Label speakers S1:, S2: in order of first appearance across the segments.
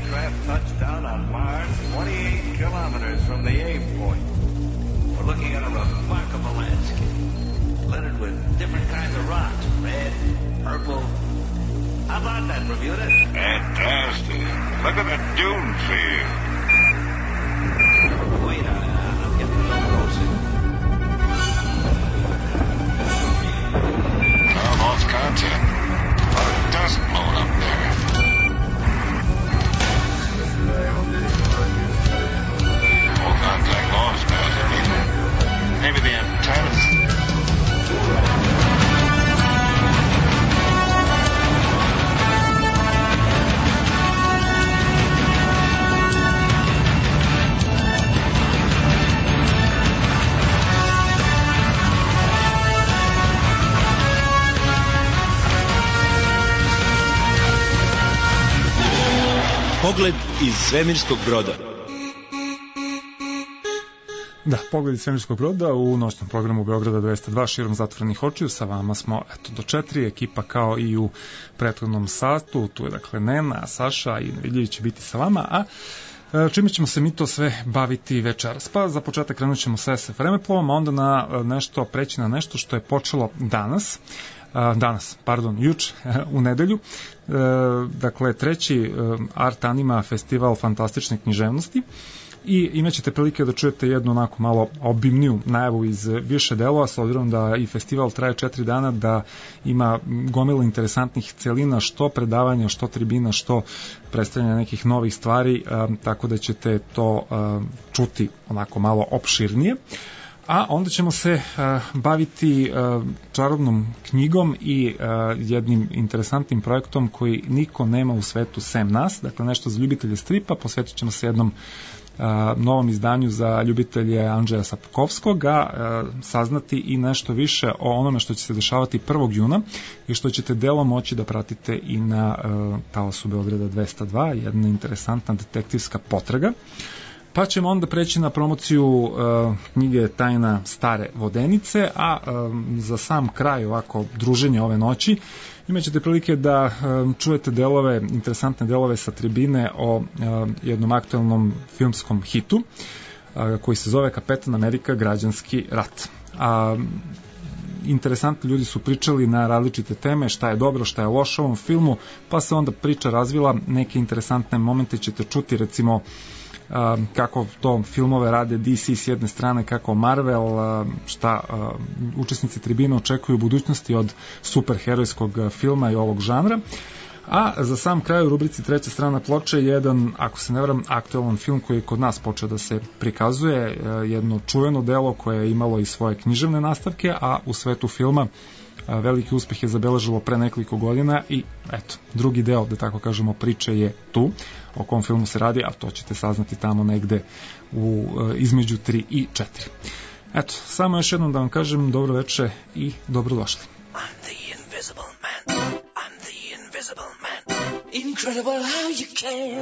S1: spacecraft touched down on Mars 28 kilometers from the aim point. We're looking at a remarkable landscape, littered with different kinds of rocks, red, purple. How about that, Bermuda?
S2: Fantastic. Look at the dune field.
S1: Wait, I'm getting a little closer.
S2: Lost contact. A lot of dust blowing up there. All contact lost, maybe the antennas.
S3: Pogled iz svemirskog broda.
S4: Da, Pogled iz svemirskog broda u noćnom programu Beograda 202 širom zatvorenih očiju. Sa vama smo do 4 ekipa kao i u prethodnom satu. Tu je dakle Nena, Saša i Nevidljević će biti sa vama, a čime ćemo se mi to sve baviti večeras? Pa za početak krenut ćemo sa SF vremeplovom, a onda preći na nešto što je počelo juče u nedelju. Dakle, treći Art Anima festival fantastične književnosti i imaćete prilike da čujete jednu onako malo obimniju najavu iz više delova, s obzirom da i festival traje 4 dana, da ima gomilu interesantnih celina, što predavanja, što tribina, što predstavljanja nekih novih stvari, tako da ćete to čuti onako malo opširnije. A onda ćemo se baviti čarobnom knjigom i jednim interesantnim projektom koji niko nema u svetu sem nas, dakle nešto za ljubitelje stripa. Posvetit ćemo se jednom novom izdanju za ljubitelje Andrzeja Sapkowskog, saznati i nešto više o onome što će se dešavati 1. juna i što ćete delom moći da pratite i na talasu Beograda 202, jedna interesantna detektivska potraga. Pa ćemo onda preći na promociju knjige Tajna stare vodenice, a za sam kraj ovako druženja ove noći imaćete prilike da čujete interesantne delove sa tribine o jednom aktualnom filmskom hitu koji se zove Kapetan Amerika građanski rat. Interesantni ljudi su pričali na različite teme, šta je dobro, šta je loše u ovom filmu, pa se onda priča razvila, neke interesantne momente ćete čuti, recimo kako to filmove rade DC s jedne strane, kako Marvel, šta učesnici tribine očekuju u budućnosti od superherojskog filma i ovog žanra. A za sam kraj u rubrici treća strana ploče jedan, ako se ne varam, aktualan film koji je kod nas počeo da se prikazuje, jedno čuveno delo koje je imalo i svoje književne nastavke, a u svetu filma veliki uspeh je zabeležilo pre nekoliko godina i eto, drugi deo, da tako kažemo, priče je tu. O kom filmu se radi, a to ćete saznati tamo negde između 3 i 4. Eto, samo još jednom da vam kažem dobro veče i dobrodošli.
S5: I'm the invisible man. I'm the invisible man. Incredible how you can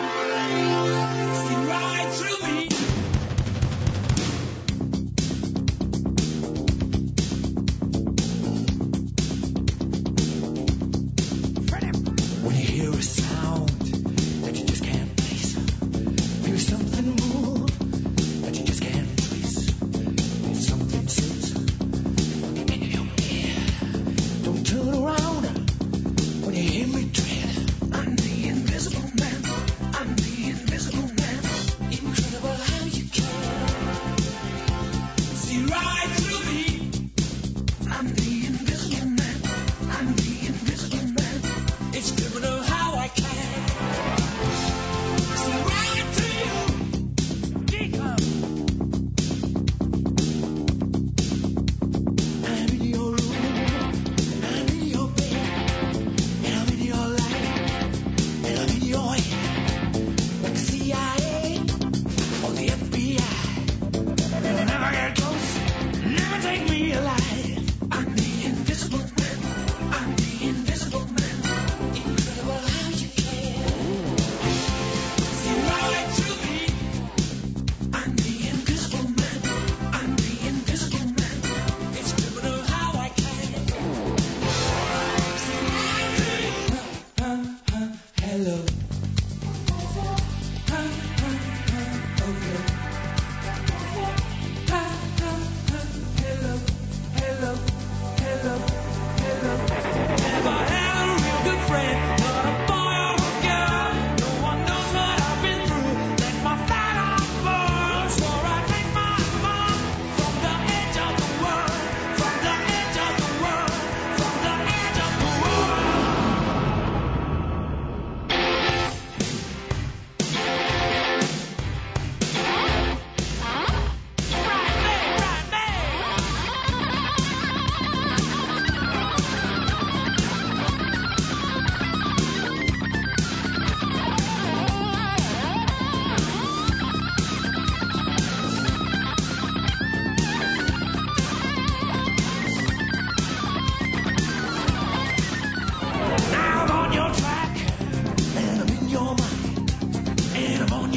S5: see right through me. When you hear a sound that you just can't place, feel something move that you just can't trace, feel something sits in your ear. Don't turn around when you hear me tread. I'm the invisible man. I'm the invisible man. Incredible how you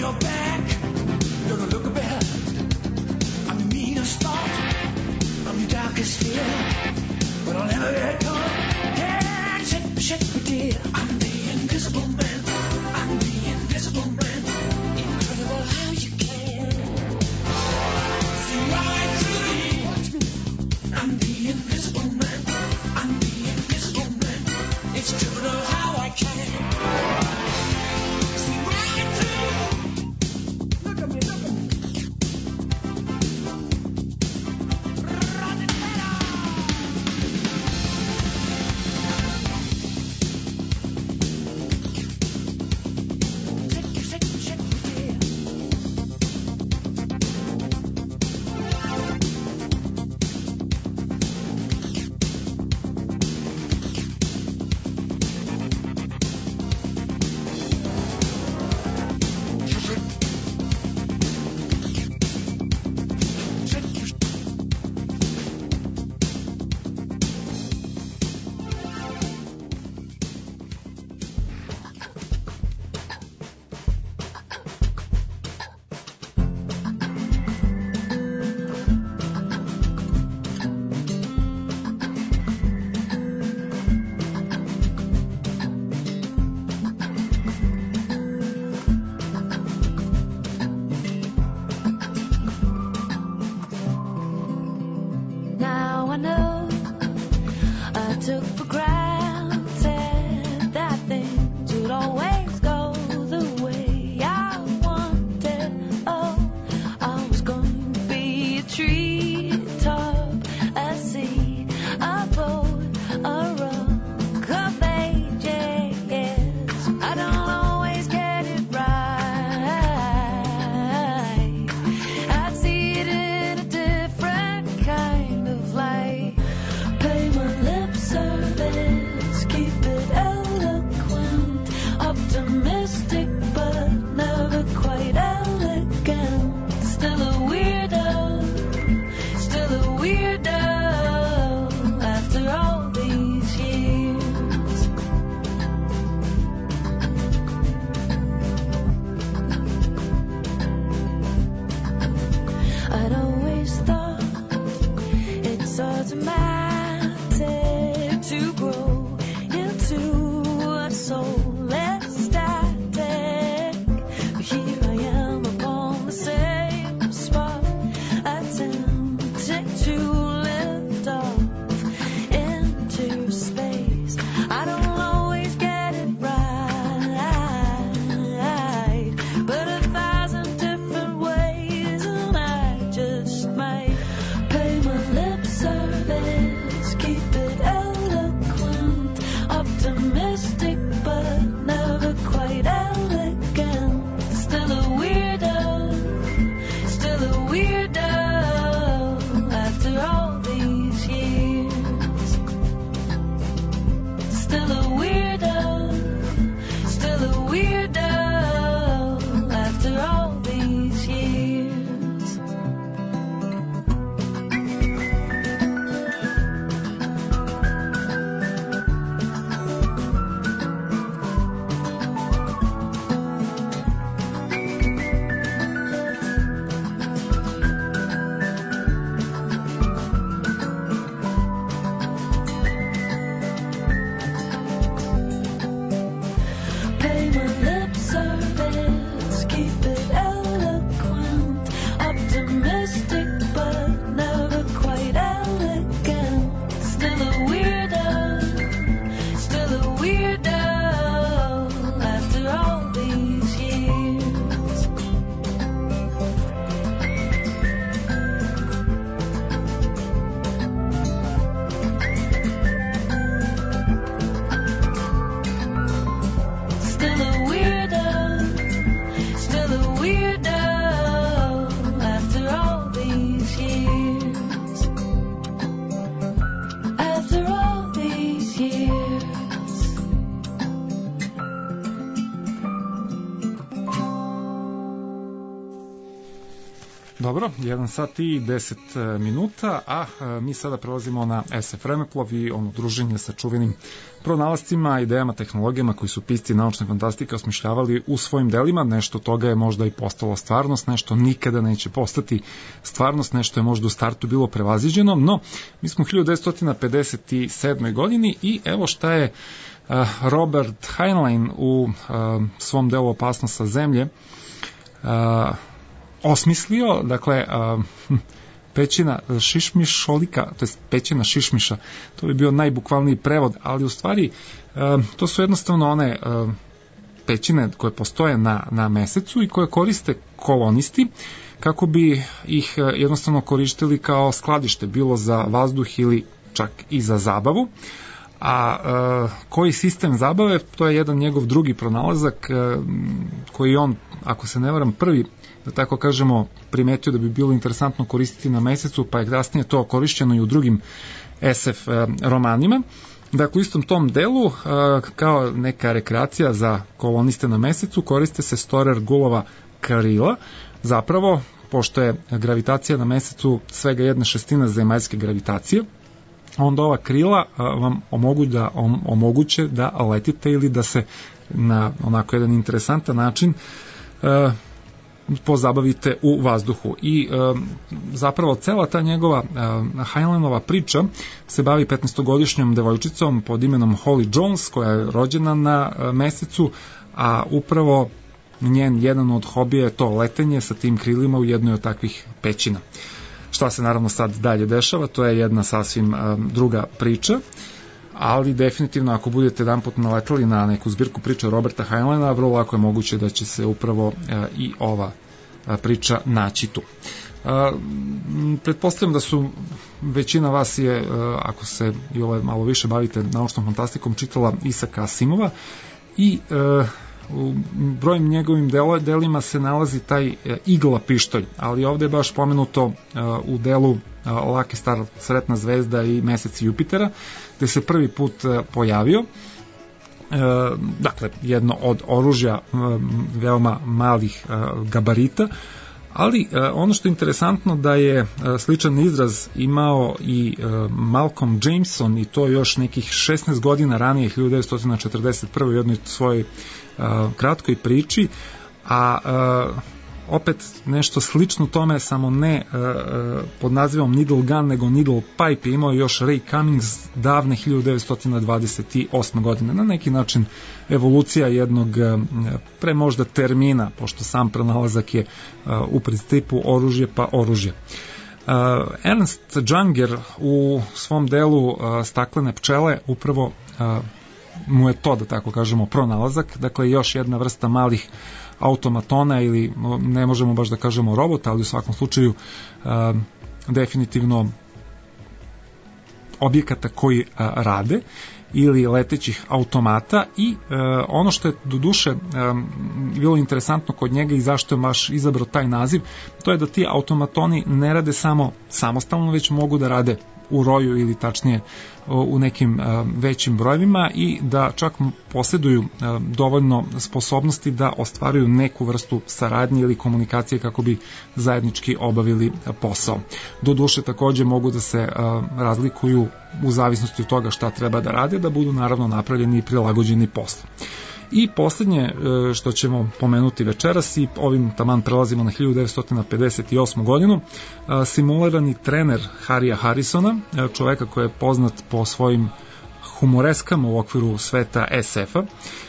S5: look back, don't look back. I'm your meanest thought, I'm your darkest fear, but I'll never get caught. Yeah, shake me dear. I'm the invisible man, I'm the invisible man. Incredible how you can see right through me. I'm the invisible man, I'm the invisible man. It's criminal how I can see right through. Look at me, look at me.
S6: Pay my lips
S4: Dobro, 1 sat i 10 minuta, a mi sada prelazimo na SF vremeplov i ono druženje sa čuvenim pronalascima, idejama, tehnologijama koji su pisci naučne fantastike osmišljavali u svojim delima. Nešto toga je možda i postalo stvarnost, nešto nikada neće postati stvarnost, nešto je možda u startu bilo prevaziđeno, no mi smo u 1957. godini i evo šta je Robert Heinlein u svom delu Opasnost sa zemlje osmislio, dakle, pećina šišmišolika, to je pećina šišmiša, to bi bio najbukvalniji prevod, ali u stvari to su jednostavno one pećine koje postoje na mesecu i koje koriste kolonisti kako bi ih jednostavno koristili kao skladište, bilo za vazduh ili čak i za zabavu. A koji sistem zabave, to je jedan njegov drugi pronalazak koji on, ako se ne varam, prvi, da tako kažemo, primetio da bi bilo interesantno koristiti na mesecu, pa je kasnije to korišćeno i u drugim SF romanima. Dakle, u istom tom delu, kao neka rekreacija za koloniste na mesecu, koriste se Storer Gullova krila, zapravo, pošto je gravitacija na mesecu svega 1/6 zemaljske gravitacije, onda ova krila vam omoguće da letite ili da se na onako jedan interesantan način pozabavite u vazduhu. I zapravo cela ta njegova Heinleinova priča se bavi 15-godišnjom devojčicom pod imenom Holly Jones, koja je rođena na mesecu, a upravo njen jedan od hobija je to letenje sa tim krilima u jednoj od takvih pećina. Šta se naravno sad dalje dešava, to je jedna sasvim druga priča, ali definitivno ako budete jedan put naletali na neku zbirku priča Roberta Heinleina, vrlo lako je moguće da će se upravo i ova priča naći tu. Pretpostavljam da su većina vas je, ako se i malo više bavite naučnom fantastikom, čitala Isaka Asimova i u brojim njegovim delima se nalazi taj igla pištolj, ali ovde je baš pomenuto u delu Lucky Star, Sretna zvezda i Mesec Jupitera, gde se prvi put pojavio. Dakle, jedno od oružja veoma malih gabarita, ali ono što je interesantno da je sličan izraz imao i Malcolm Jameson, i to još nekih 16 godina ranije, 1941. u jednoj svojoj kratkoj priči, a opet nešto slično tome, samo ne pod nazivom Needle Gun, nego Needle Pipe, imao još Ray Cummings davne 1928. godine. Na neki način evolucija jednog pre možda termina, pošto sam pronalazak je u principu oružje pa oružje. Ernst Junger u svom delu Staklene pčele upravo mu je to, da tako kažemo, pronalazak, dakle još jedna vrsta malih automatona, ili ne možemo baš da kažemo robota, ali u svakom slučaju definitivno objekata koji rade, ili letećih automata. I ono što je do duše bilo interesantno kod njega i zašto je baš izabrao taj naziv, to je da ti automatoni ne rade samo samostalno, već mogu da rade u roju, ili tačnije u nekim većim brojevima, i da čak posjeduju dovoljno sposobnosti da ostvaruju neku vrstu saradnje ili komunikacije kako bi zajednički obavili posao. Doduše takođe mogu da se razlikuju u zavisnosti od toga šta treba da rade, da budu naravno napravljeni i prilagođeni poslu. I poslednje što ćemo pomenuti večeras, i ovim taman prelazimo na 1958. godinu, simulirani trener Harrya Harrisona, čoveka koji je poznat po svojim humoreskama u okviru sveta SF-a.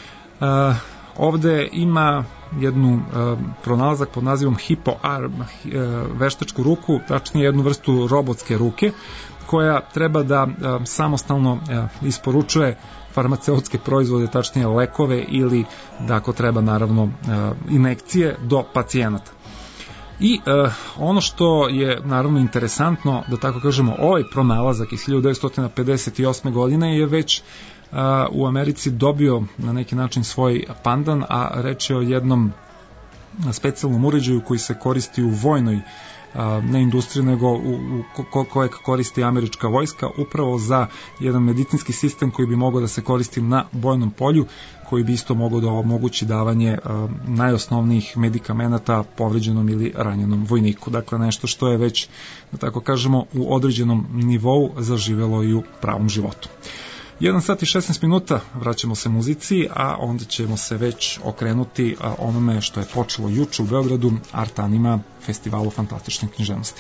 S4: Ovde ima jednu pronalazak pod nazivom Hippo Arm, veštačku ruku, tačnije jednu vrstu robotske ruke, koja treba da samostalno isporučuje farmaceutske proizvode, tačnije lekove, ili da ako treba naravno injekcije do pacijenata. I ono što je naravno interesantno, da tako kažemo, ovaj pronalazak iz 1958. godine je već u Americi dobio na neki način svoj pandan, a reč je o jednom specijalnom uređaju koji se koristi u vojnoj ne industrije, nego koje koristi američka vojska, upravo za jedan medicinski sistem koji bi mogao da se koristi na bojnom polju, koji bi isto mogao da omogući davanje najosnovnijih medikamenata povređenom ili ranjenom vojniku. Dakle, nešto što je već, da tako kažemo, u određenom nivou zaživelo i u pravom životu. 1 sat i 16 minuta, vraćamo se muzici, a onda ćemo se već okrenuti onome što je počelo juče u Beogradu, Art Anima, festivalu fantastične književnosti.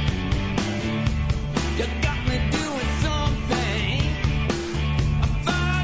S5: You got me doing something I thought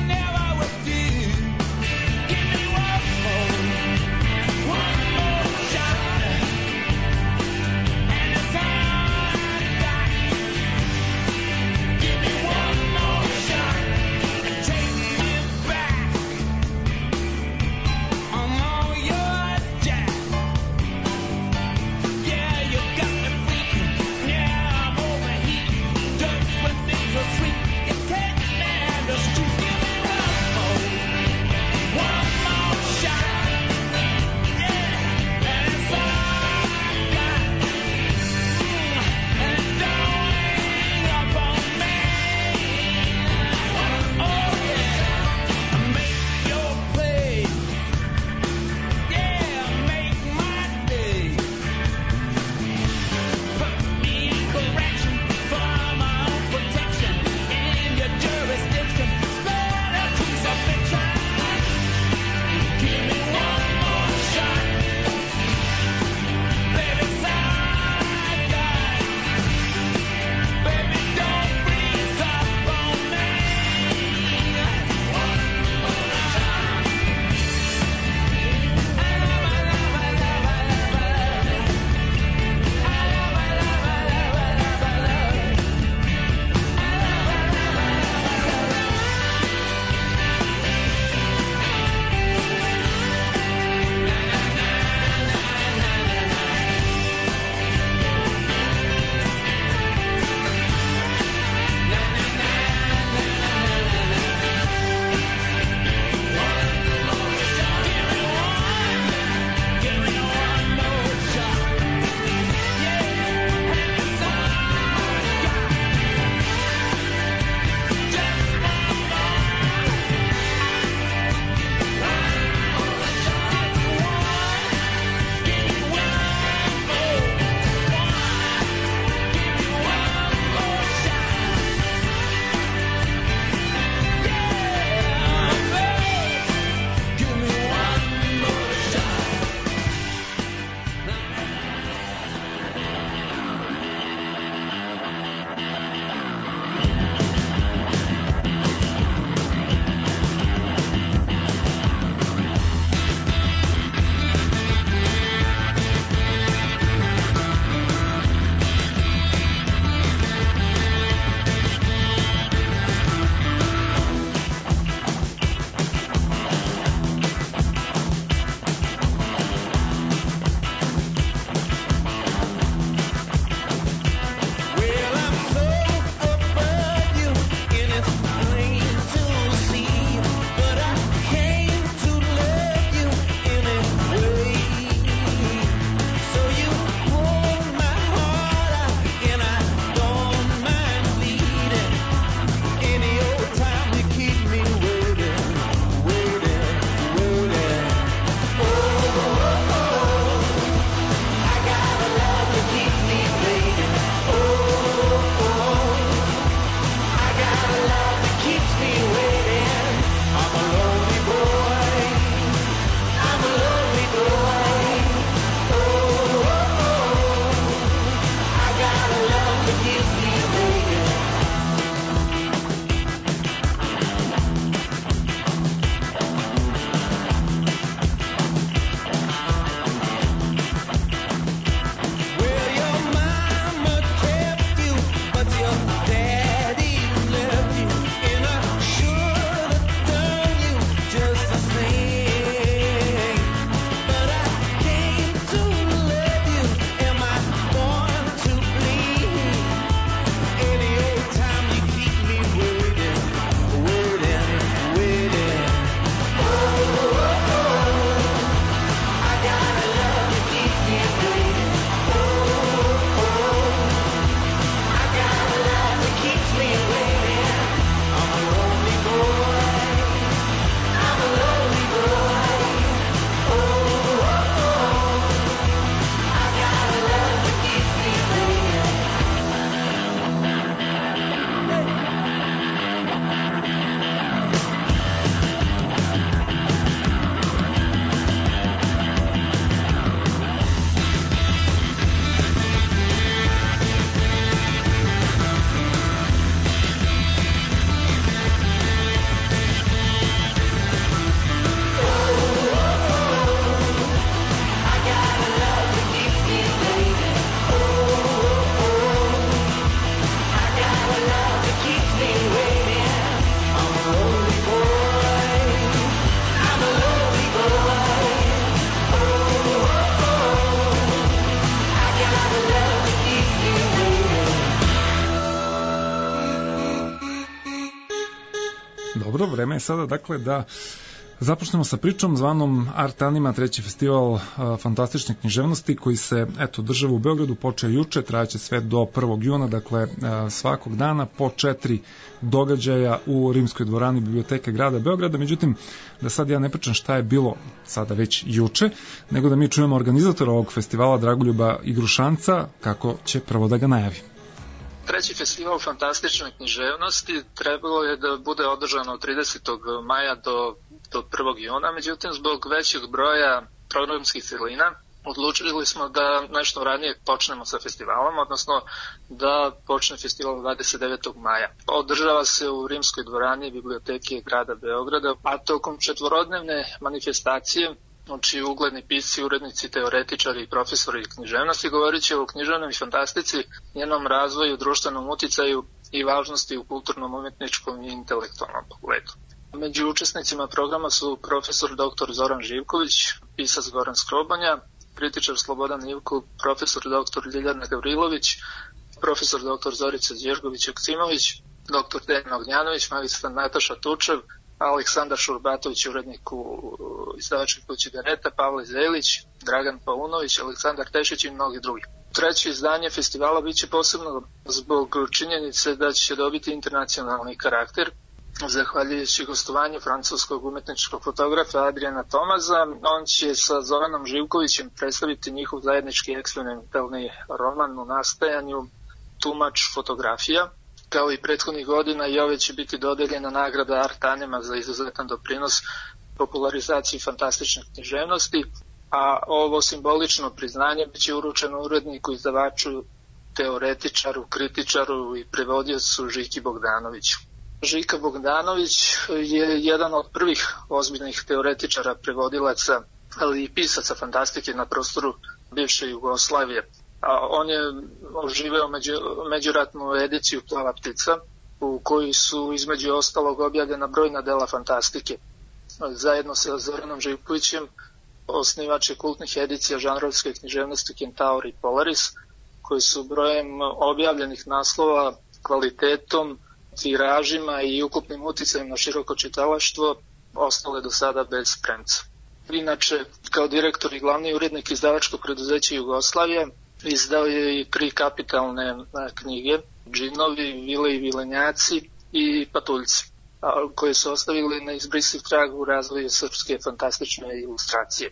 S4: Dobro, vreme je sada dakle da započnemo sa pričom zvanom Art Anima, treći festival fantastične književnosti koji se održava u Beogradu, počeo juče, trajaće sve do 1. juna, dakle svakog dana po 4 događaja u Rimskoj dvorani Biblioteke grada Beograda. Međutim, da sad ja ne pričam šta je bilo sada već juče, nego da mi čujemo organizatora ovog festivala Dragoljuba Igrušanca kako će prvo da ga najavi.
S6: Treći festival fantastične književnosti trebalo je da bude održano od 30. maja do 1. juna, međutim zbog većeg broja programskih celina odlučili smo da nešto ranije počnemo sa festivalom, odnosno da počne festival 29. maja. Održava se u Rimskoj dvorani Biblioteke grada Beograda, a tokom četvorodnevne manifestacije znači ugledni pisci, urednici, teoretičari i profesori književnosti govorit će o književnoj fantastici, njenom razvoju, društvenom uticaju i važnosti u kulturnom, umetničkom i intelektualnom pogledu. Među učesnicima programa su profesor dr. Zoran Živković, pisac Goran Skrobanja, kritičar Slobodan Ivko, profesor dr. Ljiljana Gavrilović, profesor dr. Zorica Đergović-Joksimović, dr. Dejan Ognjanović, magistar Nataša Tučev, Aleksandar Šurbatović, urednik u izdavačkoj kući Gareta, Pavle Zelić, Dragan Paunović, Aleksandar Tešić i mnogi drugi. Treće izdanje festivala biće posebno zbog činjenice da će dobiti internacionalni karakter, zahvaljujući gostovanju francuskog umetničkog fotografa Adriana Tomaza. On će sa Zoranom Živkovićem predstaviti njihov zajednički eksperimentalni roman u nastajanju Tumač fotografija. Kao i prethodnih godina i ove će biti dodeljena nagrada Art Anima za izuzetan doprinos popularizaciji fantastične književnosti, a ovo simbolično priznanje biće uručeno uredniku, izdavaču, teoretičaru, kritičaru i prevodiocu Žiki Bogdanoviću. Žika Bogdanović je jedan od prvih ozbiljnih teoretičara, prevodilaca, ali i pisaca fantastike na prostoru bivše Jugoslavije. On je oživeo međuratnu ediciju Plava ptica, u kojoj su između ostalog objavljena brojna dela fantastike. Zajedno sa Zoranom Živkovićem osnivač je kultnih edicija žanrovske književnosti Kentaur i Polaris, koji su brojem objavljenih naslova, kvalitetom, tiražima i ukupnim uticajem na široko čitalaštvo ostale do sada bez premca. Inače, kao direktor i glavni urednik izdavačkog preduzeća Jugoslavije, izdao je i 3 kapitalne knjige, Džinovi, Vile i Vilenjaci i Patuljci, koje su ostavili neizbrisiv trag u razvoju srpske fantastične ilustracije.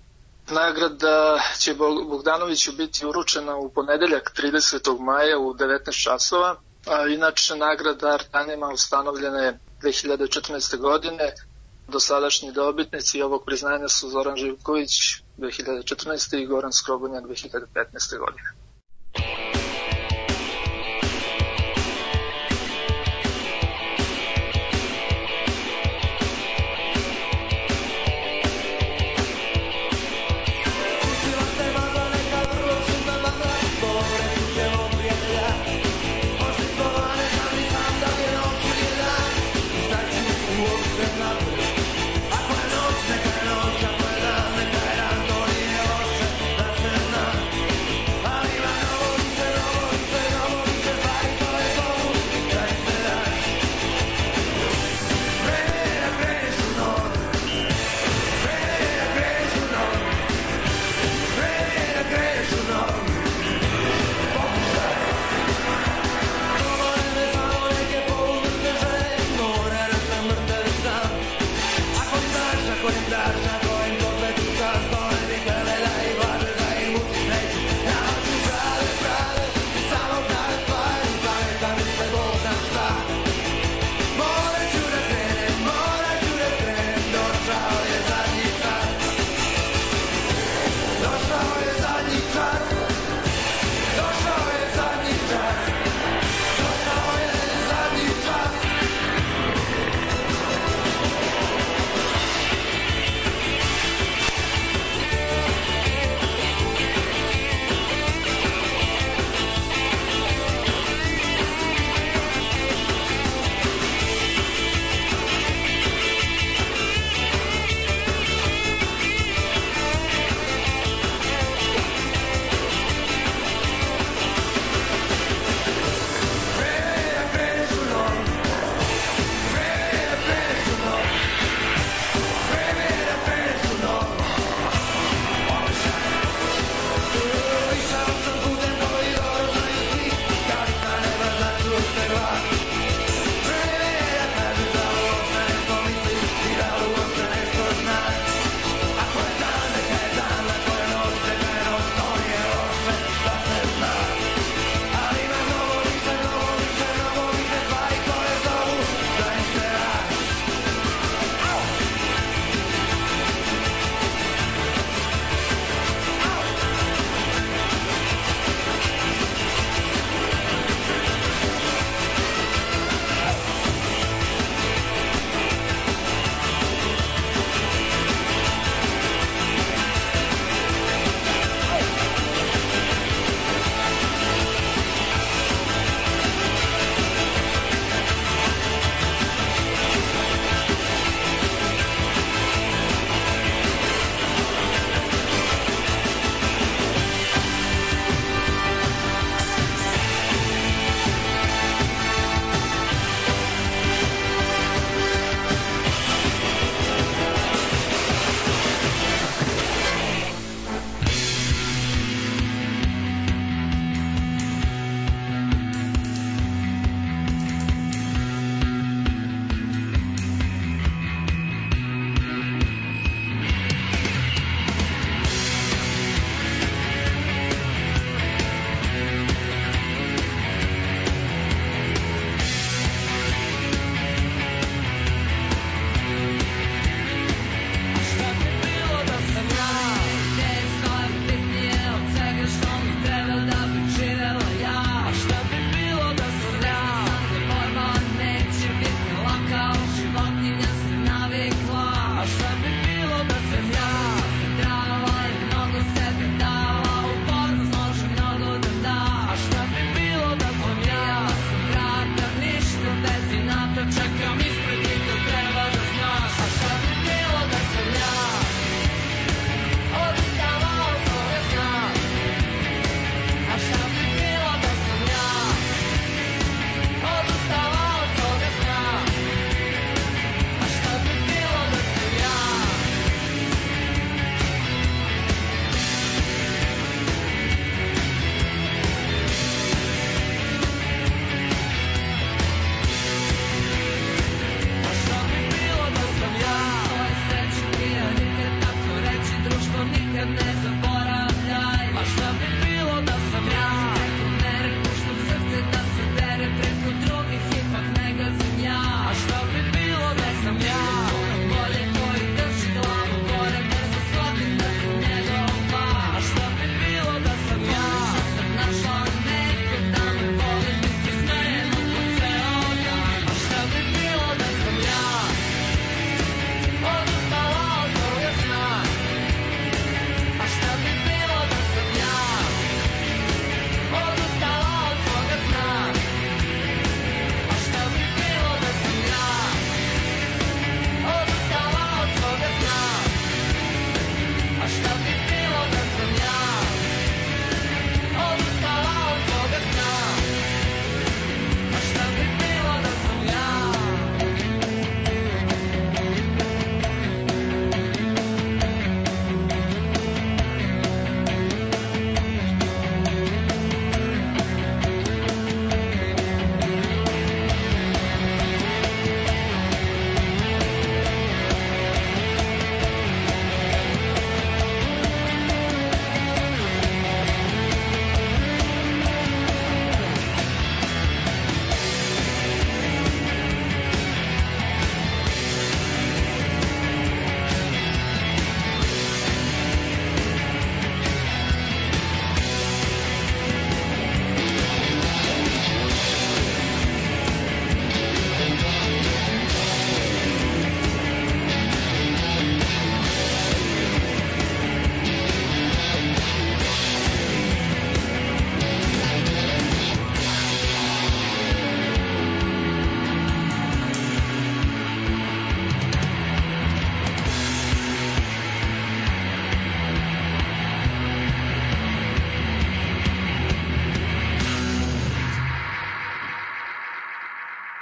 S6: Nagrada će Bogdanoviću biti uručena u ponedeljak 30. maja u 19 časova, a inače nagrada Art Anima ustanovljena je 2014. godine. Dosadašnji dobitnici ovog priznanja su Zoran Živković 2014. i Goran Skrobanja 2015. godine.
S5: Ali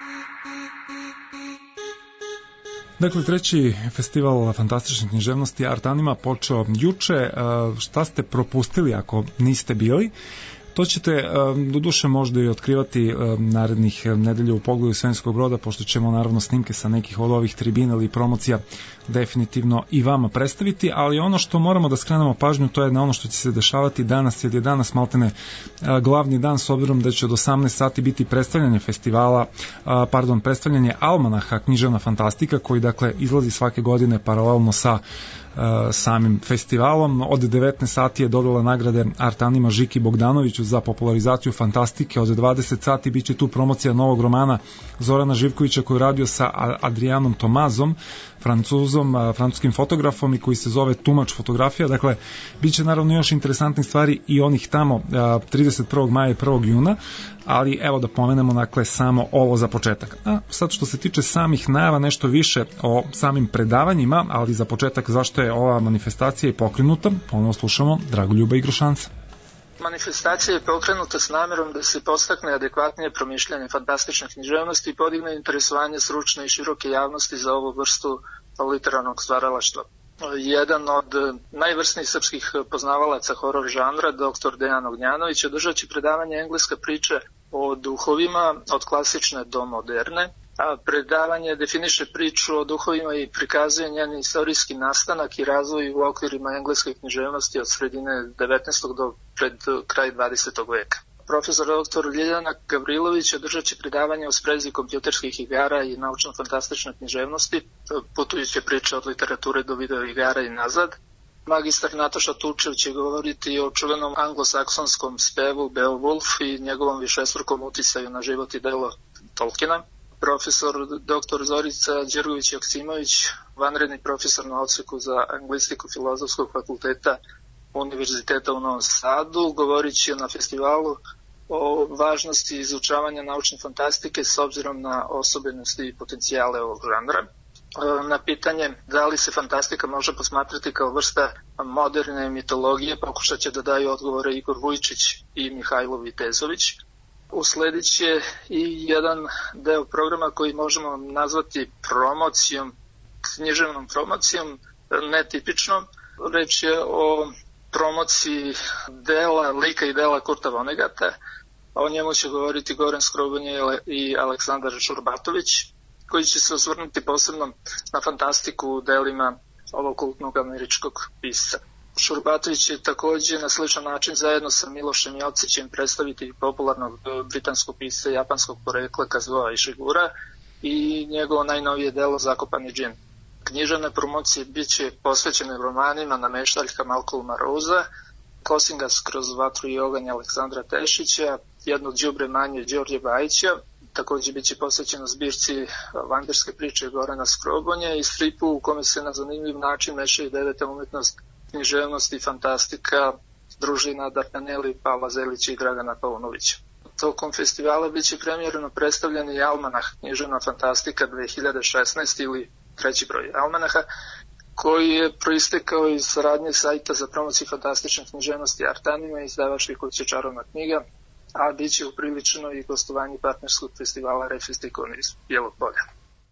S4: Dakle, treći festival fantastične književnosti Art Anima počeo juče. Šta ste propustili ako niste bili? To ćete doduše možda i otkrivati narednih nedelja u Pogledu Sremskog Broda, pošto ćemo naravno snimke sa nekih od ovih tribina ili promocija definitivno i vama predstaviti, ali ono što moramo da skrenemo pažnju to je na ono što će se dešavati danas, jer je danas maltene glavni dan, s obzirom da će od 18 sati biti predstavljanje predstavljanje almanaha Književna fantastika, koji dakle izlazi svake godine paralelno sa samim festivalom. Od 19 sati je dobila nagrade Art Anima Žiki Bogdanoviću za popularizaciju fantastike. Od 20 sati biće tu promocija novog romana Zorana Živkovića koji je radio sa Adrianom Tomazom, francuskim fotografom i koji se zove Tumač fotografija. Dakle, bit će naravno još interesantnih stvari i onih tamo 31. maja i 1. juna, ali evo da pomenemo dakle samo ovo za početak. A sad što se tiče samih najava, nešto više o samim predavanjima, ali za početak zašto je ova manifestacija i pokrenuta, ponovno slušamo Dragoljuba Igrošanca.
S6: Manifestacija je pokrenuta s namjerom da se podstakne adekvatnije promišljanje fantastične književnosti i podigne interesovanje stručne i široke javnosti za ovu vrstu literarnog stvaralaštva. Jedan od najvrsnijih srpskih poznavalaca horor žanra, dr. Dejan Ognjanović, održat će predavanje engleske priče o duhovima od klasične do moderne. A predavanje definiše priču o duhovima i prikazuje njen istorijski nastanak i razvoj u okvirima engleske književnosti od sredine 19. do pred kraj 20. veka. Profesor dr. Ljiljana Gavrilović održat će predavanje o sprezi kompjuterskih igara i naučno-fantastične književnosti, putujuće priče od literature do video igara i nazad. Magistar Nataša Tučev će govoriti o čuvenom anglosaksonskom spevu Beowulf i njegovom višestrukom uticaju na život i delo Tolkiena. Profesor dr. Zorica Đergović-Joksimović, vanredni profesor na odseku za anglistiku Filozofskog fakulteta Univerziteta u Novom Sadu, govorit će na festivalu o važnosti izučavanja naučne fantastike s obzirom na osobenosti i potencijale ovog žanra. Na pitanje da li se fantastika može posmatrati kao vrsta moderne mitologije pokušat će da daju odgovore Igor Vujčić i Mihajlo Vitezović. Usledit će i jedan deo programa koji možemo nazvati promocijom, književnom promocijom, netipično. Reč je o promociji dela, lika i dela Kurta Vonnegata. O njemu će govoriti Goran Skrobonje i Aleksandar Šurbatović, koji će se osvrnuti posebno na fantastiku u delima ovog kultnog američkog pisca. Šurbatović će takođe na sličan način zajedno sa Milošem Jocićem predstaviti popularnog britanskog pisca japanskog porekla Kazuo Ishigura i njegovo najnovije delo Zakopani džin. Književne promocije bit će posvećene romanima Nameštaljka Malcolma Rosa, Kosingas kroz vatru i oganj Aleksandra Tešića, Jedno đubre manje Đorđe Bajića, takođe bit će posvećeno zbirci Vangerske priče Gorana Skrobonje i stripu u kome se na zanimljiv način mešaju deveta umetnost, književnost i fantastika družina Dardaneli, Pavla Zelića i Dragana Paunovića. Tokom festivala bit će premijerno predstavljen i almanah Književna fantastika 2016 ili treći broj almanaha, koji je proistekao iz saradnje sajta za promociju fantastične književnosti Art Anima i izdavačke kuće Čarovna knjiga, a bit će upriličeno i gostovanje partnerskog festivala Refestikon iz Bijelog Polja.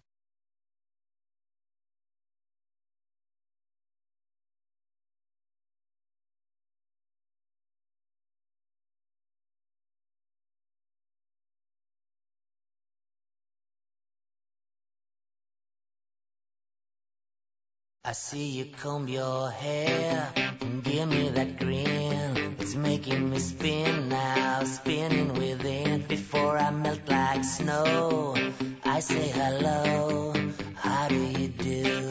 S7: I see you comb your hair and give me that grin. It's making me spin now, spinning within. Before I melt like snow, I say hello, how do you do?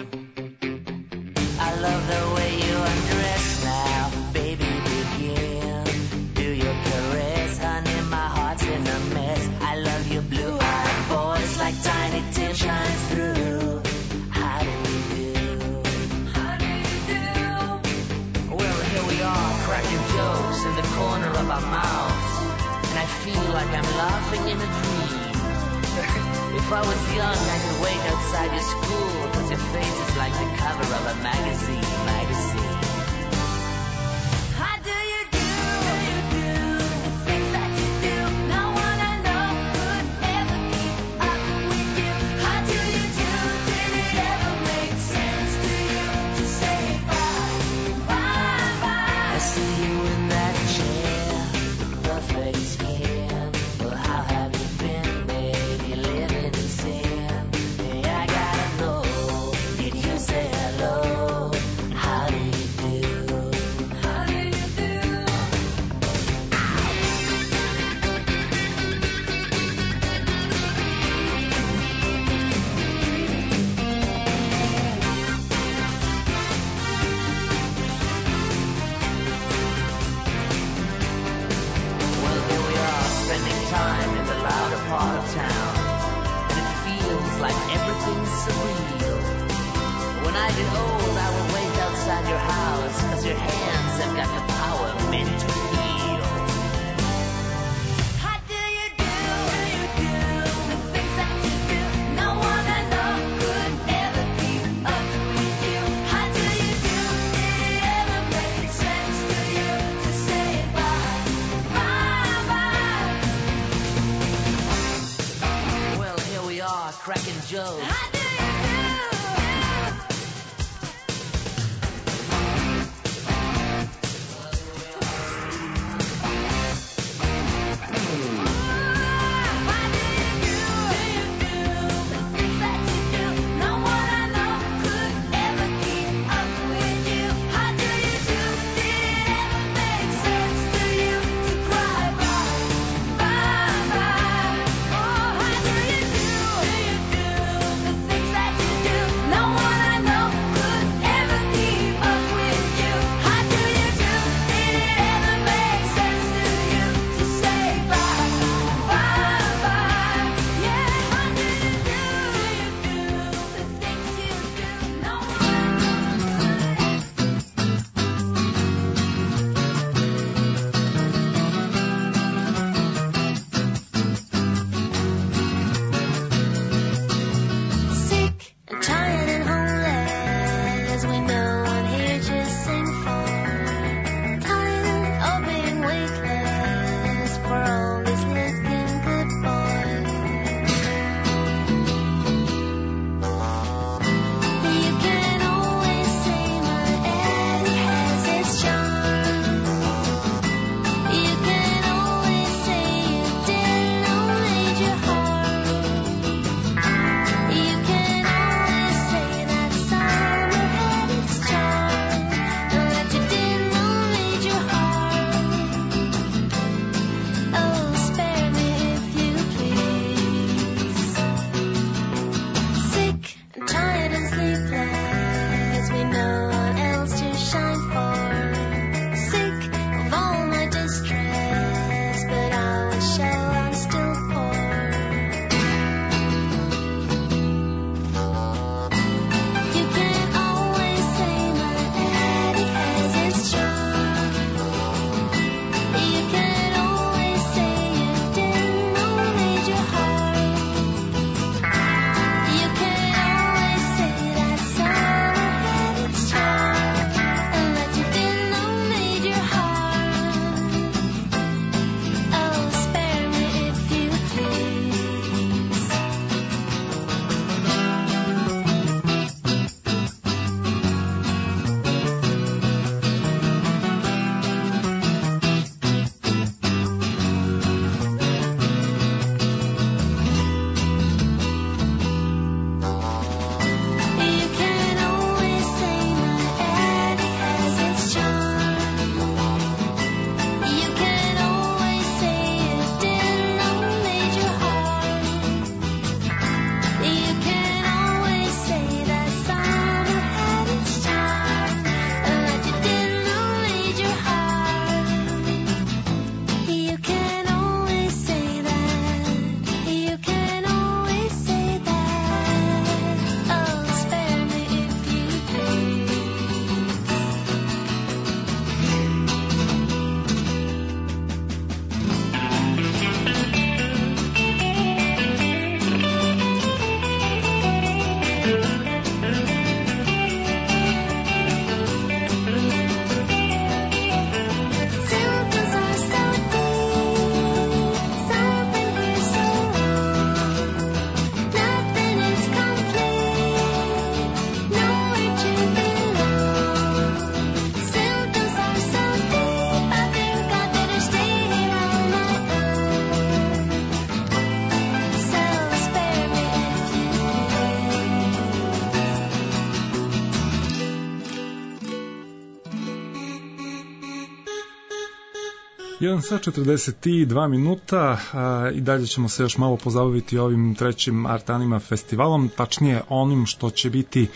S7: I love the way you undress now, baby, begin. Do your caress, honey, my heart's in a mess. I love your blue-eyed voice like Tiny Tim shines through. How do you do? Cracking jokes in the corner of our mouths, and I feel like I'm laughing in a dream. If I was young, I could wait outside your school, 'cause your face is like the cover of a magazine. How do you do? The things that you do, no one I know could ever keep your house, 'cause your hands have got the power meant to heal. How do you do the things that you do? No one I know could ever keep up with you. How do you do? Did it ever make sense to you to say bye, bye, bye? Well, here we are, cracking jokes. How do you do?
S4: Jedan sat 42 minuta i dalje ćemo se još malo pozabaviti ovim trećim Art Anima festivalom, tačnije onim što će biti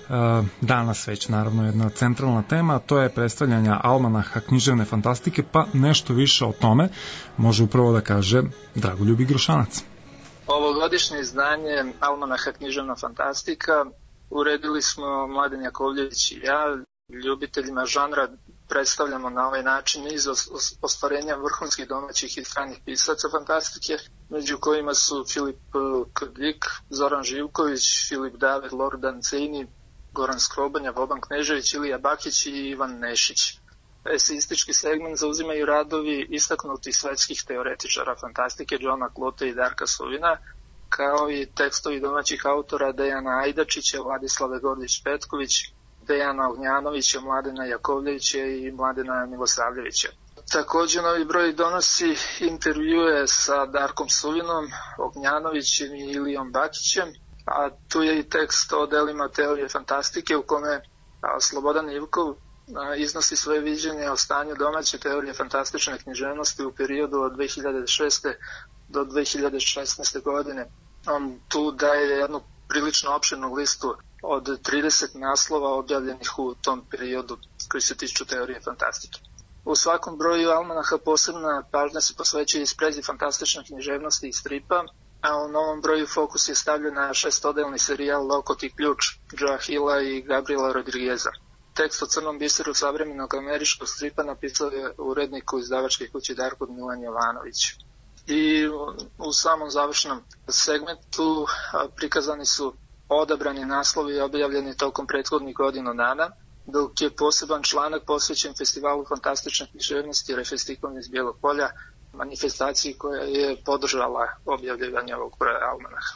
S4: danas već naravno jedna centralna tema, to je predstavljanja almanaha književne fantastike, pa nešto više o tome može upravo da kaže Dragoljub Grošanac.
S6: Ovogodišnje izdanje almanaha književna fantastika uredili smo Mladen Jakovljević i ja. ljubiteljima žanra predstavljamo na ovaj način niz ostvarenja vrhunskih domaćih i stranih pisaca fantastike, među kojima su Filip K. Dick, Zoran Živković, Filip David, Lord Ancini, Goran Skrobanja, Boban Knežević, Ilija Bakić i Ivan Nešić. Eseistički segment zauzimaju radovi istaknutih svetskih teoretičara fantastike Johna Clute i Darka Suvina, kao i tekstovi domaćih autora Dejana Ajdačića, Vladislave Gordić-Petković, Dejana Ognjanovića, Mladena Jakovljevića i Mladena Milosavljevića. Takođe, novi broj donosi intervjue sa Darkom Suvinom, Ognjanovićem i Ilijom Bakićem, a tu je i tekst o delima teorije fantastike u kome Slobodan Ivkov iznosi svoje viđenje o stanju domaće teorije fantastične književnosti u periodu od 2006. do 2016. godine. On tu daje jednu prilično opširnu listu od 30 naslova objavljenih u tom periodu koji se tiču teorije fantastike. U svakom broju almanaha posebna pažnja se posvećuje sprezi fantastične književnosti i stripa, a u novom broju fokus je stavljen na 6-odelni serijal Lokot i ključ Joea Hilla i Gabriela Rodrigueza. Tekst o crnom biseru savremenog američkog stripa napisao je urednik u izdavačkoj kući Darko Milan Jovanović. I u samom završnom segmentu prikazani su odabrani naslovi objavljeni tokom prethodnih godina dana, dok je poseban članak posvećen Festivalu fantastične književnosti Refestikom iz Bijelog polja, manifestaciji koja je podržala objavljivanje ovog broja almanaha.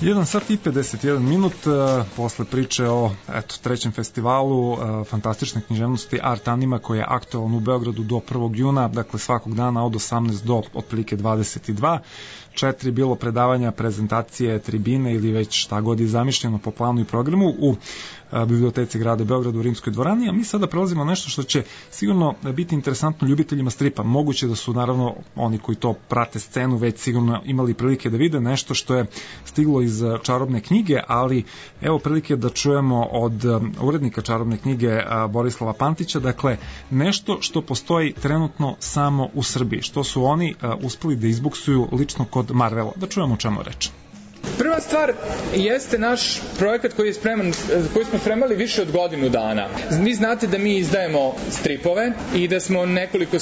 S4: 1 sat i 51 minut posle priče o trećem festivalu fantastične književnosti Art Anima koji je aktualan u Beogradu do 1. juna, dakle svakog dana od 18 do otprilike 22. 4 bilo predavanja, prezentacije, tribine ili već šta god je zamišljeno po planu i programu u biblioteci grada Beograda u Rimskoj dvorani, a mi sada prelazimo nešto što će sigurno biti interesantno ljubiteljima stripa. Moguće da su naravno oni koji to prate scenu već sigurno imali prilike da vide nešto što je stiglo iz čarobne knjige, ali evo prilike da čujemo od urednika čarobne knjige Borislava Pantića, dakle nešto što postoji trenutno samo u Srbiji, što su oni uspeli da izbuksuju lično kod Marvela. Da čujemo o čemu reč.
S8: Prva stvar jeste naš projekat koji je spreman, koji smo spremali više od godinu dana. Vi znate da mi izdajemo stripove i da smo nekoliko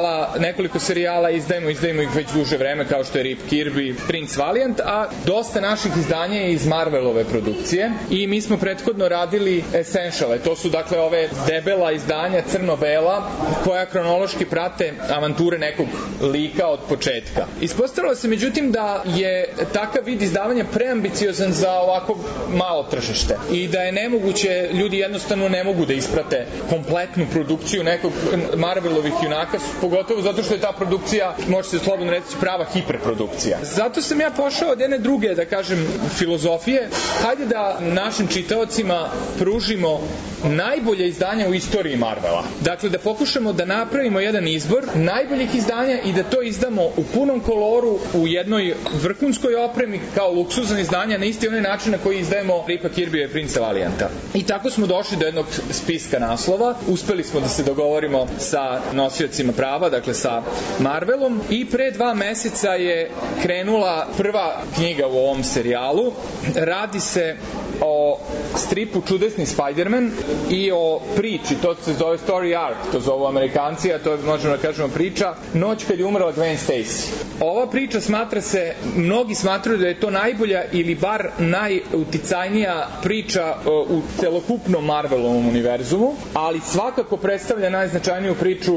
S8: serijala izdajemo ih već duže vreme, kao što je Rip Kirby, Prince Valiant, a dosta naših izdanja je iz Marvelove produkcije i mi smo prethodno radili Essentiale. To su dakle ove debela izdanja crno-bela koja kronološki prate avanture nekog lika od početka. Ispostavilo se međutim da je takav vid izdavanja preambiciozan za ovako malo tržište i da je nemoguće, ljudi jednostavno ne mogu da isprate kompletnu produkciju nekog Marvelovih junaka, pogotovo zato što je ta produkcija, može se slobodno reći, prava hiperprodukcija. Zato sam ja pošao od jedne druge, da kažem, filozofije, hajde da našim čitaocima pružimo najbolje izdanja u istoriji Marvela. Dakle, da pokušamo da napravimo jedan izbor najboljih izdanja i da to izdamo u punom koloru, u jednoj vrhunskoj opremi, kao luksuzna izdanja, na isti onaj način na koji izdajemo Ripa Kirbija i Princa Valianta. I tako smo došli do jednog spiska naslova, uspeli smo da se dogovorimo sa nosiocima prava, dakle sa Marvelom, i pre 2 meseca je krenula prva knjiga u ovom serijalu. Radi se o stripu Čudesni Spider-Man i o priči, to se zove story arc, to zovu Amerikanci, a to je, možemo da kažemo, priča Noć kad je umrla Gwen Stacy. Ova priča mnogi smatraju da je to najbolja ili bar najuticajnija priča u celokupnom Marvelovom univerzumu, ali svakako predstavlja najznačajniju priču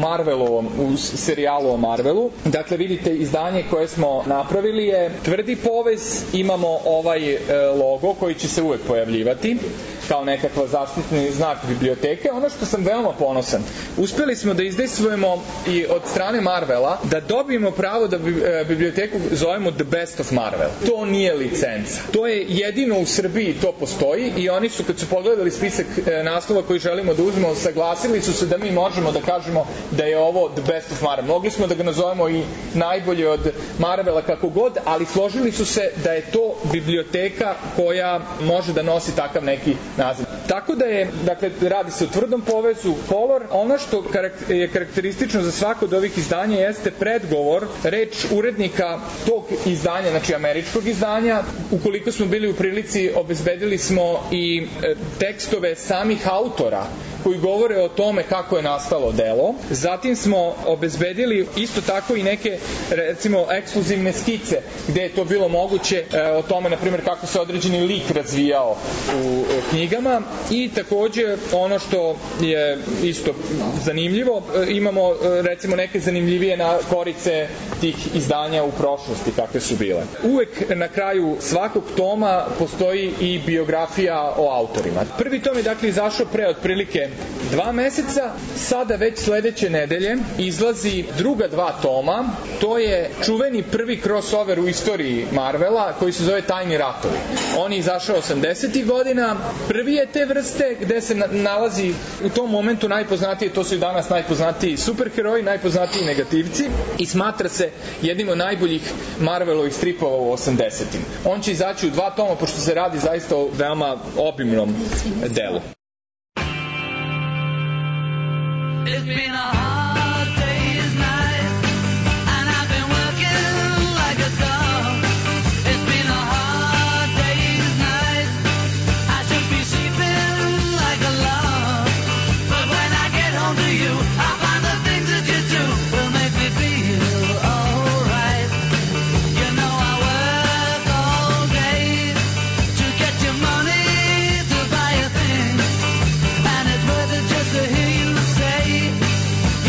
S8: u serijalu o Marvelu. Dakle, vidite, izdanje koje smo napravili je tvrdi povez, imamo ovaj logo koji će se uvek pojavljivati kao nekakva zaštitni znak biblioteke. Ono što sam veoma ponosan, uspeli smo da izdejstvujemo i od strane Marvela da dobijemo pravo da biblioteku zovemo The Best of Marvel. To nije licenca. To je jedino u Srbiji to postoji i oni su, kad su pogledali spisak naslova koji želimo da uzmemo, saglasili su se da mi možemo da kažemo da je ovo The Best of Marvel. Mogli smo da ga nazovemo i najbolje od Marvela kako god, ali složili su se da je to biblioteka koja može da nosi takav neki naziv. Tako da je, dakle, radi se o tvrdom povezu, kolor. Ono što je karakteristično za svako od ovih izdanja jeste predgovor, reč urednika tog izdanja, znači američkog izdanja. Ukoliko smo bili u prilici, obezbedili smo i tekstove samih autora koji govore o tome kako je nastalo delo. Zatim smo obezbedili isto tako i neke, recimo, ekskluzivne skice gde je to bilo moguće, o tome, na primjer, kako se određeni lik razvijao u knjigama. I takođe, ono što je isto zanimljivo, imamo, recimo, neke zanimljivije korice tih izdanja u prošlosti, kakve su bile. Uvek na kraju svakog toma postoji i biografija o autorima. Prvi tom je, dakle, izašao pre otprilike 2 meseca, sada već sledeće nedelje izlazi druga 2 toma, to je čuveni prvi crossover u istoriji Marvela koji se zove Tajni ratovi. On je izašao 80. godina, prvi je te vrste gde se nalazi u tom momentu najpoznatiji, to su i danas najpoznatiji superheroji, najpoznatiji negativci i smatra se jednim od najboljih Marvelovih stripova u 80-im. On će izaći u 2 toma, pošto se radi zaista o veoma obimnom delu.
S5: It's been a hard day's night, and I've been working like a dog. It's been a hard day's night, I should be sleeping like a log. But when I get home to you, I find the things that you do will make me feel alright. You know I work all day to get your money to buy a thing, and it's worth it just to hear you say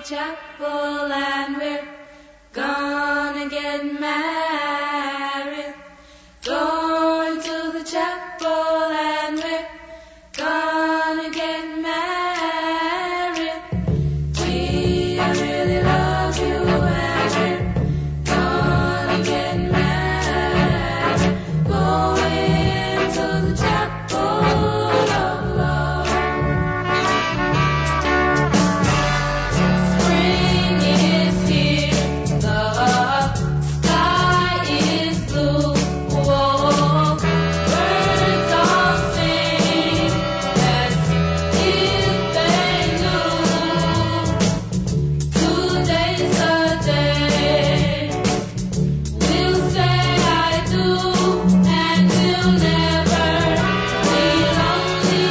S9: chapel and we're gonna get married. Going to the chapel and we're gonna get married. We really love you and we're gonna get married. Going to the chapel of love. Spring is here, the sky is blue. Whoa, birds all sing as if they knew. Today's the day we'll say I do, and we'll never be lonely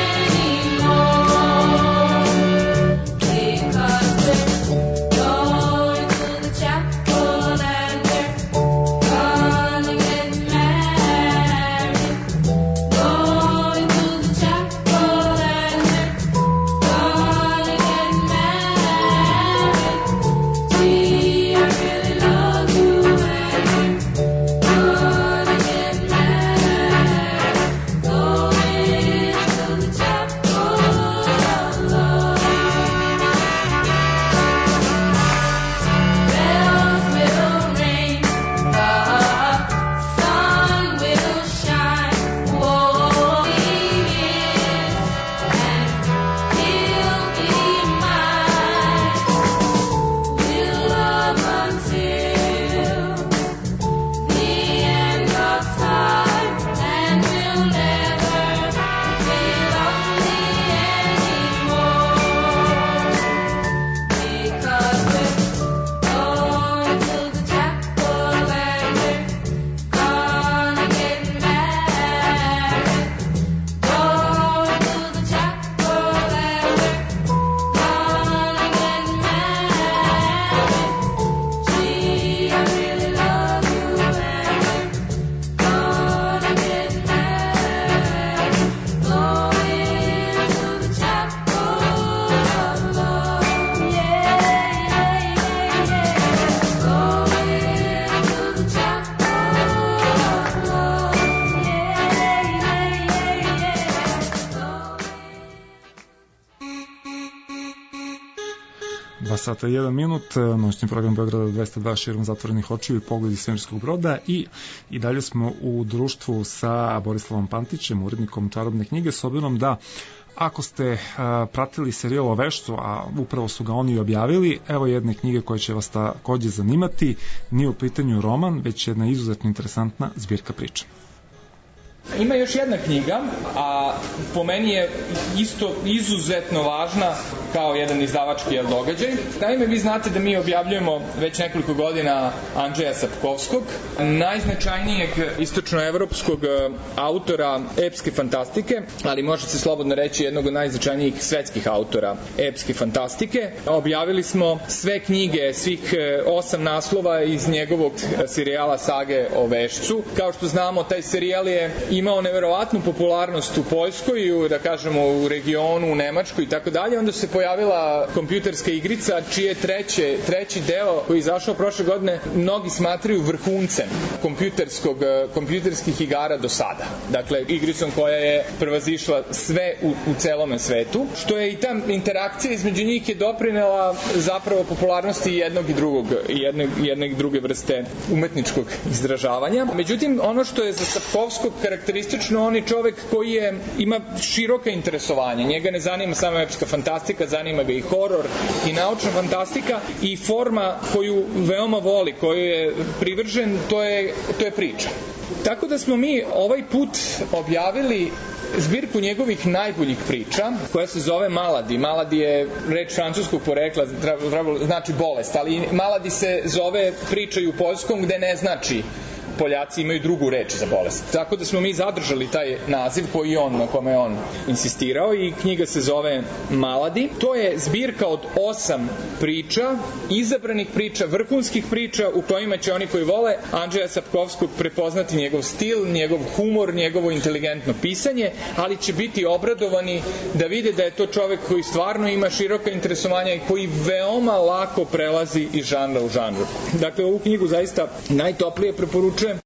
S9: anymore. Because we're going to the chapel and we're gonna get married. Going to the chapel and we're gonna get married. We really love you and we're gonna get married. Going to the chapel of love. Bells will ring, the sun will shine. Whoa, he is, and he'll be mine. We'll love until the end of time, and we'll never be lonely anymore. Because we're going to the chapel and we're gonna get married. Going to the chapel and we're gonna get married. Gee, I really love you and we're gonna get married. Going to the chapel of love. Yeah, yeah, yeah, yeah. Going to the chapel of love. Yeah, yeah, yeah, yeah.
S4: 2 sata i 1 minut, noćni program Beograda 202 širom zatvorenih očiju i pogledi svemirskog broda i dalje smo u društvu sa Borislavom Pantićem, urednikom Čarobne knjige, s obzirom da ako ste pratili serijal o Vešcu, a upravo su ga oni objavili, evo jedne knjige koje će vas takođe zanimati. Nije u pitanju roman, već jedna izuzetno interesantna zbirka priča.
S8: Ima još jedna knjiga, a po meni je isto izuzetno važna kao jedan izdavački događaj. Naime, vi znate da mi objavljujemo već nekoliko godina Andrzeja Sapkowskog, najznačajnijeg istočnoevropskog autora epske fantastike, ali može se slobodno reći jednog od najznačajnijih svetskih autora epske fantastike. Objavili smo sve knjige, svih 8 naslova iz njegovog serijala sage o Vešcu. Kao što znamo, taj serijal je imao neverovatnu popularnost u Poljskoj, da kažemo u regionu, u Nemačkoj i tako dalje. Onda se pojavila kompjuterska igrica, čije treći deo koji je izašao prošle godine mnogi smatraju vrhuncem kompjuterskih igara do sada. Dakle, igricom koja je prevazišla sve u celome svetu, što je i ta interakcija između njih je doprinela zapravo popularnosti jednog i drugog, jedne i druge vrste umetničkog izražavanja. Međutim, ono što je za Sapkowskog karakteristično, on je čovek koji ima široka interesovanja. Njega ne zanima samo epska fantastika, zanima ga i horor i naučna fantastika i forma koju veoma voli, koju je privržen, to je priča. Tako da smo mi ovaj put objavili zbirku njegovih najboljih priča, koja se zove Maladi. Maladi je reč francuskog porekla, znači bolest, ali Maladi se zove priča i u poljskom, gde ne znači Poljaci imaju drugu reč za bolest. Tako da smo mi zadržali taj naziv koji on, na kome je on insistirao, i knjiga se zove Maladi. To je zbirka od 8 priča, izabranih priča, vrhunskih priča u kojima će oni koji vole Andrzeja Sapkowskog prepoznati njegov stil, njegov humor, njegovo inteligentno pisanje, ali će biti obradovani da vide da je to čovek koji stvarno ima široka interesovanja i koji veoma lako prelazi iz žanra u žanru. Dakle, ovu knjigu zaista najtoplije preporučujem.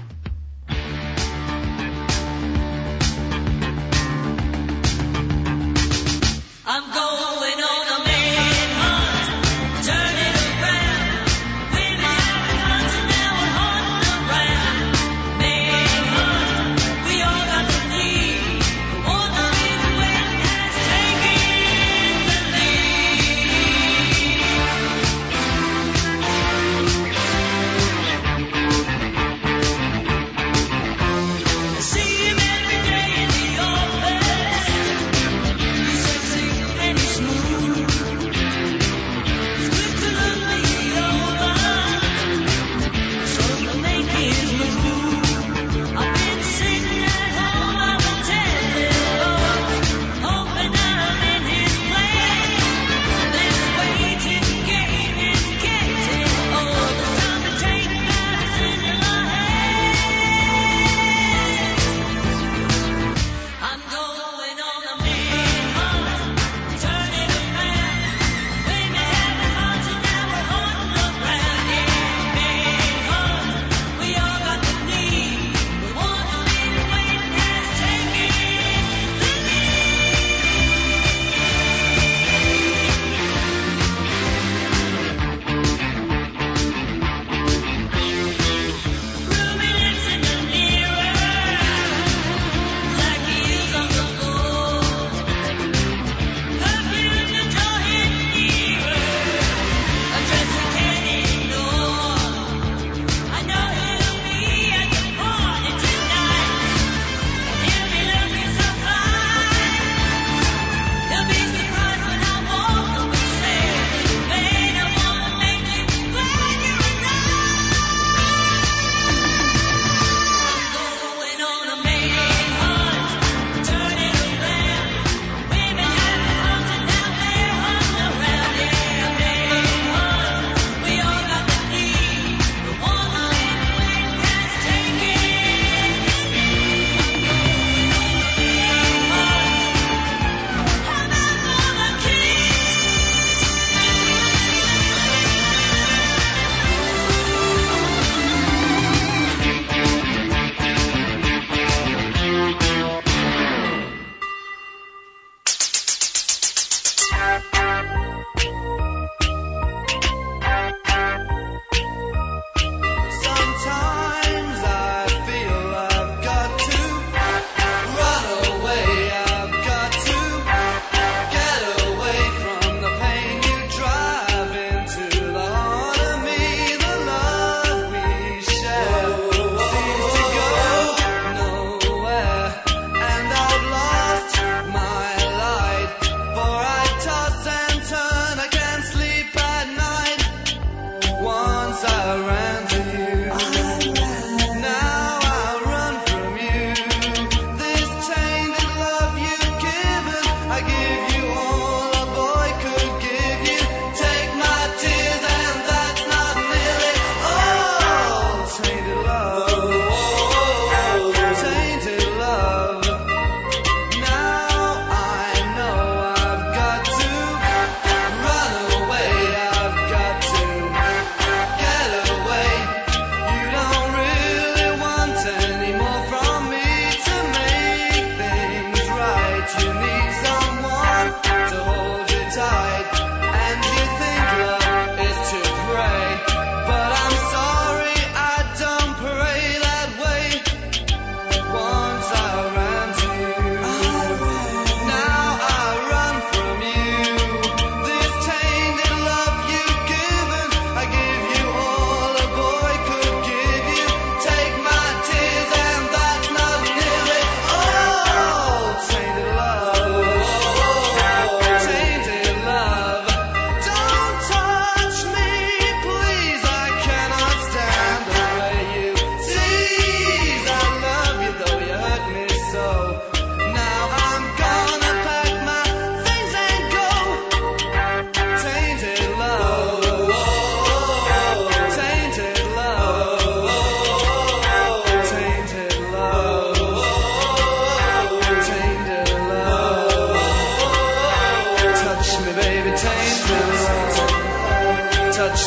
S9: I'm going on a manhunt, turning around. Women having hunts and now we're hunting around. Manhunt, we all got to leave. One of these women has taken the lead.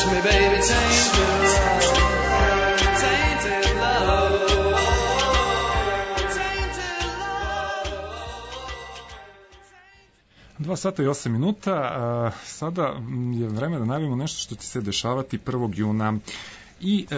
S5: me, baby, tainted love. Tainted love. Tainted love.
S4: 2 sata i 8 minuta. Sada je vreme da najavimo nešto što će se dešavati 1. juna i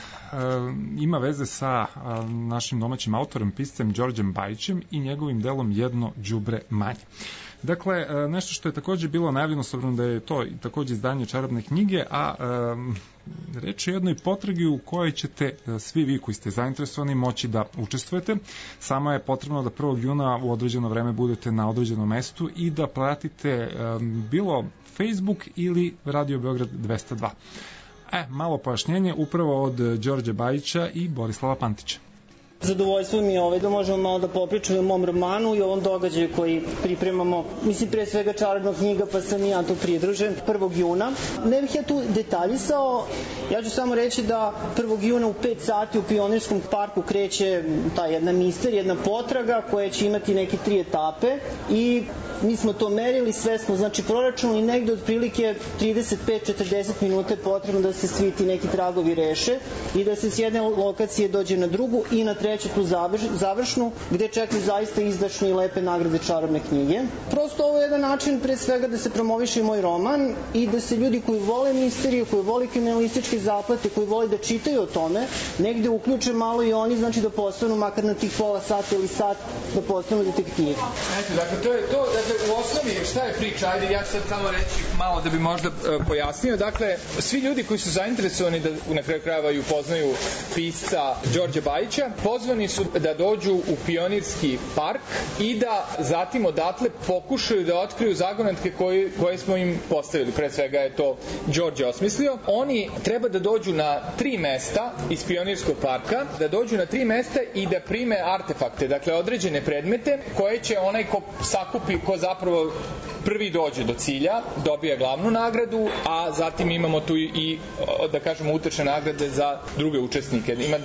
S4: ima veze sa našim domaćim autorom, piscem Đorđem Bajićem i njegovim delom Jedno đubre manje. Dakle, nešto što je takođe bilo najavljeno, s obzirom da je to takođe izdanje čarobne knjige, a reč je o jednoj potragi u kojoj ćete svi vi koji ste zainteresovani moći da učestvujete. Samo je potrebno da 1. juna u određeno vreme budete na određenom mestu i da pratite bilo Facebook ili Radio Beograd 202. Malo pojašnjenje upravo od Đorđe Bajića i Borislava Pantića.
S10: Zadovoljstvo mi je da možemo malo da popričamo o mom romanu i o ovom događaju koji pripremamo. Mislim, pre svega čarobna knjiga, pa sam i ja tu pridružen 1. juna. Ne bih ja tu detaljisao, ja ću samo reći da 1. juna u 5 sati u Pionirskom parku kreće ta jedna misterija, jedna potraga koja će imati neke 3 etape i mi smo to merili, sve smo proračunali i negde otprilike 35-40 minuta je potrebno da se svi ti neki tragovi reše i da se s jedne lokacije dođe na drugu i na treću tu završnu, gde čekaju zaista izdašne i lepe nagrade čarobne knjige. Prosto ovo je jedan način pre svega da se promoviše i moj roman i da se ljudi koji vole misteriju, koji vole kriminalističke zaplete, koji vole da čitaju o tome, negde uključe malo i oni, znači da postanu makar na tih pola sata ili sat da postanu detektivi.
S8: Eto, dakle, to je to, dakle, u osnovi šta je priča, ajde ja ću sad samo reći malo da bi možda pojasnio, dakle, svi ljudi koji su zainteresovani da na kraju krajeva i upoznaju pisca Đorđa Bajića, pozvani su da dođu u Pionirski park i da zatim odatle pokušaju da otkriju zagonetke koje smo im postavili. Pre svega je to Đorđe osmislio. Oni treba da dođu na 3 mesta iz Pionirskog parka, da dođu na 3 mesta i da prime artefakte, dakle određene predmete koje će onaj ko sakupi, ko zapravo prvi dođe do cilja, dobija glavnu nagradu, a zatim imamo tu i, da kažemo, utečne nagrade za druge učesnike. Ima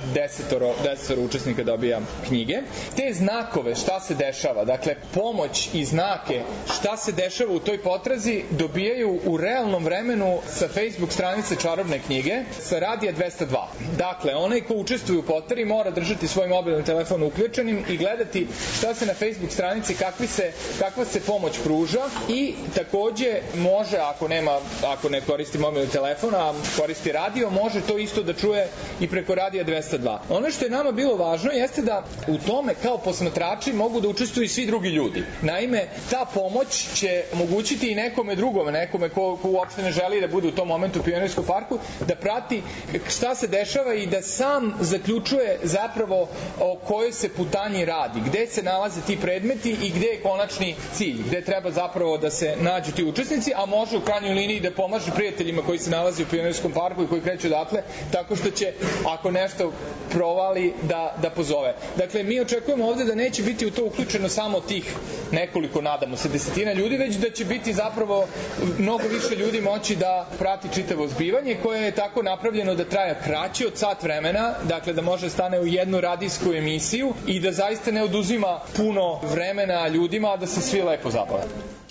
S8: 10 učesnika dobija knjige. Te znakove, šta se dešava, dakle, pomoć i znake, šta se dešava u toj potrazi, dobijaju u realnom vremenu sa Facebook stranice čarobne knjige, sa Radija 202. Dakle, onaj ko učestvuje u potari mora držati svoj mobilni telefon uključenim i gledati šta se na Facebook stranici, kakva se pomoć pruža i takođe može, ako ne koristi mobilni telefon, a koristi radio, može to isto da čuje i preko Radija 202. Ono što je nama bilo važno jeste da u tome kao posmatrači mogu da učestvuju i svi drugi ljudi. Naime, ta pomoć će omogućiti i nekome drugome, nekome ko uopšte ne želi da bude u tom momentu u Pionirskom parku, da prati šta se dešava i da sam zaključuje zapravo o kojoj se putanji radi, gde se nalaze ti predmeti i gde je konačni cilj, gde treba zapravo da se nađu ti učesnici, a može u krajnjoj liniji da pomaže prijateljima koji se nalaze u Pionirskom parku i koji kreću odatle, tako što će, ako nešto provali, da pozove. Dakle, mi očekujemo ovde da neće biti u to uključeno samo tih nekoliko, nadamo se, 10 ljudi, već da će biti zapravo mnogo više ljudi moći da prati čitavo zbivanje, koje je tako napravljeno da traja kraće od sat vremena, dakle da može stane u jednu radijsku emisiju i da zaista ne oduzima puno vremena ljudima, a da se svi lepo zabave.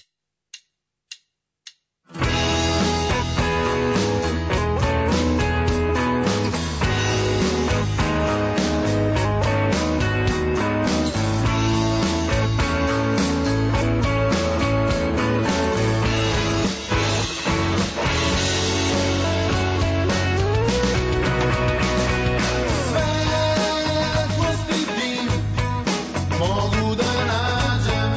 S5: Mogu da nađem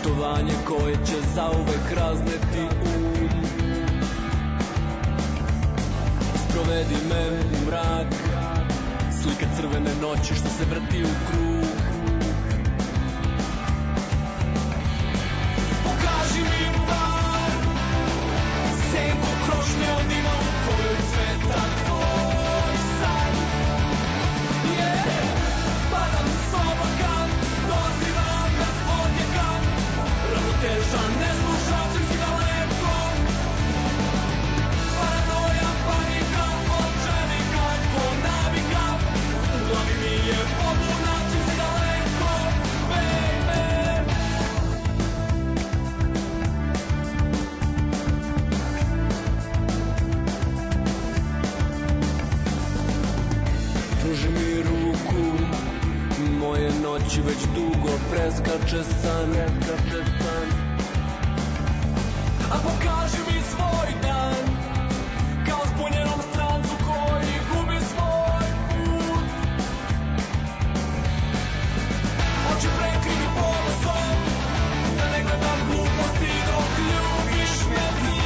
S11: putovanje koje će zauvek razneti Sprovedi me u mrak, slika crvene noći što se vrti u krug. Pokaži mi bar, senku krošnje od ima u kojoj cveta tvoj san. Padam s oblaka, dozivam da odjekam, ravnoteža ne slušam, čim si daleko. Paranoja, panika, očenika, ko navika, u glavi mi je pobuna, čim si daleko, baby. Pruži mi ruku, moje noći već dugo preskače san. A pokaži mi svoj dan, kao zbunjenom strancu koji gubi svoj put. Oči prekrivi ponosom, da ne gledam gluposti dok ljubiš me ti.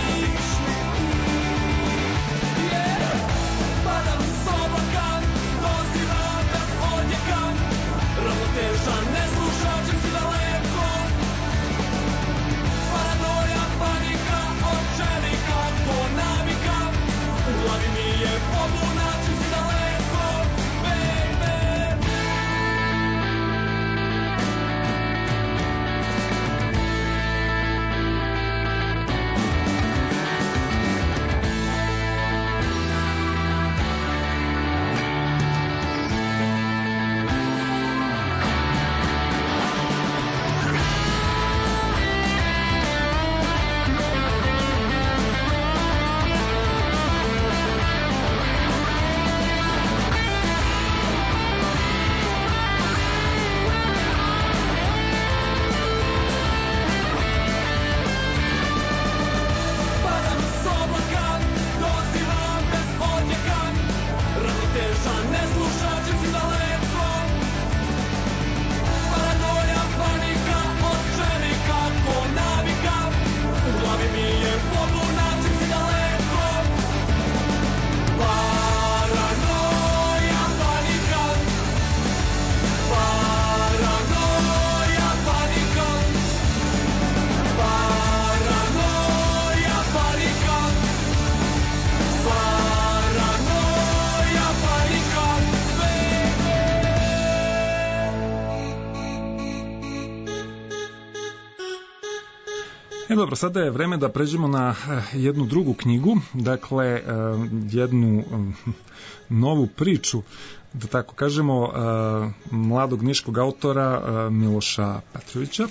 S11: Padam s oblaka, dozivam da odjekam, ravnoteža ne slušam, čim si daleko. Paranoja, panika, očenika, ko navika, u glavi mi je pobuna, čim si daleko, baby. Padam s oblaka, dozivam bez odjekam, ravnoteža ne slušam, čim si daleko. Paranoja, panika, očenika, ko navika, u glavi mi je pobuna, čim si daleko. Paranoja, panika, paranoja, panika, paranoja, panika, paranoja, panika,
S4: Dobro, sada je vreme da pređemo na jednu drugu knjigu, dakle jednu novu priču, da tako kažemo, mladog niškog autora Miloša Petrovića.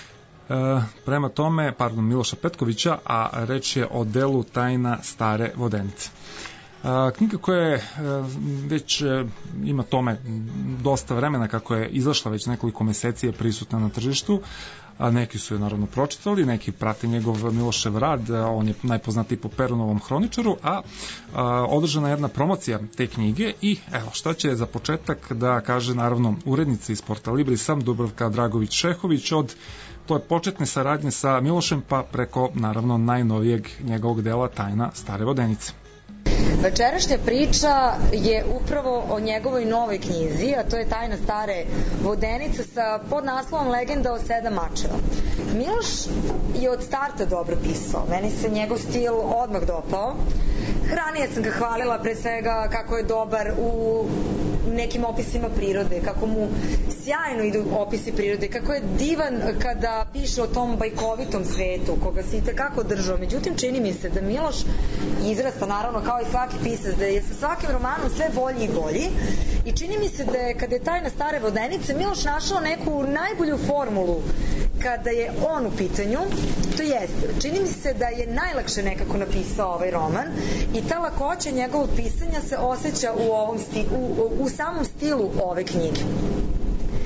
S4: Miloša Petkovića, a reč je o delu Tajna stare vodenice. Knjiga koja je već ima tome dosta vremena, kako je izašla već nekoliko meseci, je prisutna na tržištu, a neki su je naravno pročitali, neki prate njegov Milošev rad, on je najpoznatiji po Perunovom hroničaru, a održana je jedna promocija te knjige i evo šta će za početak da kaže naravno urednica iz Porta Librisam Dubravka Dragović-Šehović od to je početne saradnje sa Milošem pa preko naravno najnovijeg njegovog dela Tajna stare vodenice.
S12: Večerašnja priča je upravo o njegovoj novoj knjizi, a to je Tajna stare vodenice sa podnaslovom Legenda o 7 mačeva. Miloš je od starta dobro pisao, meni se njegov stil odmah dopao. Ranije sam ga hvalila pre svega kako je dobar u nekim opisima prirode, kako mu sjajno idu opisi prirode, kako je divan kada piše o tom bajkovitom svetu, koga se i tekako držao. Međutim, čini mi se da Miloš izrasta, naravno, kao i svaki pisac, da je sa svakim romanom sve bolji i bolji. I čini mi se da je, kada je Tajna stare vodenice, Miloš našao neku najbolju formulu kada je on u pitanju. To jest, čini mi se da je najlakše nekako napisao ovaj roman i ta lakoća njegovog pisanja se osjeća u samom stilu ove knjige.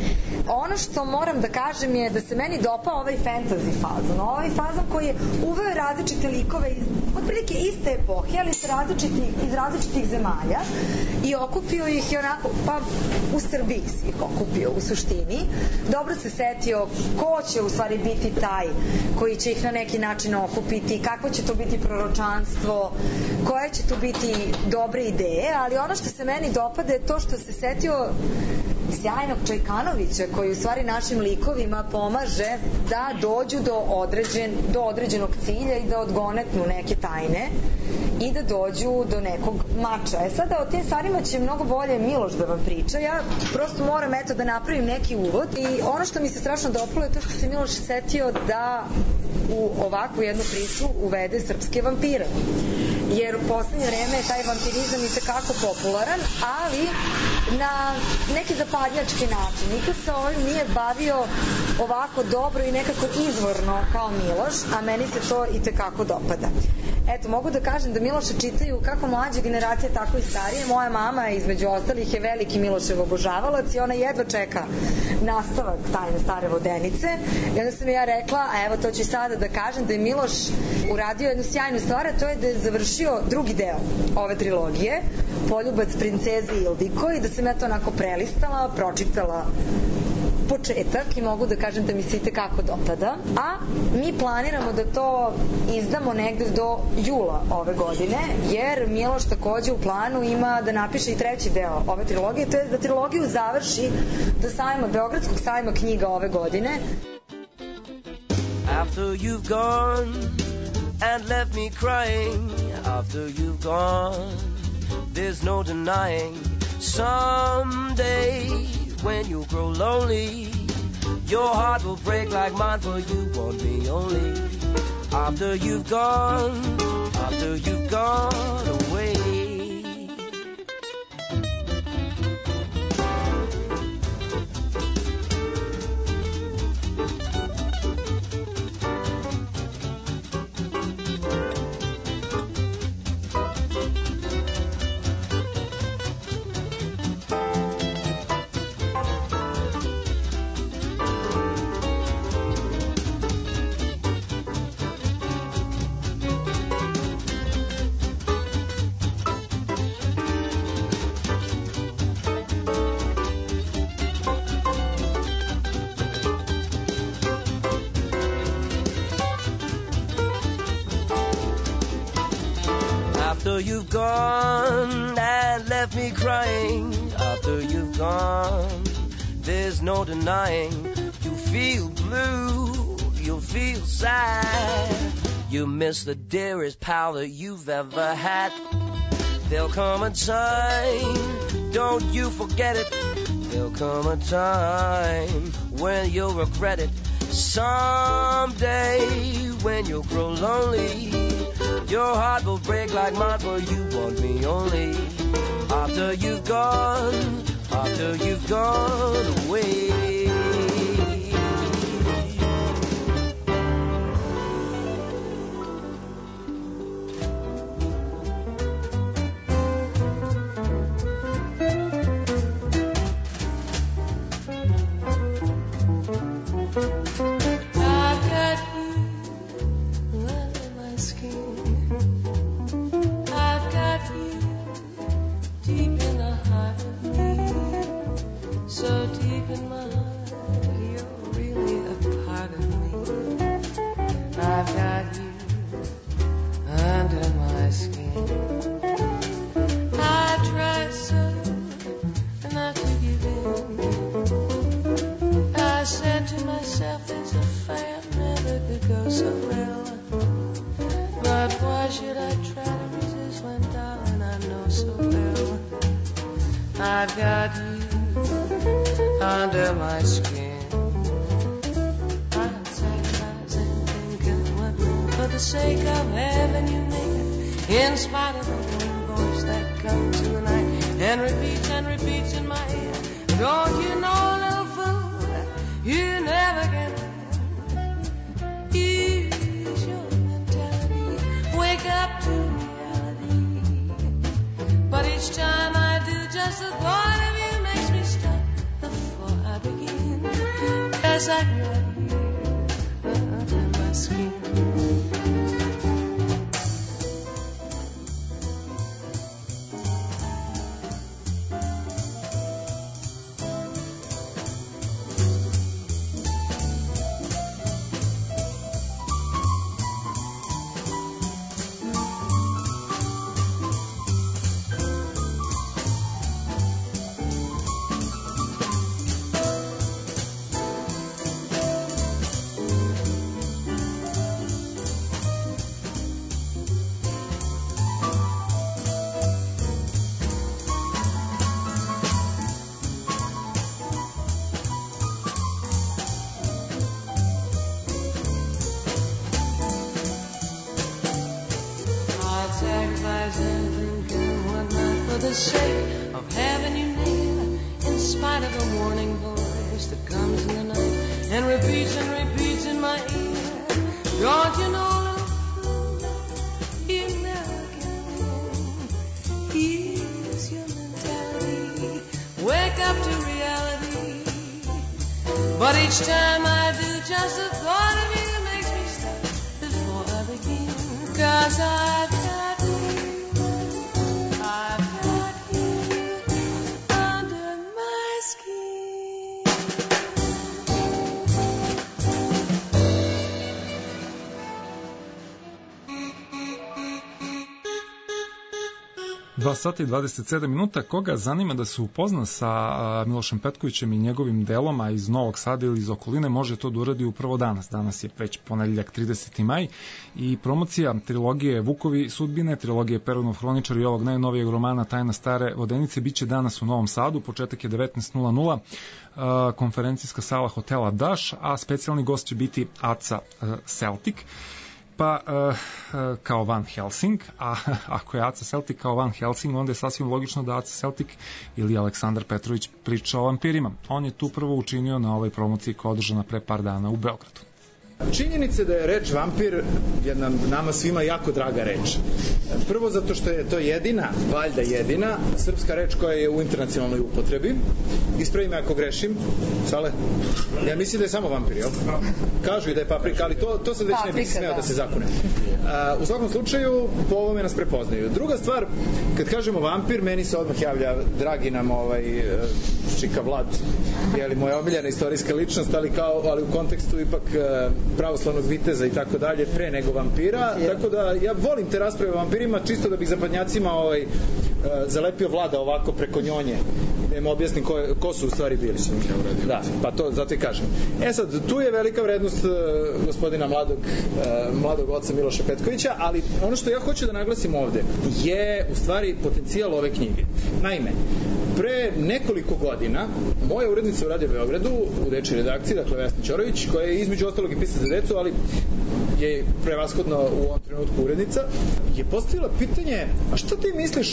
S12: ono što moram da kažem je da se meni dopao ovaj fantasy fazon, ovaj fazon koji je uveo različite likove iz otprilike iste epohe, ali iz različitih zemalja i okupio ih je onako, pa u Srbiji si ih okupio u suštini. Dobro se setio ko će u stvari biti taj koji će ih na neki način okupiti, kakvo će to biti proročanstvo, koje će to biti dobre ideje, ali ono što se meni dopada je to što se setio sjajnog Čajkanovića koji u stvari našim likovima pomaže da dođu do određenog cilja i da odgonetnu neke tajne i da dođu do nekog mača. Sada o tim stvarima će mnogo bolje Miloš da vam priča. Ja prosto moram da napravim neki uvod i ono što mi se strašno dopalo je to što se Miloš setio da u ovakvu jednu priču uvede srpske vampire. Jer u poslednje vreme je taj vampirizam i tekako popularan, ali na neki zapadnjački način. Nikad se ovim nije bavio ovako dobro i nekako izvorno kao Miloš, a meni se to i tekako dopada. Eto, mogu da kažem da Miloša čitaju kako mlađe generacije, tako i starije. Moja mama, između ostalih, je veliki Milošev obožavalac i ona jedva čeka nastavak Tajne stare vodenice. I onda sam ja rekla, a evo to ću sada da kažem, da je Miloš uradio jednu sjajnu stvar, a to je da je završio drugi deo ove trilogije, Poljubac princeze Ildiko, i da sam ja to onako prelistala, pročitala početak i mogu da kažem da mi se i tekako dopada. A mi planiramo da to izdamo negde do jula ove godine, jer Miloš takođe u planu ima da napiše i treći deo ove trilogije, to je da trilogiju završi do sajma, Beogradskog sajma knjiga ove godine.
S13: After you've gone and left me crying, after you've gone, there's no denying someday when you grow lonely, your heart will break like mine, for you want me only. After you've gone away. After you've gone and left me crying, after you've gone, there's no denying. You feel blue, you feel sad. You miss the dearest pal that you've ever had. There'll come a time, don't you forget it. There'll come a time when you'll regret it. Someday when you'll grow lonely, your heart will break like mine, for you want me only. After you've gone away.
S14: I've got you under my skin. I'm sacrificing, thinking what for the sake of having you near, in spite of the one voice that comes in the night and repeats in my ear. Don't you know, little fool, you never can use your mentality. Wake up to reality. But each time I do, just the thought of you makes me stop before I begin. hiding right here under my skin. I'd sacrifice anything and whatnot for the sake of having you near, in spite of the warning voice that comes in the night and repeats in my ear. Don't you know, little fool, you never get along. Here's your mentality. Wake up to reality. But each time I do, just the thought of you makes me stop before I begin. 'Cause I've got you under my skin.
S4: 2 sata i 27 minuta. Koga zanima da se upozna sa Milošem Petkovićem i njegovim delom, iz Novog Sada ili iz okoline, može to da uradi upravo danas. Danas je već ponedeljak 30. maj i promocija trilogije Vukovi sudbine, trilogije Perunov hroničar i ovog najnovijeg romana Tajna stare vodenice biće danas u Novom Sadu. Početak je 19:00, konferencijska sala hotela Daš, a specijalni gost će biti Aca Celtic. Pa kao Van Helsing, a ako je Aca Celtic kao Van Helsing, onda je sasvim logično da Aca Celtic ili Aleksandar Petrović priča o vampirima. On je tu prvo učinio na ovoj promociji koja je održana pre par dana u Beogradu.
S15: Činjenica da je reč vampir jedna nama svima jako draga reč. Prvo zato što je to jedina, valjda jedina, srpska reč koja je u internacionalnoj upotrebi. Ispravi me ako grešim. Sale? Ja mislim da je samo vampir, jel? Kažu i da je paprika, ali to sad već ne bih smeo da se zakune. U svakom slučaju, po ovome nas prepoznaju. Druga stvar, kad kažemo vampir, meni se odmah javlja dragi nam Čika Vlad, je li moja omiljena istorijska ličnost, ali u kontekstu ipak pravoslavnog viteza i tako dalje, pre nego vampira, tako da ja volim te rasprave o vampirima, čisto da bih zapadnjacima zalepio Vlada ovako preko njonje, da im objasnim ko su u stvari bili. Da, pa to zato i kažem. Sad, tu je velika vrednost gospodina mladog oca Miloša Petkovića, ali ono što ja hoću da naglasim ovde je u stvari potencijal ove knjige. Naime, pre nekoliko godina moja urednica u Radio Beogradu u dečoj redakciji, dakle Vesna Ćorović, koja je između ostalog i pisac za decu, ali je prevashodno u ovom trenutku urednica, je postavila pitanje, a šta ti misliš,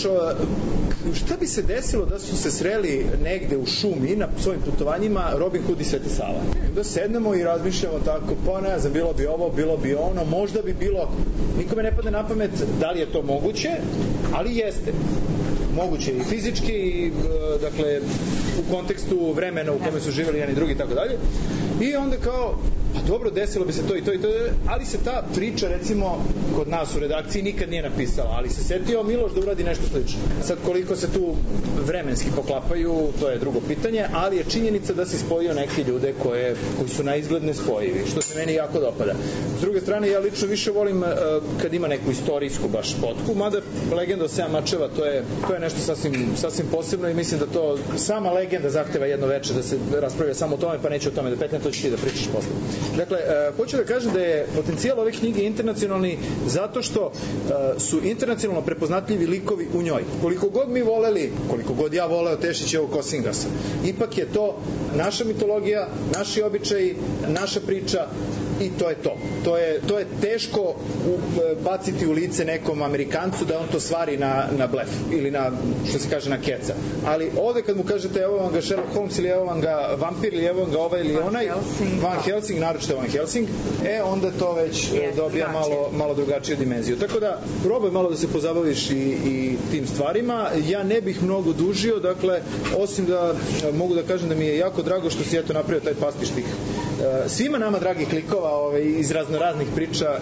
S15: šta bi se desilo da su se sreli negde u šumi na svojim putovanjima Robin Hood i Sveti Sava? Da sednemo i razmišljamo tako, pa ne znam, bilo bi ovo, bilo bi ono, možda bi bilo, nikome ne padne na pamet da li je to moguće, ali jeste. Moguće i fizički, i, dakle, u kontekstu vremena u kome su živjeli jedni drugi i tako dalje. I onda kao, pa dobro, desilo bi se to i to i to, ali se ta priča, recimo, kod nas u redakciji nikad nije napisala, ali se setio Miloš da uradi nešto slično. Sad, koliko se tu vremenski poklapaju, to je drugo pitanje, ali je činjenica da si spojio neke ljude koji su na izgled nespojivi, što se meni jako dopada. S druge strane, ja lično više volim kad ima neku istorijsku baš potku, mada legenda o 7 mačeva, to je nešto sasvim posebno i mislim da to sama legenda zahteva jedno veče da se raspravlja samo o tome, pa neću o tome da petnem, to ćeš ti da pričaš posle. Dakle, hoću da kažem da je potencijal ove knjige internacionalni zato što su internacionalno prepoznatljivi likovi u njoj. Koliko god mi voleli, koliko god ja voleo Tešićevog Kosingasa, ipak je to naša mitologija, naši običaji, naša priča i to je to. To je teško baciti u lice nekom Amerikancu da on to stvari na blef ili na, što se kaže, na keca. Ali ovde kad mu kažete evo vam ga Sherlock Holmes ili evo vam ga vampir ili evo vam ga ovaj ili onaj, Van Helsing, naročito Van Helsing, onda to već dobija malo drugačiju dimenziju. Tako da, probaj malo da se pozabaviš i tim stvarima. Ja ne bih mnogo dužio, dakle, osim da mogu da kažem da mi je jako drago što si eto napravio taj pastiš tih svima nama dragih likova iz raznoraznih priča.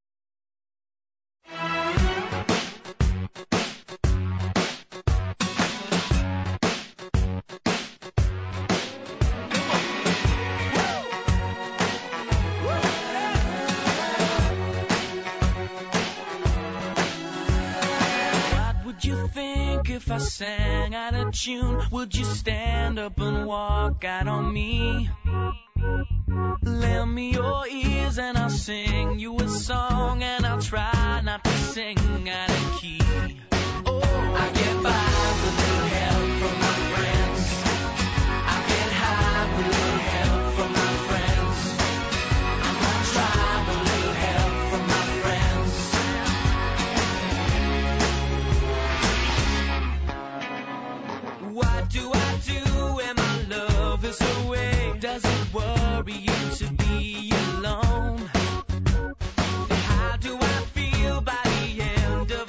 S16: If I sang out of tune, would you stand up and walk out on me? Lend me your ears and I'll sing you a song, and I'll try not to sing out of key. Oh, I get by with a little help from my friends. I get high with a little help from my friends. I'm gonna try with a little help from my friends. What do I do when my love is away? Does it worry you to be alone? How do I feel by the end of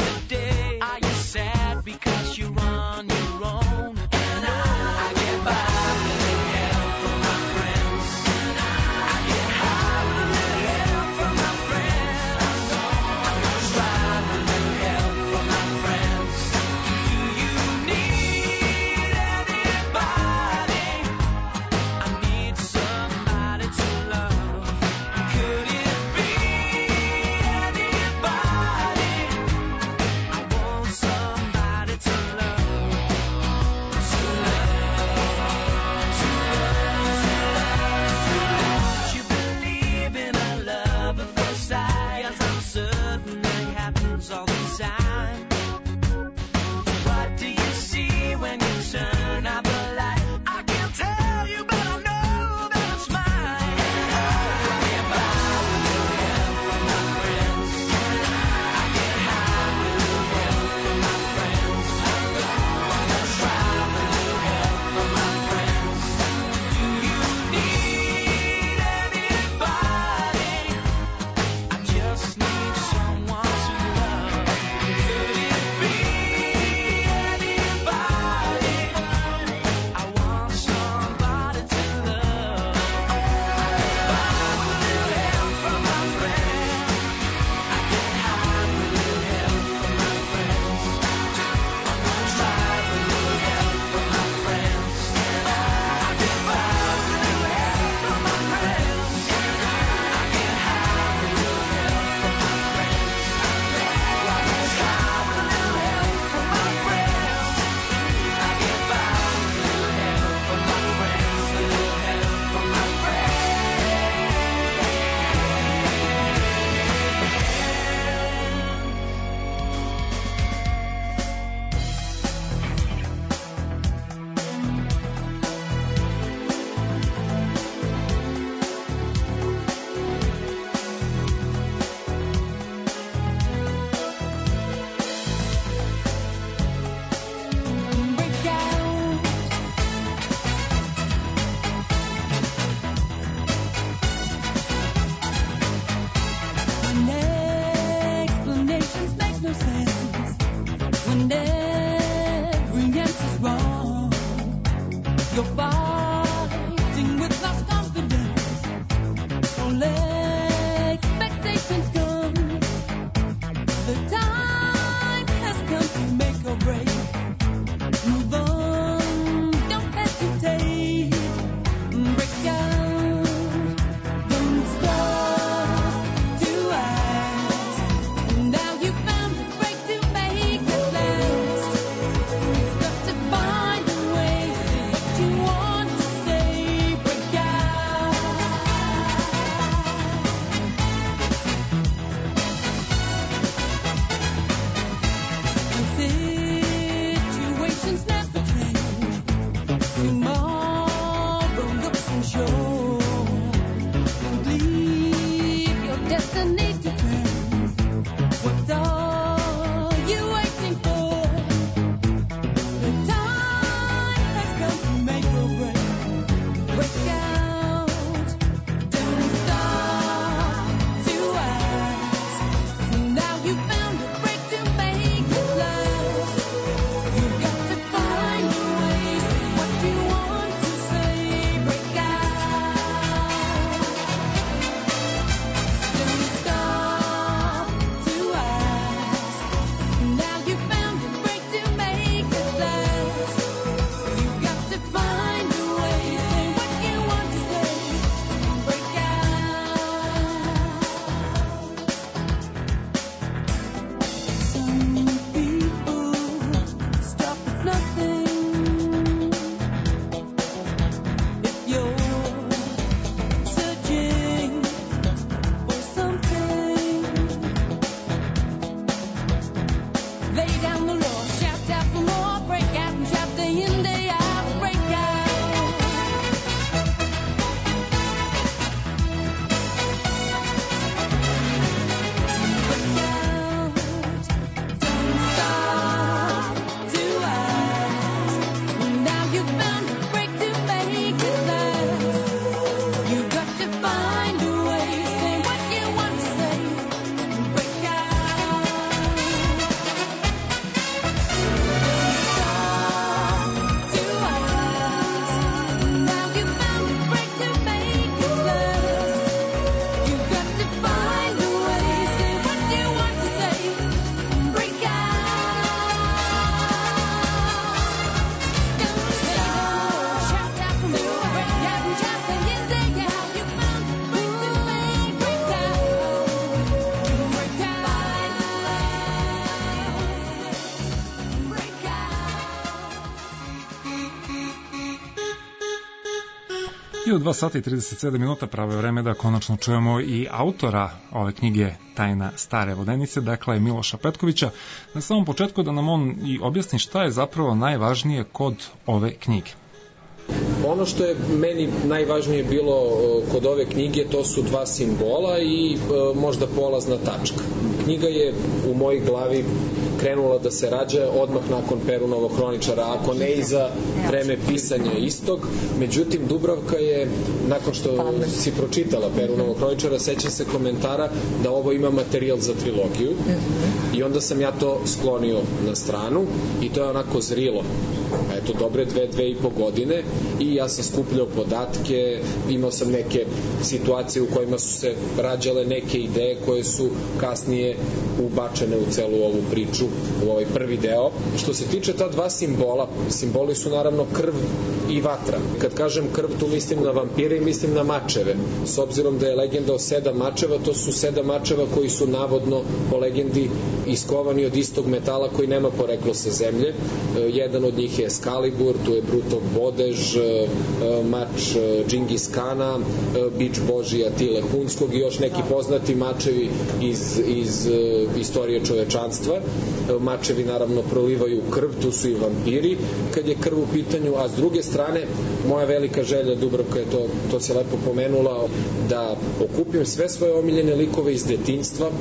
S4: I u 2 sata i 37 minuta pravo je vreme da konačno čujemo i autora ove knjige Tajna stare vodenice, dakle Miloša Petkovića. Na samom početku da nam on i objasni šta je zapravo najvažnije kod ove knjige.
S17: Ono što je meni najvažnije bilo kod ove knjige, to su 2 simbola i možda polazna tačka. Knjiga je u mojoj glavi krenula da se rađa odmah nakon Perunovog hroničara, ako ne i za vreme pisanja istog. Međutim, Dubravka je, nakon što si pročitala Perunovog hroničara, seća se komentara da ovo ima materijal za trilogiju i onda sam ja to sklonio na stranu i to je onako zrilo. Eto, dobre 2,5 godine i ja sam skupljao podatke, imao sam neke situacije u kojima su se rađale neke ideje koje su kasnije ubačene u celu ovu priču, u ovaj prvi deo. Što se tiče ta 2 simbola, simboli su naravno krv i vatra. Kad kažem krv, tu mislim na vampire i mislim na mačeve. S obzirom da je legenda o 7 mačeva, to su 7 mačeva koji su navodno po legendi iskovani od istog metala koji nema poreklo sa zemlje. Jedan od njih je Excalibur, tu je Brutog Bodež, mač Džingis Kana, bič Božija Atile Hunskog i još neki poznati mačevi iz istorije čovečanstva. Mačevi naravno prolivaju krv, tu su i vampiri kad je krv u pitanju, a s druge strane moja velika želja, Dubravka je to se lepo pomenula, da okupim sve svoje omiljene likove iz detinjstva,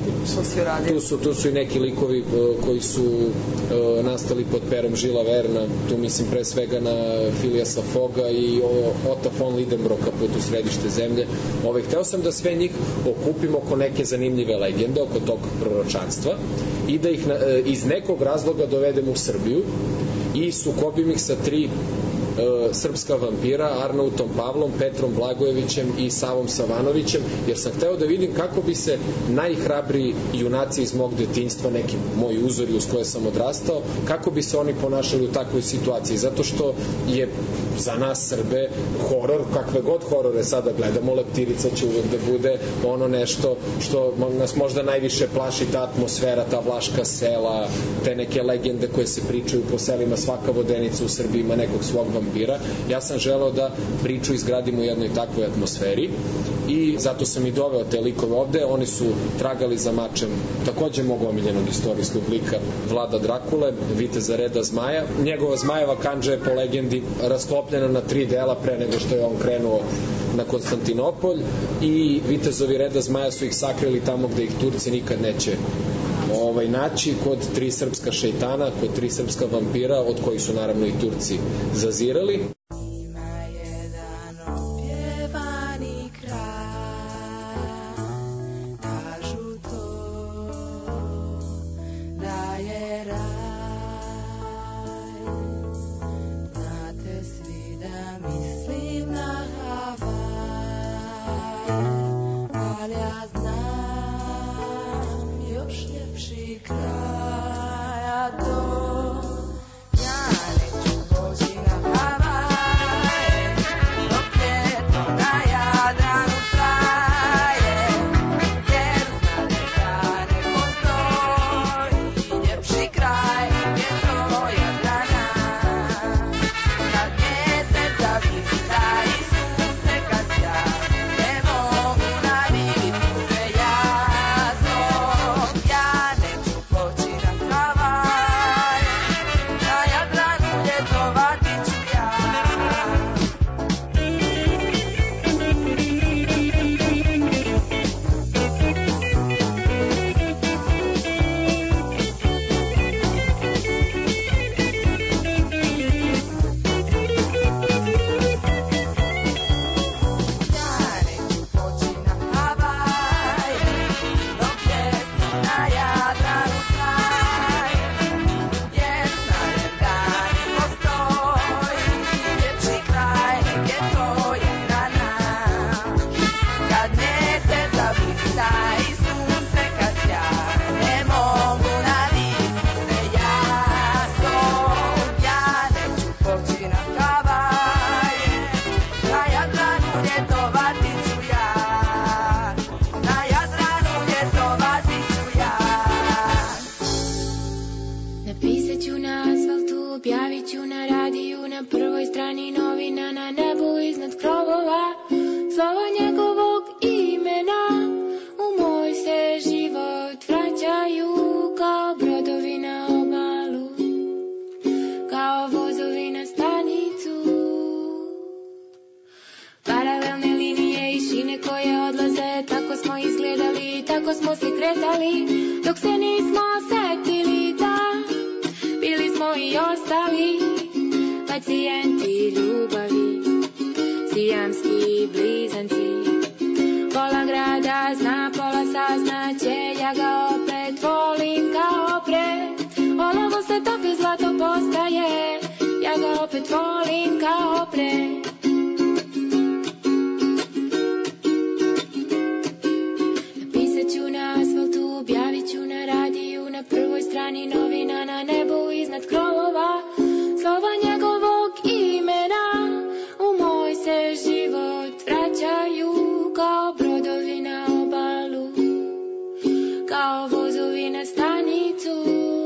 S17: tu su i neki likovi koji su nastali pod perom Žila Verna, tu mislim pre svega na Filiasa Foga i Ota von Lidenbroka Put u središte zemlje. Hteo sam da sve njih okupim oko neke zanimljive legende, oko tog proročanstva i da ih iz nekog razloga dovedem u Srbiju i sukobim ih sa 3 srpska vampira, Arnautom Pavlom, Petrom Blagojevićem i Savom Savanovićem, jer sam hteo da vidim kako bi se najhrabriji junaci iz mog detinjstva, neki moji uzori uz koje sam odrastao, kako bi se oni ponašali u takvoj situaciji, zato što je za nas Srbe horor, kakve god horore sada gledamo, Leptirica će uvek da bude ono nešto što nas možda najviše plaši, ta atmosfera, ta vlaška sela, te neke legende koje se pričaju po selima, svaka vodenica u Srbiji ima nekog svog vampira. Ja sam želeo da priču izgradim u jednoj takvoj atmosferi i zato sam i doveo te likove ovde. Oni su tragali za mačem takođe mog omiljenog istorijskog lika Vlada Drakule, viteza reda zmaja. Njegova zmajeva kandža je po legendi rasklopljena na 3 dela pre nego što je on krenuo na Konstantinopolj i vitezovi reda zmaja su ih sakrili tamo gde ih Turci nikad neće naći, kod 3 srpska šejtana, kod 3 srpska vampira, od kojih su naravno i Turci zazirali.
S14: Ja neću poći na
S18: sledali, tako smo se kretali, dok se nismo setili da bili smo i ostali pacijenti ljubavi, sijamski blizanci. Pola grada zna, pola saznaće, ja ga opet volim kao pre. Olovo se topi, zlato postaje, ja ga opet volim kao pre. Napisat ću na asfaltu, objavit ću na radiju, na prvoj strani novina, na nebu iznad krovova, slova njegovog imena u moj se život vraćaju kao brodovi na obalu, kao vozovi na stanicu.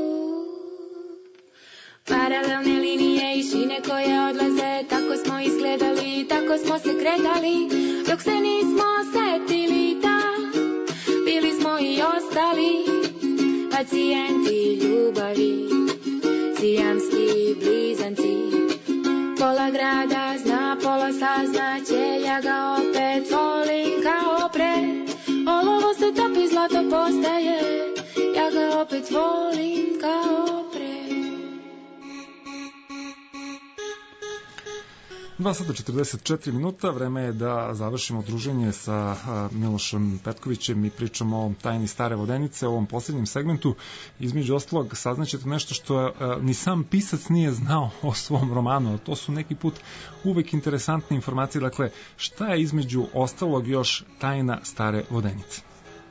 S18: Paralelne linije i šine koje odlaze, tako smo izgledali, tako smo se kretali, dok se nismo setili da bili smo i ostali pacijenti ljubavi, sijamski blizanci. Pola grada zna, pola saznaće, ja ga opet volim kao pre. Olovo se topi, zlato postaje, ja ga opet volim kao pre.
S4: 2 sata 44 minuta, vreme je da završimo druženje sa Milošem Petkovićem i pričamo o tajni stare vodenice, u ovom posljednjem segmentu. Između ostalog saznaćete nešto što ni sam pisac nije znao o svom romanu, to su neki put uvek interesantne informacije. Dakle, šta je između ostalog još tajna stare vodenice?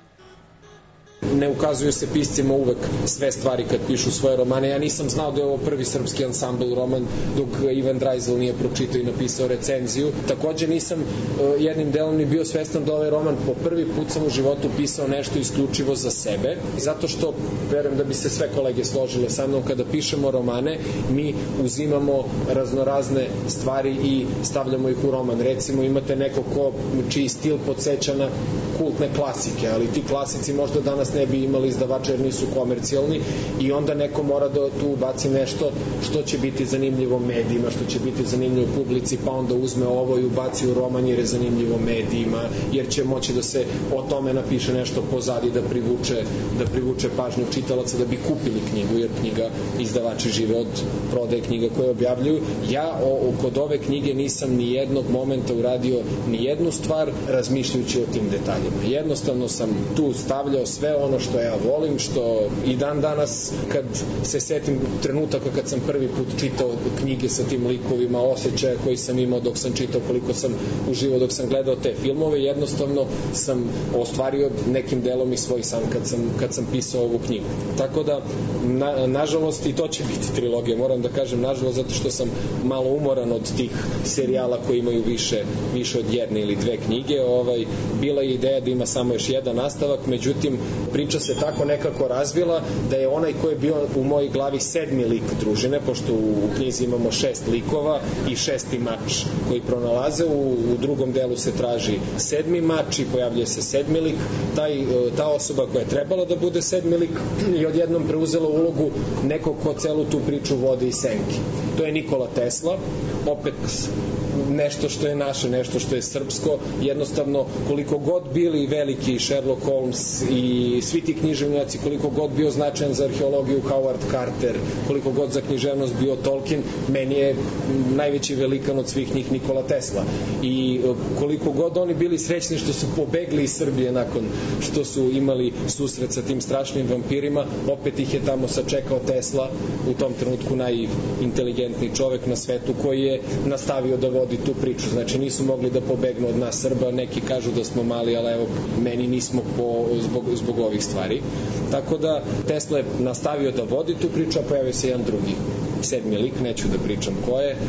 S17: Ne ukazuju se piscima uvek sve stvari kad pišu svoje romane. Ja nisam znao da je ovo prvi srpski ansambl roman dok Ivan Drajzel nije pročitao i napisao recenziju. Takođe nisam jednim delom ni bio svestan da ovaj roman po prvi put sam u životu pisao nešto isključivo za sebe, zato što verujem da bi se sve kolege složile sa mnom, kada pišemo romane mi uzimamo raznorazne stvari i stavljamo ih u roman. Recimo imate neko čiji stil podseća na kultne klasike, ali ti klasici možda danas ne bi imali izdavača jer nisu komercijalni i onda neko mora da tu ubaci nešto što će biti zanimljivo medijima, što će biti zanimljivo publici, pa onda uzme ovo i ubaci u roman jer je zanimljivo medijima, jer će moći da se o tome napiše nešto pozadi da privuče pažnju čitalaca da bi kupili knjigu, jer knjiga izdavači žive od prodaje knjiga koje objavljuju. Ja kod ove knjige nisam ni jednog momenta uradio ni jednu stvar razmišljajući o tim detaljima. Jednostavno sam tu stavljao sve ono što ja volim, što i dan danas kad se setim trenutaka kad sam prvi put čitao knjige sa tim likovima, osjećaja koji sam imao dok sam čitao, koliko sam uživao dok sam gledao te filmove, jednostavno sam ostvario nekim delom i svoj san kad sam pisao ovu knjigu. Tako da, nažalost, i to će biti trilogija, moram da kažem nažalost, zato što sam malo umoran od tih serijala koji imaju više od jedne ili dve knjige. Bila je ideja da ima samo još jedan nastavak, međutim, priča se tako nekako razvila da je onaj ko je bio u mojoj glavi sedmi lik družine, pošto u knjizi imamo 6 likova i 6. mač koji pronalaze, u drugom delu se traži 7. mač i pojavljuje se 7. lik. Ta osoba koja je trebala da bude 7. lik je odjednom preuzela ulogu nekog ko celu tu priču vodi i senki. To je Nikola Tesla, opet nešto što je naše, nešto što je srpsko. Jednostavno, koliko god bili veliki Sherlock Holmes i svi ti književnjaci, koliko god bio značajan za arheologiju Howard Carter, koliko god za književnost bio Tolkien, meni je najveći velikan od svih njih Nikola Tesla. I koliko god oni bili srećni što su pobegli iz Srbije nakon što su imali susret sa tim strašnim vampirima, opet ih je tamo sačekao Tesla, u tom trenutku najinteligentniji čovek na svetu, koji je nastavio da vodi tu priču. Znači nisu mogli da pobegnu od nas Srba, neki kažu da smo mali, ali evo, meni nismo zbog ovih stvari. Tako da Tesla je nastavio da vodi tu priču, a pojavio se jedan drugi 7. lik, neću da pričam ko je.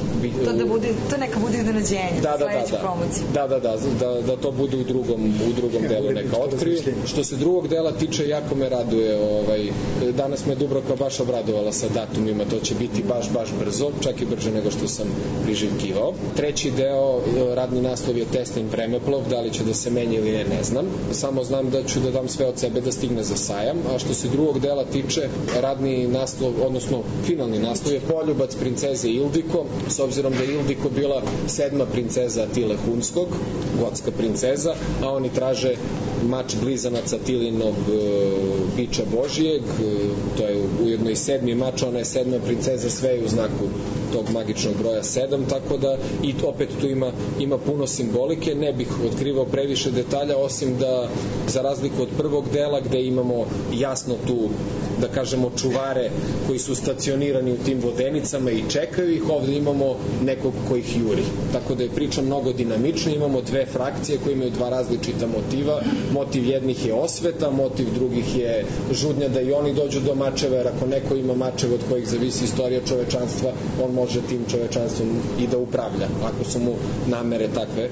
S12: To neka bude iznenađenje za sledeću promociju.
S17: Da to bude u drugom delu neka otkriju. Što se drugog dela tiče, jako me raduje, danas me Dubravka baš obradovala sa datumima, to će biti baš brzo, čak i brže nego što sam priželjkivao. Treći deo, radni naslov je Teslin vremeplov, da li će da se menja ili ne znam. Samo znam da ću da dam sve od sebe da stigne za sajam, a što se drugog dela tiče, radni naslov, odnosno finalni naslov je Poljubac princeze Ildiko, s obzirom da je Ildiko bila 7. princeza Atile Hunskog, gotska princeza, a oni traže mač blizanaca Tilinog biča Božijeg, to je ujedno i 7. mač, ona je 7. princeza, sve je u znaku tog magičnog broja 7, tako da i opet tu ima puno simbolike. Ne bih otkrivao previše detalja, osim da za razliku od prvog dela gde imamo jasno tu, da kažemo, čuvare koji su stacionirani u tim vodenicama i čekaju ih, ovde imamo nekog ko ih juri. Tako da je priča mnogo dinamična, imamo dve frakcije koje imaju dva različita motiva. Motiv jednih je osveta, motiv drugih je žudnja da i oni dođu do mačeva, jer ako neko ima mačeve od kojih zavisi istorija čovečanstva, on može tim čovečanstvom i da upravlja, ako su mu namere takve.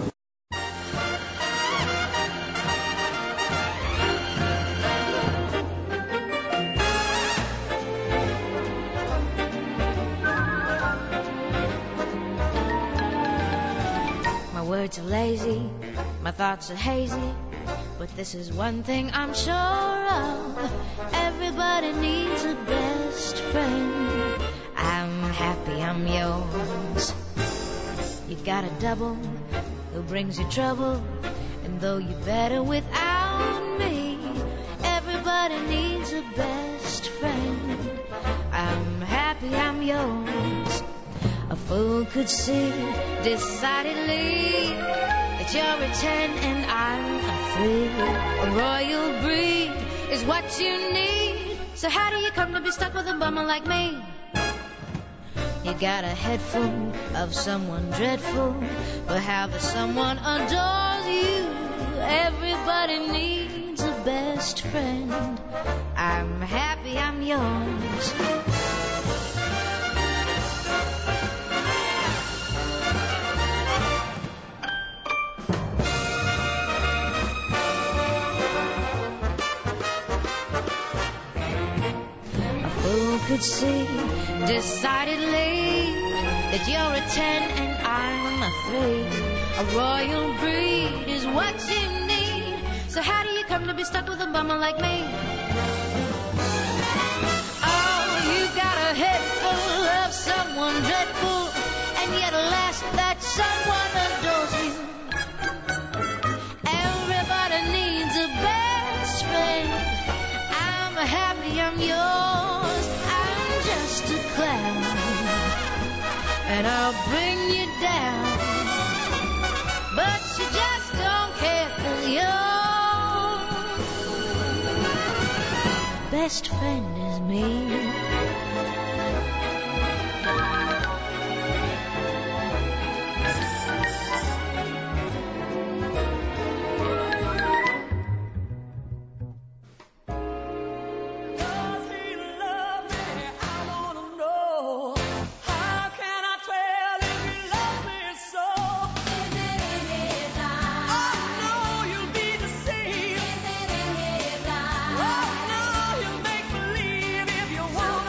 S19: Words are lazy, my thoughts are hazy, but this is one thing I'm sure of. Everybody needs a best friend. I'm happy I'm yours. You got a double who brings you trouble, and though you're better without me, everybody needs a best friend. I'm happy I'm yours. A fool could see decidedly that you're a 10 and I'm a 3. A royal breed is what you need. So how do you come to be stuck with a bummer like me? You got a head full of someone dreadful, but how the someone adores you. Everybody needs a best friend. I'm happy I'm yours. Could see decidedly that you're a 10 and I'm a 3. A royal breed is what you need. So how do you come to be stuck with a bummer like me? Oh, you got a head full of someone dreadful, and yet alas, that someone adores you. Everybody needs a best friend. I'm happy I'm yours. Just a clown, and I'll bring you down, but you just don't care 'cause your best friend is me.
S11: Oh, no, you'll make believe if you want.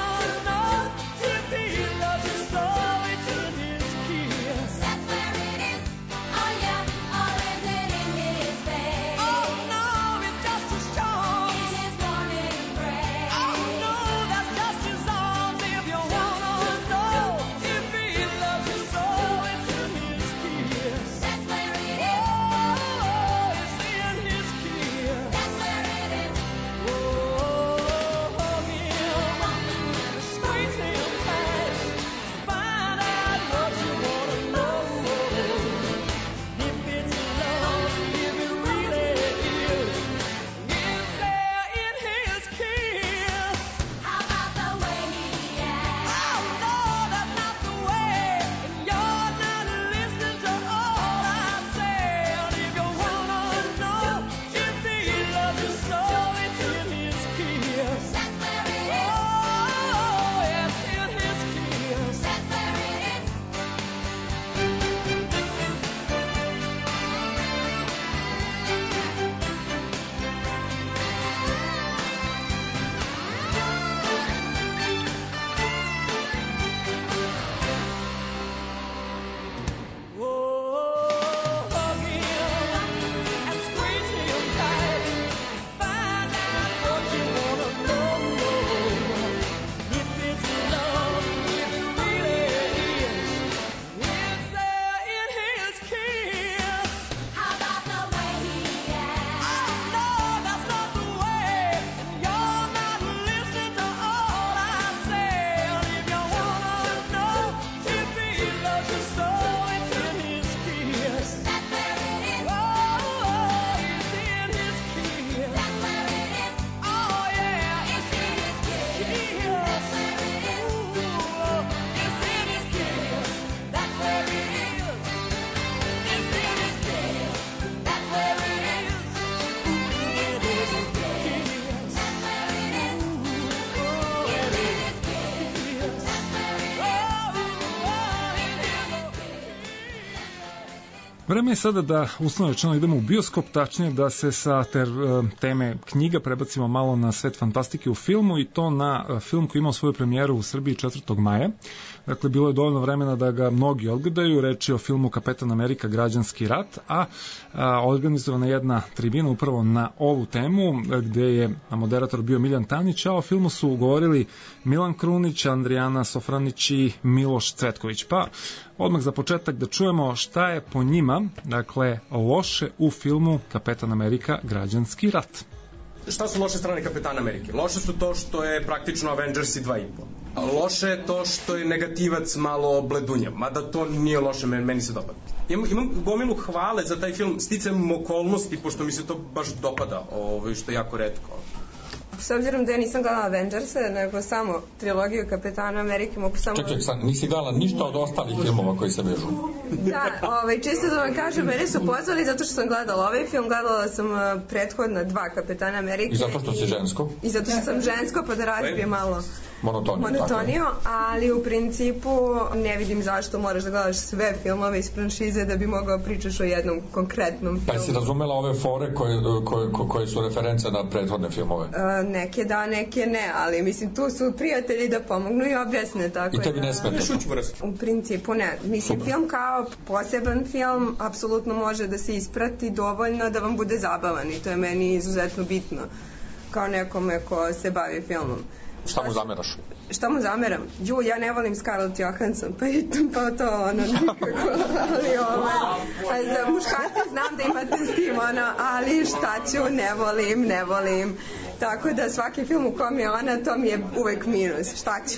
S4: Vreme je sada da uslovno rečeno idemo u bioskop, tačnije da se sa teme knjiga prebacimo malo na svet fantastike u filmu i to na film koji imao svoju premijeru u Srbiji 4. maja. Dakle, bilo je dovoljno vremena da ga mnogi odgledaju, reč je o filmu Kapetan Amerika Građanski rat, a organizovana jedna tribina upravo na ovu temu, gde je moderator bio Miljan Tanić, a o filmu su govorili Milan Krunić, Andrijana Sofranić i Miloš Cvetković. Pa, odmah za početak da čujemo šta je po njima, dakle, loše u filmu Kapetan Amerika Građanski rat.
S20: Šta su loše strane Kapetana Amerike? Loše su to što je praktično Avengersi 2,5. Loše je to što je negativac malo bledunja, mada to nije loše, meni se dopada. Imam gomilu hvale za taj film, sticajem okolnosti, pošto mi se to baš dopada, što je jako retko.
S21: S obzirom da ja nisam gledala Avengerse, nego samo trilogiju Kapetana Amerike, mogu samo...
S22: Čekaj, nisi gledala ništa od ostalih filmova koji se vežu?
S21: Da, čisto da vam kažem, mene su pozvali zato što sam gledala ovaj film, gledala sam prethodna 2 Kapetana Amerike.
S22: I zato što si žensko?
S21: I zato što sam žensko, pa da razbijem malo
S22: monotoniju,
S21: ali u principu ne vidim zašto moraš da gledaš sve filmove iz franšize da bi mogao pričaš o jednom konkretnom filmu.
S22: Pa si razumela ove fore koje su reference na prethodne filmove?
S21: Neke da, neke ne, ali mislim tu su prijatelji da pomognu i objasne, tako.
S22: I tebi ne smeta?
S21: U principu ne. Mislim, film kao poseban film apsolutno može da se isprati dovoljno da vam bude zabavan i to je meni izuzetno bitno kao nekome ko se bavi filmom.
S22: Šta mu zameraš?
S21: Šta mu zameram? Ja ne volim Scarlett Johansson, pa to nikako, ali za muškarce znam da imate s tim ali šta ću, ne volim. Tako da svaki film u kom je ona, to mi je uvek minus, šta ću?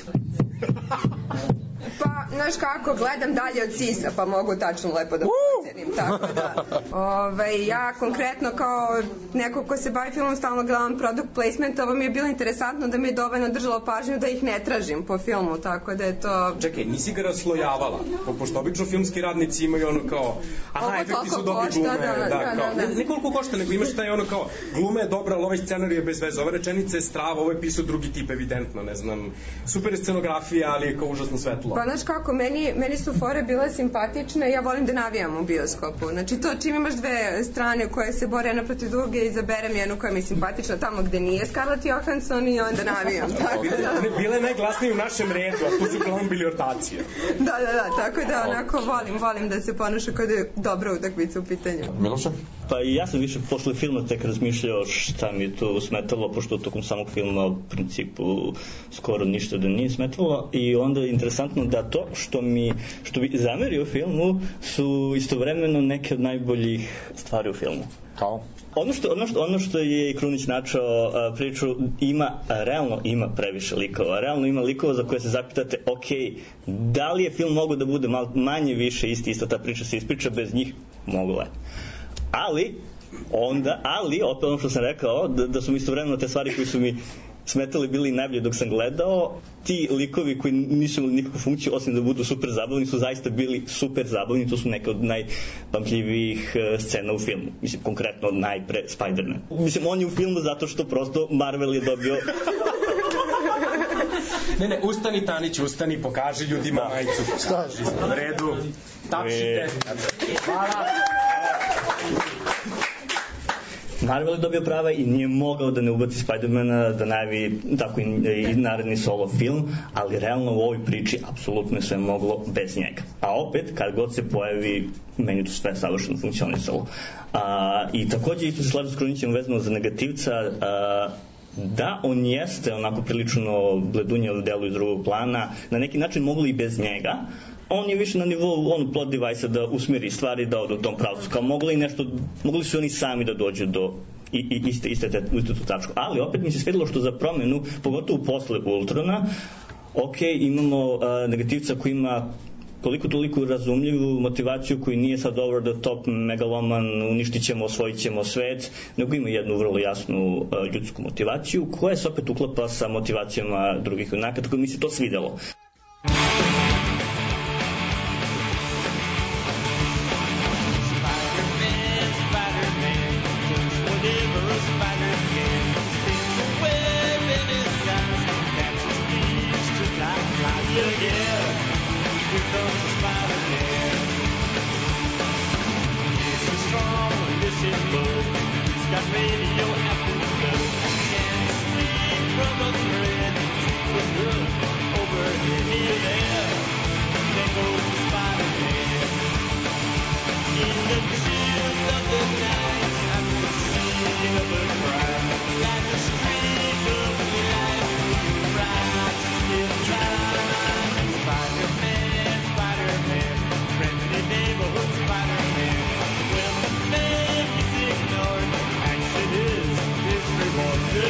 S21: Pa, znaš kako, gledam dalje od Sisa, pa mogu tačno lepo da procenim, tako da. Ja konkretno kao neko ko se bavi filmom stalno gledam product placement, ovo mi je bilo interesantno da mi je dovoljno držalo pažnju da ih ne tražim po filmu, tako da je to...
S20: Čekaj, nisi ga raslojavala, pošto obično filmski radnici imaju ono kao, efekti su dobri glume, ne koliko košta, nego imaš taj ono kao, glume je dobra, ali ovaj scenarij je bez veze, ova rečenica je strava, ovo je pisao drugi tip, evidentno, ne znam, super je scenografija, ali je kao užasno svetlo.
S21: Pa znaš kako, meni su fore bile simpatične, ja volim da navijam u bioskopu. Znači to čim imaš 2 strane koje se bore jedna protiv druge, izaberem jednu koja mi je simpatična tamo gde nije Scarlett Johansson i onda navijam.
S20: Bile najglasnije u našem redu, a tu su uglavnom bili ortacije.
S21: Da, tako da onako volim da se ponaša kada je dobra utakmica u pitanju.
S22: Miloše?
S23: Pa i ja sam više posle filma tek razmišljao šta mi je tu smetalo, pošto tokom samog filma u principu skoro ništa da nije smetalo i onda je interesantno da to što bi zamerio u filmu su istovremeno neke od najboljih stvari u filmu.
S22: Kao?
S23: Ono što je i Krunić načao priču, realno ima previše likova. Realno ima likova za koje se zapitate, da li je film mogao da bude manje više ista ta priča se ispriča, bez njih mogla je. Ali, opet ono što sam rekao, da su mi istovremeno te stvari koje su mi smetali bili najbolje dok sam gledao, ti likovi koji nisu imali nikakvu funkciju osim da budu super zabavni su zaista bili super zabavni, to su neke od najpamtljivijih scena u filmu, mislim konkretno najpre Spider-Man. Mislim on je u filmu zato što prosto Marvel je dobio
S20: Ne, ustani Tanić, ustani, pokaži ljudima majicu. Šta? U redu, tapšite. Hvala.
S23: Marvel je dobio prava i nije mogao da ne ubaci Spider-mana, da najavi tako i naredni solo film, ali realno u ovoj priči apsolutno je sve moglo bez njega. A opet, kad god se pojavi, meni to sve savršeno funkcionisalo. I takođe isto se slažem s Krunićem vezano za negativca, da, on jeste onako prilično bledunjav delu iz drugog plana, na neki način mogli i bez njega, on je više na nivou plot device-a da usmeri stvari, da ode u tom pravcu, kao mogli su oni sami da dođu do iste tu tačku, ali opet mi se svidjelo što za promenu, pogotovo posle Ultrona, imamo negativca koji ima koliko toliko razumljivu motivaciju koji nije sad over the top megaloman, uništit ćemo, osvojit ćemo svet, nego ima jednu vrlo jasnu ljudsku motivaciju koja se opet uklapa sa motivacijama drugih junaka, tako mi se to svidelo.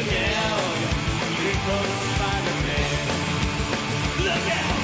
S11: again. Here comes Spider-Man. Look out!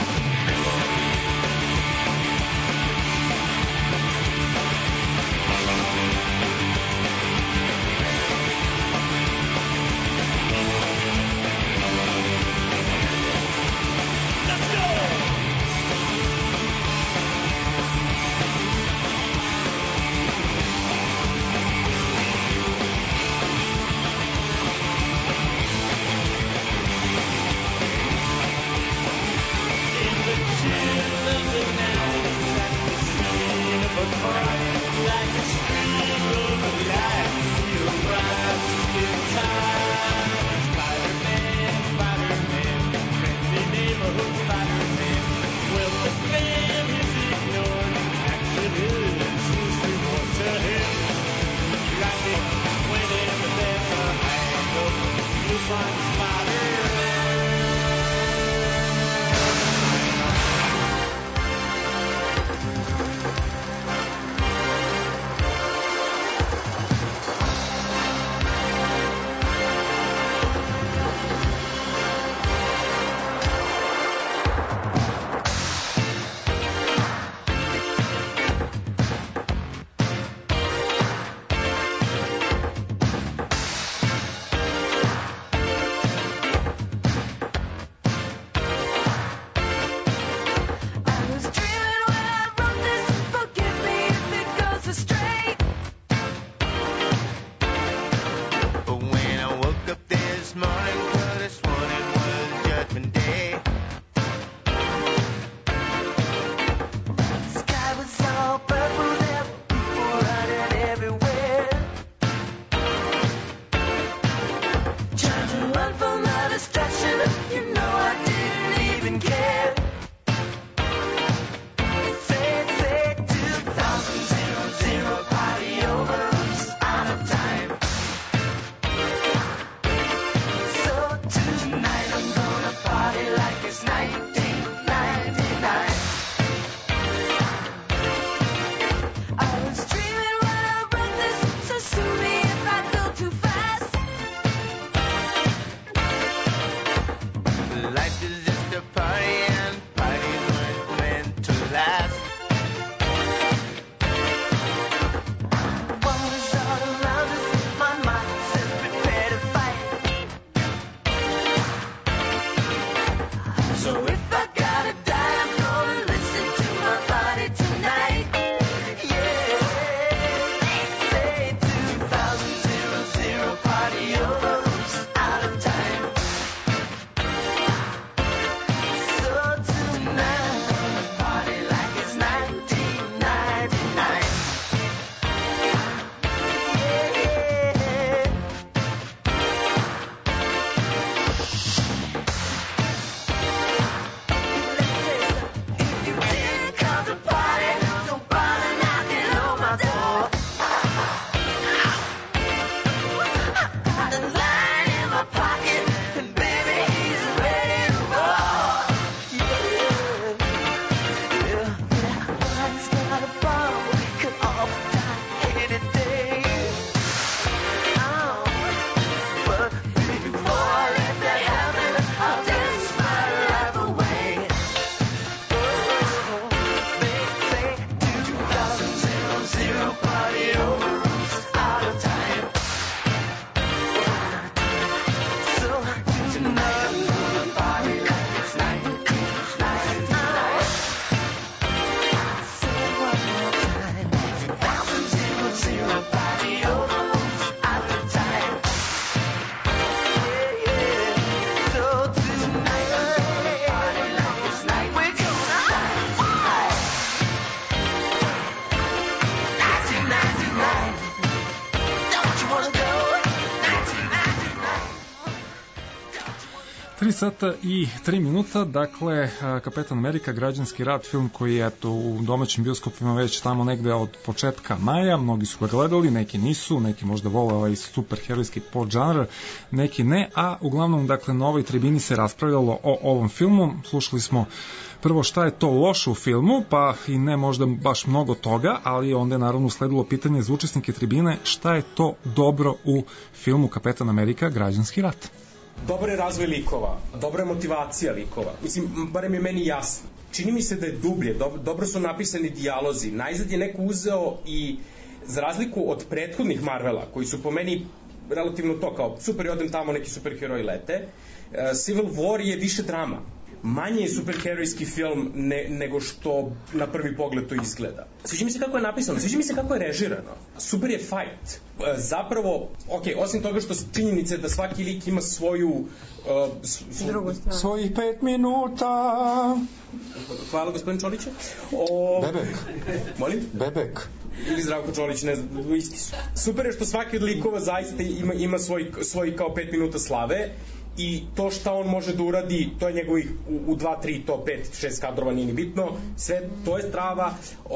S4: 3 sata i 3 minuta, dakle, Kapetan Amerika, građanski rat, film koji je u domaćim bioskopima već tamo negde od početka maja, mnogi su ga gledali, neki nisu, neki možda vole ovaj superherojski podžanr, neki ne, a uglavnom, dakle, na ovoj tribini se raspravljalo o ovom filmu, slušali smo prvo šta je to loše u filmu, pa i ne možda baš mnogo toga, ali onda je naravno usledilo pitanje za učesnike tribine šta je to dobro u filmu Kapetan Amerika, građanski rat.
S20: Dobar je razvoj likova, dobra je motivacija likova. Mislim, barem je meni jasno. Čini mi se da je dublje, dobro su napisani dijalozi. Najzad je neko uzeo i, za razliku od prethodnih Marvela, koji su po meni relativno to kao super, odem tamo, neki superheroji lete, Civil War je više drama. Manje je superherojski film nego što na prvi pogled to izgleda. Sviđa mi se kako je napisano, sviđa mi se kako je režirano. Super je fight. Zapravo, osim toga što činjenice da svaki lik ima svoju...
S22: Svojih 5 minuta.
S20: Hvala, gospodin Čoliće.
S22: Bebek.
S20: Molim?
S22: Bebek.
S20: Ili Zdravko Čolić, ne znam, isti su. Super je što svaki od likova zaista ima svoj kao 5 minuta slave i to šta on može da uradi, to je njegovih u 2, 3, to 5, 6 kadrova, nije ni bitno, sve to je strava,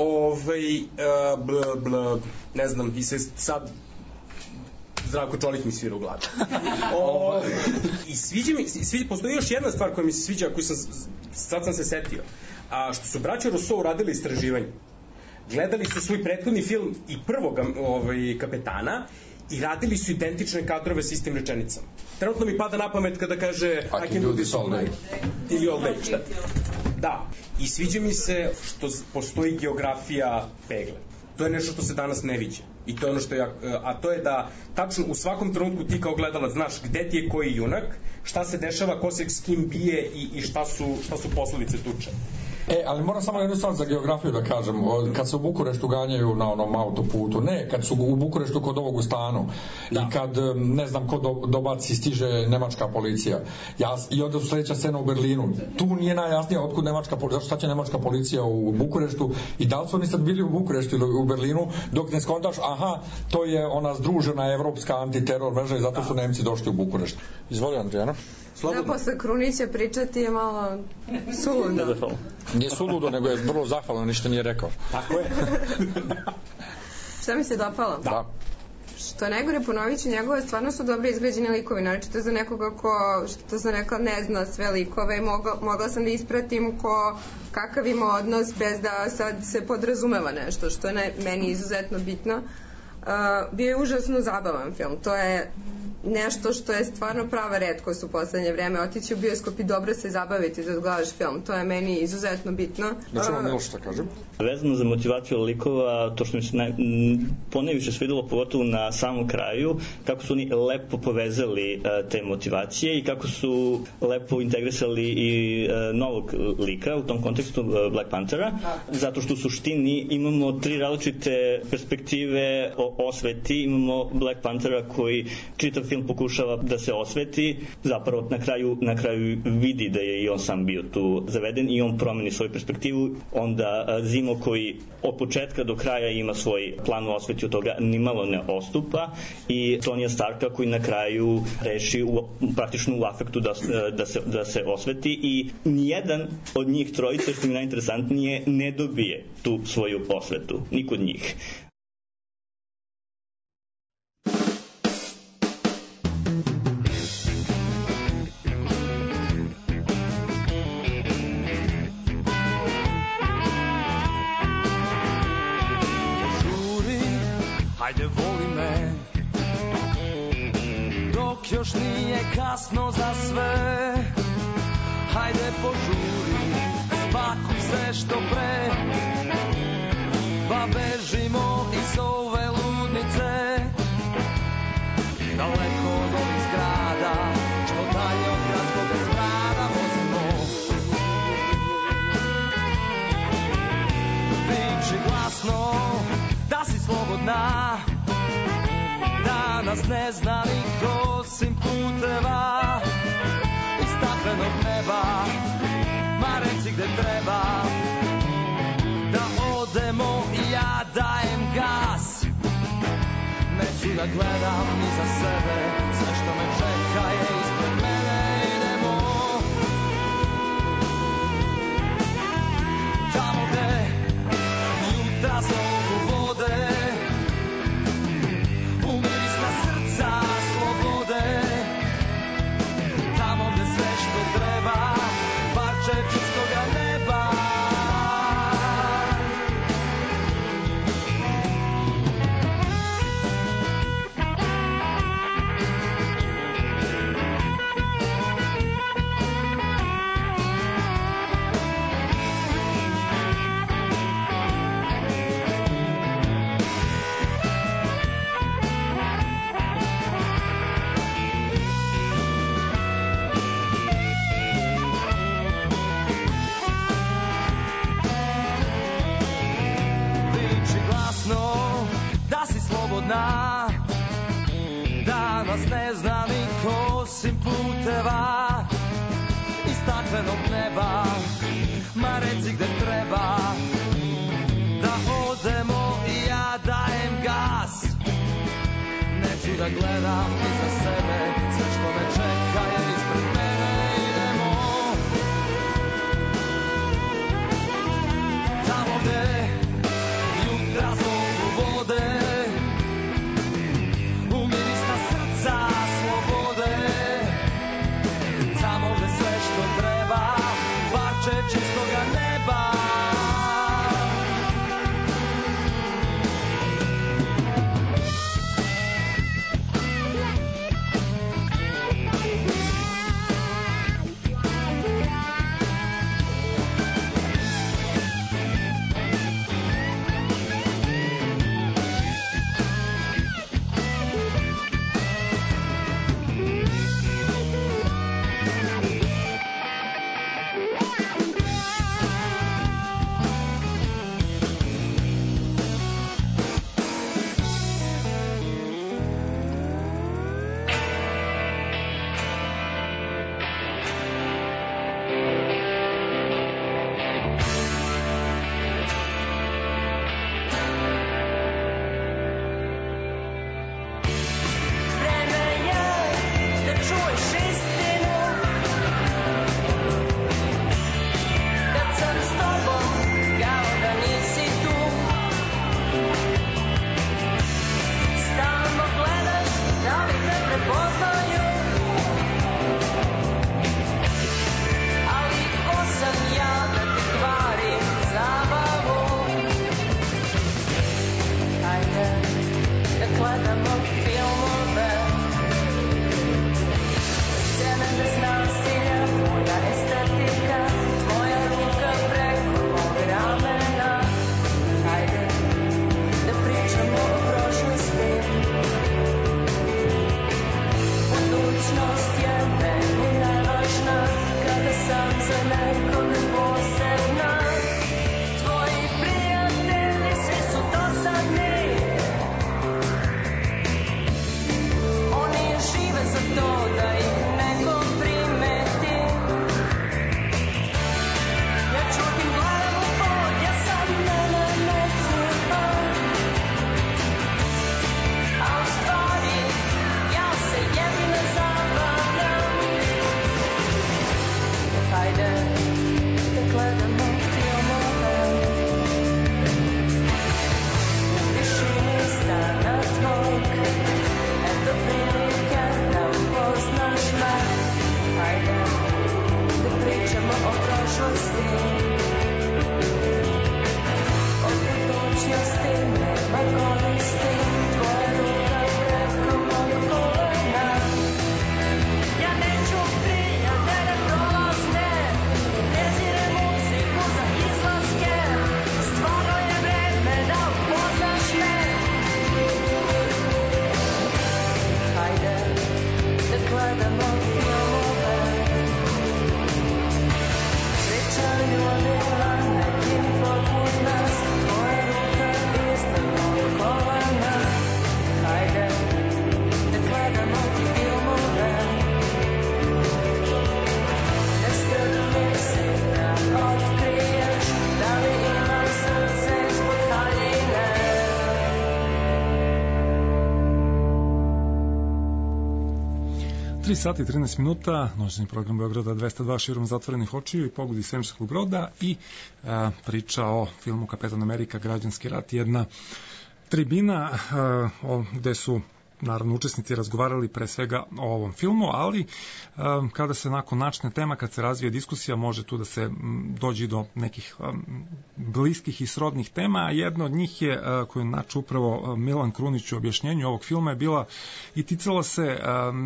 S20: ne znam, i se sad Zdravko Čolić mi svira u glavi. I sviđa mi, postoji još jedna stvar koja mi se sviđa, koju sad sam se setio, a što su braća Rousseau uradili istraživanje. Gledali su svoj prethodni film i prvog Kapetana i radili su identične kadrove s istim rečenicama. Trenutno mi pada na pamet kada kaže I can do this all night. Ili all day, šta? Da. I sviđa mi se što postoji geografija pegle. To je nešto što se danas ne viđe. I to je ono što je, a to je da tačno u svakom trenutku ti kao gledalac znaš gde ti je koji junak, šta se dešava, ko se s kim bije i šta su posledice tuče.
S22: Ali moram samo jednu stvar za geografiju da kažem. Kad se u Bukureštu ganjaju na onom autoputu, ne, kad su u Bukureštu kod ovog u stanu i kad, ne znam, ko dobaci stiže nemačka policija. I onda su sledeća scena u Berlinu. Tu nije najjasnije otkud nemačka policija, šta će nemačka policija u Bukureštu i da li su oni sad bili u Bukureštu ili u Berlinu, dok ne skontaš, aha, to je ona združena evropska antiteror mreža i zato su Nemci došli u Bukureštu. Izvoli, Andrijana.
S21: Da, posle Krunića pričati je malo suludo.
S22: Nije suludo, nego je vrlo zahvalno, ništa nije rekao.
S20: Tako je.
S21: Šta mi se dopalo?
S22: Da.
S21: Što najgore, ponovit ću, njegove stvarno su dobro izgrađeni likovi, naročito za nekoga ko, što sam rekla, ne zna sve likove, mogla sam da ispratim kakav ima odnos bez da sad se podrazumeva nešto, što je meni izuzetno bitno. Bio je užasno zabavan film, to je nešto što je stvarno prava retkost u poslednje vreme, otići u bioskop i dobro se zabaviti da gledaš film, to je meni izuzetno bitno.
S22: Da ćemo Miloš šta kažem?
S23: Vezano za motivaciju likova, to što mi se ponajviše svidelo, pogotovo na samom kraju, kako su oni lepo povezali te motivacije i kako su lepo integrisali i novog lika, u tom kontekstu Black Panthera, zato što u suštini imamo 3 različite perspektive o osveti. Imamo Black Panthera koji čitav film pokušava da se osveti, zapravo na kraju vidi da je i on sam bio tu zaveden i on promeni svoju perspektivu. Onda Zimo koji od početka do kraja ima svoj plan u osveti, od toga nimalo ne odstupa, i Tonija Starka koji na kraju reši praktično u afektu da se osveti, i nijedan od njih trojice, što mi je najinteresantnije, ne dobije tu svoju osvetu. Niko od njih.
S11: Hajde voli me, dok još nije kasno za sve. Hajde požuri, spakuj se što pre, pa bežimo iz ove ludnice. Daleko od ovih zgrada, što dalje od gradskog zgrada vozimo. Priči glasno da si slobodna, da nas ne zna niko osim puteva i staklenog neba. Ma reci gde treba da odemo i ja dajem gas. Neću da gledam ni za sebe, sve što me čeka je ispred mene. Idemo osim puteva i staklenog neba. Ma reci gde treba da odemo i ja dajem gas. Neću da gledam iza sebe, sve što me čeka je ispred mene. Idemo tamo gde jutra zovu vode, u mirisna srca slobode. Tamo gde sve što treba, parče čistoga neba.
S4: Sati 13 minuta, noćni program Beograda 202 širom zatvorenih očiju i pogodi svemirskog broda i priča o filmu Kapetan Amerika, građanski rat, jedna tribina gde su naravno učesnici razgovarali pre svega o ovom filmu, ali kada se nakon načne tema, kad se razvije diskusija, može tu da se dođe do nekih bliskih i srodnih tema, a jedna od njih je, koju naču upravo Milan Krunić u objašnjenju ovog filma, je bila i ticala se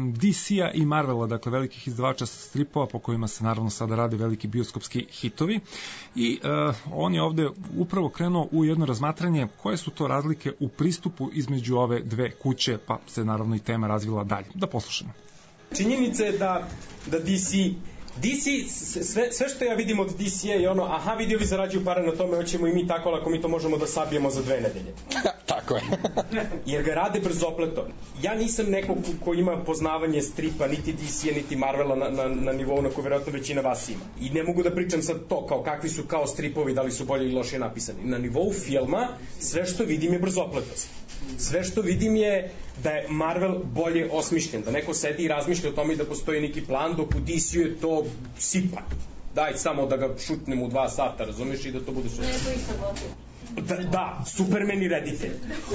S4: DC-a i Marvela, dakle velikih izdavača stripova po kojima se naravno sada rade veliki bioskopski hitovi, i on je ovde upravo krenuo u jedno razmatranje koje su to razlike u pristupu između ove dve kuće, pa se naravno i tema razvila dalje. Da poslušamo.
S20: Činjenica je da DC DC, sve što ja vidim od DC-a je ono, aha, vidi ovi zarađuju pare na tome, hoćemo i mi tako, ali ako mi to možemo da sabijemo za 2 nedelje.
S22: Tako je.
S20: Jer ga rade brzopleto. Ja nisam neko ko ima poznavanje stripa, niti DC-a, niti Marvela na nivou na koju verovatno većina vas ima. I ne mogu da pričam sad to, kao kakvi su kao stripovi, da li su bolje ili lošije napisani. Na nivou filma, sve što vidim je brzopletost. Sve što vidim je da je Marvel bolje osmišljen, da neko sedi i razmišlja o tome i da postoji neki plan, dok u DC-u je to sipa. Daj samo da ga šutnemo u 2 sata, razumiješ, i da to bude super. Da, Superman i reditelj.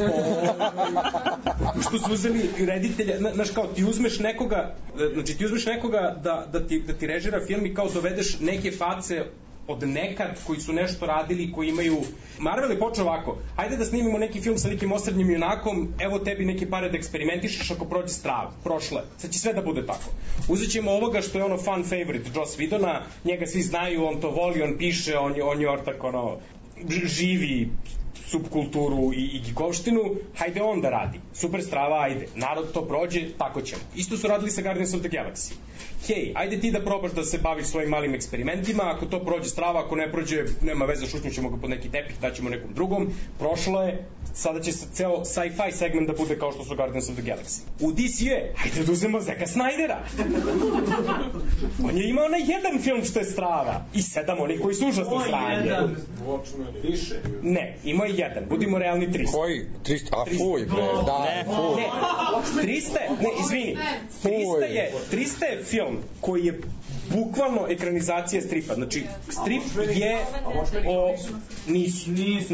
S20: Što su uzeli reditelja, znaš kao, ti uzmeš nekoga, znači ti uzmeš nekoga da ti režira film i kao dovedeš neke face od nekad koji su nešto radili, koji imaju... Marvel je počeo ovako, hajde da snimimo neki film sa nekim osrednjim junakom, evo tebi neke pare da eksperimentišeš ako prođe strava, prošle, sad će sve da bude tako. Uzet ćemo ovoga što je ono fan favorite, Joss Whedona, njega svi znaju, on to voli, on piše, on je ortak, ono, živi subkulturu i gigovštinu, hajde on da radi. Super strava, ajde. Narod to prođe, tako ćemo. Isto su radili sa Guardians of the Galaxy. Hej, ajde ti da probaš da se baviš svojim malim eksperimentima, ako to prođe strava, ako ne prođe, nema veze, šutnjućemo ga pod neki tepih, daćemo nekom drugom. Prošlo je, sada će ceo sci-fi segment da bude kao što su Guardians of the Galaxy. U DC je, hajde da uzmemo Zeka Snydera. On je imao onaj jedan film što je strava i 7 onih koji su užasno sranje.
S22: Više.
S20: Ne, imao je jedan, budimo realni 300.
S22: Koji? 300? A fuj, bre, da, fuj.
S20: Ne, 300 je, ne, izvini, 300 je film koji je bukvalno ekranizacija stripa. Znači, strip je nisu.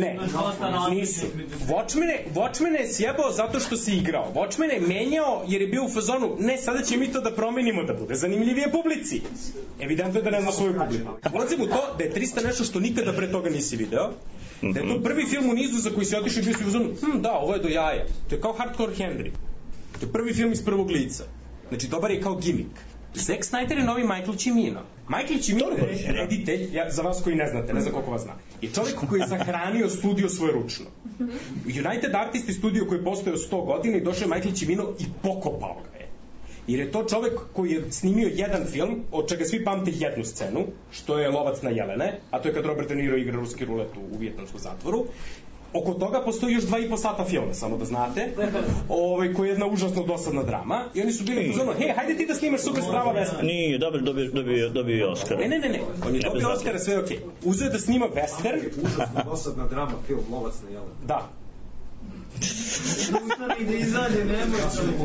S20: Watchmen je sjebao zato što si igrao. Watchmen je menjao jer je bio u fazonu, ne, sada će mi to da promenimo da bude zanimljivije publici. Evidentno je da ne zna svoju publiku. Ulazim u to da je 300 nešto što nikada pre toga nisi video, da je to prvi film u nizu za koji si otišao i bio si u fazonu, da, ovo je do jaja. To je kao Hardcore Henry. To je prvi film iz prvog lica. Znači, dobar je kao gimik. Zack Snyder je novi Michael Cimino. Michael Cimino je reditelj, za vas koji ne znate, ne znam koliko vas zna, je čovjek koji je sahranio studio svoje ručno. United Artists studio koji je postojao 100 godina i došao je Michael Cimino i pokopao ga je. Jer je to čovjek koji je snimio jedan film, od čega svi pamte jednu scenu, što je Lovac na jelene, a to je kad Robert De Niro igra ruski rulet u vijetnamskom zatvoru. Oko toga postoji još 2,5 sata filma, samo da znate, koji je jedna užasno dosadna drama. I oni su bili pozorno, hej, hajde ti da snimaš super strava western.
S23: Nije, dobro, dobio je Oscar.
S20: Ne, on je dobio Oscara, sve je okej. Uzeo je da snima western.
S1: Užasno dosadna drama, film Lovac na jelene.
S20: Da.
S1: Da izađe, nemoj.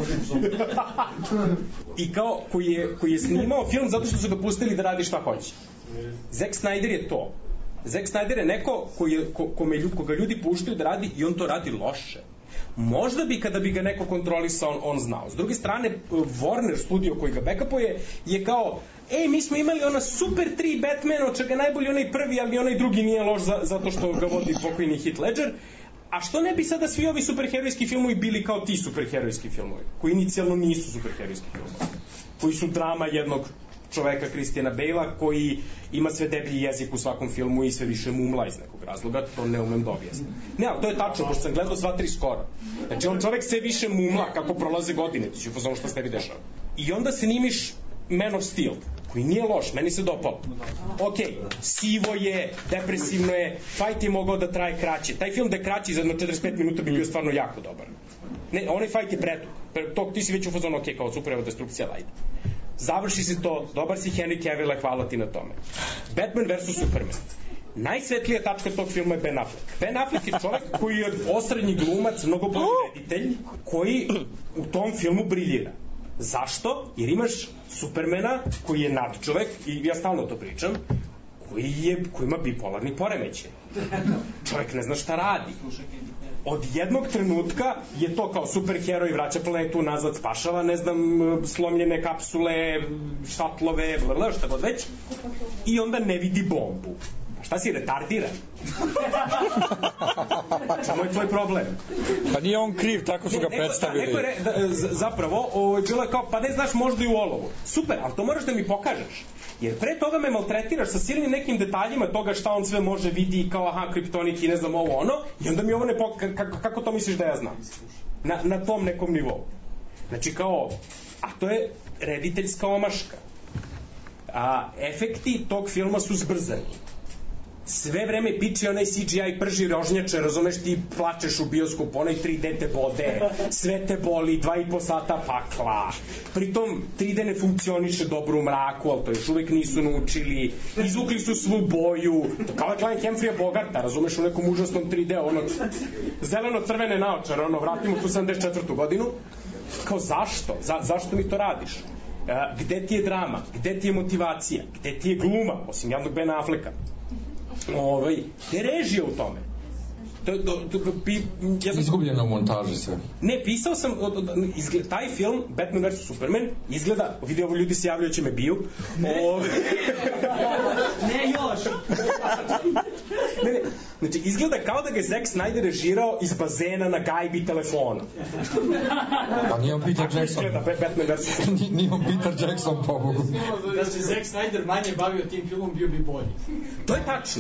S20: I kao, koji je snimao film zato što su ga pustili da radi šta hoće. Zack Snyder je to. Zack Snyder je neko koga ljudi puštaju da radi i on to radi loše. Možda bi kada bi ga neko kontrolisao on znao. S druge strane, Warner studio koji ga backupuje je kao, mi smo imali ona super 3 Batmana, od čega najbolji onaj prvi, ali onaj drugi nije loš zato što ga vodi pokojni Heath Ledger. A što ne bi sada svi ovi superherojski filmovi bili kao ti superherojski filmovi, koji inicijalno nisu superherojski filmovi, koji su drama jednog čoveka Christiana Bale-a koji ima sve deblji jezik u svakom filmu i sve više mumla iz nekog razloga, to ne umem da objasnim. Ne, ali to je tačno, pošto sam gledao sva 3 skoro. Znači, on čovek sve više mumla kako prolaze godine, ti ću upoznao što se tebi dešava. I onda snimiš Man of Steel, koji nije loš, meni se dopao. Ok, sivo je, depresivno je, fight je mogao da traje kraće. Taj film da je kraći za 45 minuta bi bio stvarno jako dobar. Ne, onaj fight je predug. Ti si već u fazonu, ok, kao super, evo destrukcija, ajde. Završi se to, dobar si Henry Cavill, hvala ti na tome. Batman vs. Superman. Najsvetlija tačka tog filma je Ben Affleck. Ben Affleck je čovjek koji je osrednji glumac, mnogo bolji reditelj, koji u tom filmu briljira. Zašto? Jer imaš Supermana koji je nadčovek, i ja stalno to pričam, koji ima bipolarni poremećaj. Čovjek ne zna šta radi. Od jednog trenutka je to kao superheroj, vraća planetu nazad, spašava, ne znam, slomljene kapsule, šatlove, šta god već, i onda ne vidi bombu. Šta si, retardiran? Samo je tvoj problem.
S22: Pa nije on kriv, tako su ga predstavili.
S20: Zapravo, bilo je kao, pa ne znaš, možda i u olovu. Super, ali to moraš da mi pokažeš. Jer pre toga me maltretiraš sa silnim nekim detaljima toga šta on sve može vidi, kao aha, kriptonik i ne znam ovo ono, i onda mi ovo ne kako to misliš da ja znam? Na tom nekom nivou. Znači kao, a to je rediteljska omaška. efekti tog filma su zbrzani. Sve vreme piče onaj CGI prži rožnjače, razumeš, ti plačeš u bioskopu, onaj 3D te bode, sve te boli, 2,5 sata pakla. Pritom 3D ne funkcioniše dobro u mraku, ali to još uvek nisu naučili, izvukli su svu boju, kao je Klein Hemfrija Bogarta, razumeš, u nekom užasnom 3D, ono, zeleno-crvene naočare, ono, vratimo tu 74. godinu. Kao zašto? Zašto mi to radiš? Gde ti je drama? Gde ti je motivacija? Gde ti je gluma? Osim jednog Ben Afflecka. Gde je režija u tome?
S22: Izgubljeno u montaži sve.
S20: Ne, pisao sam taj film Batman vs Superman izgleda, vidio ovo ljudi se javljaju će me biju.
S1: Ne još.
S20: Ne, znači izgleda kao da ga je Zack Snyder režirao iz bazena na gajbi telefona.
S22: Pa nije on Peter Jackson.
S20: Batman vs Superman.
S22: Nije on Peter Jackson, pobogu.
S1: Da se Zack Snyder manje bavio tim filmom, bio bi bolji.
S20: To je tačno.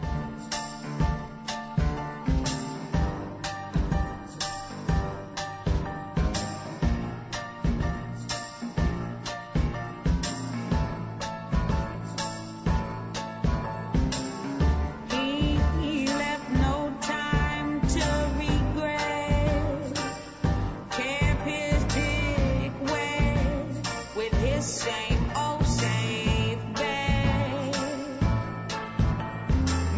S16: He left no time to regret. Kept his dick wet with his same old safe bet.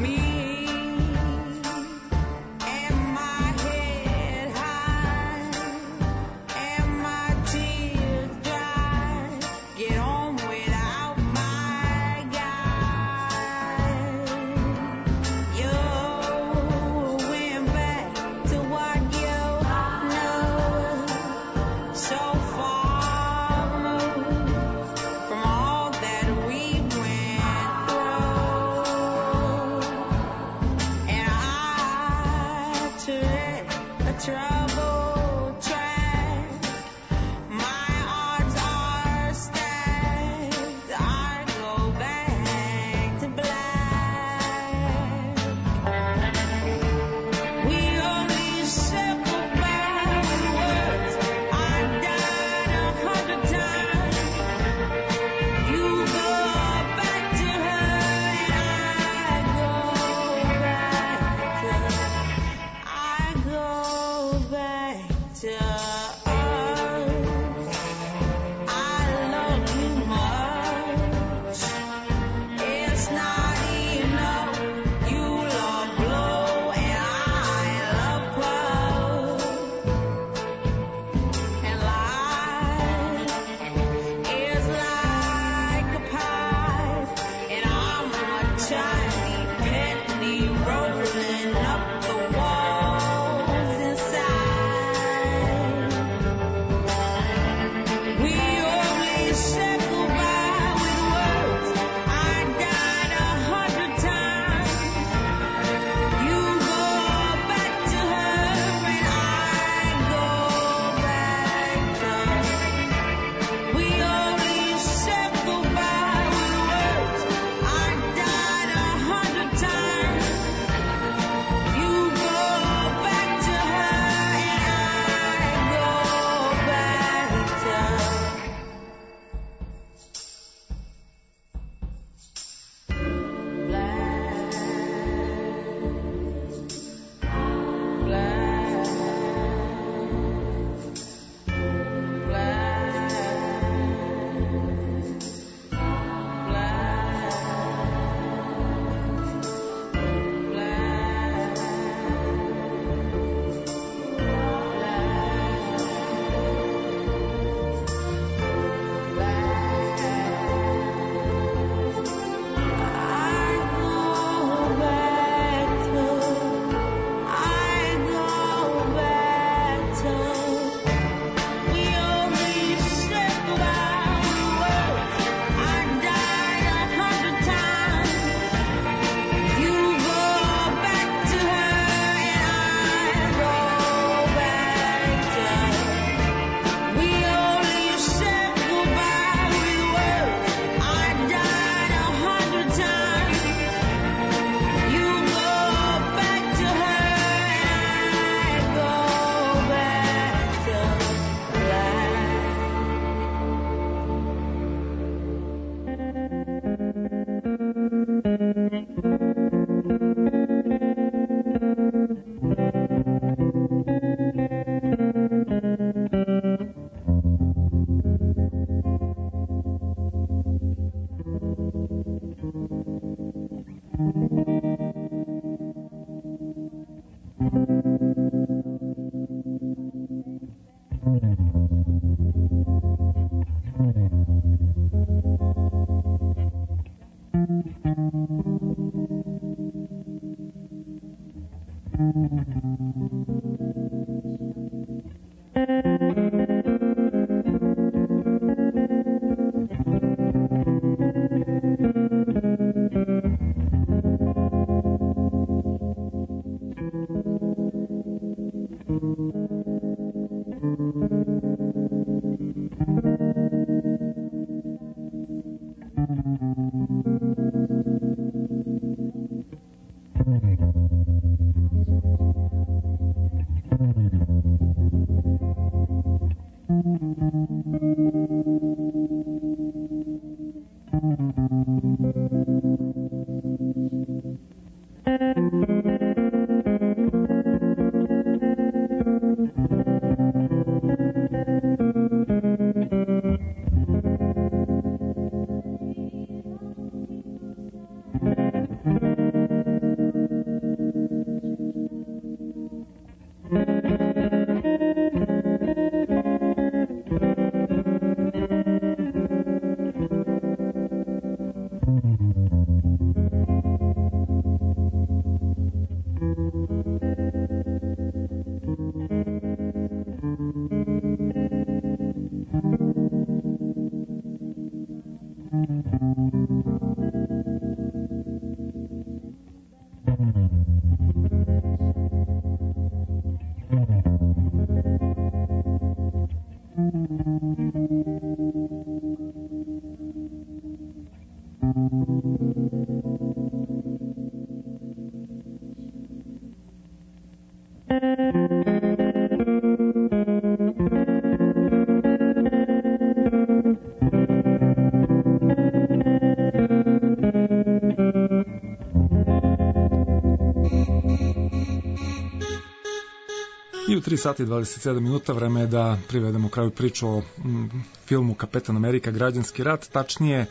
S4: I u 3 sati i 27 minuta vreme je da privedemo kraju priču o filmu Kapetan Amerika, građanski rat, tačnije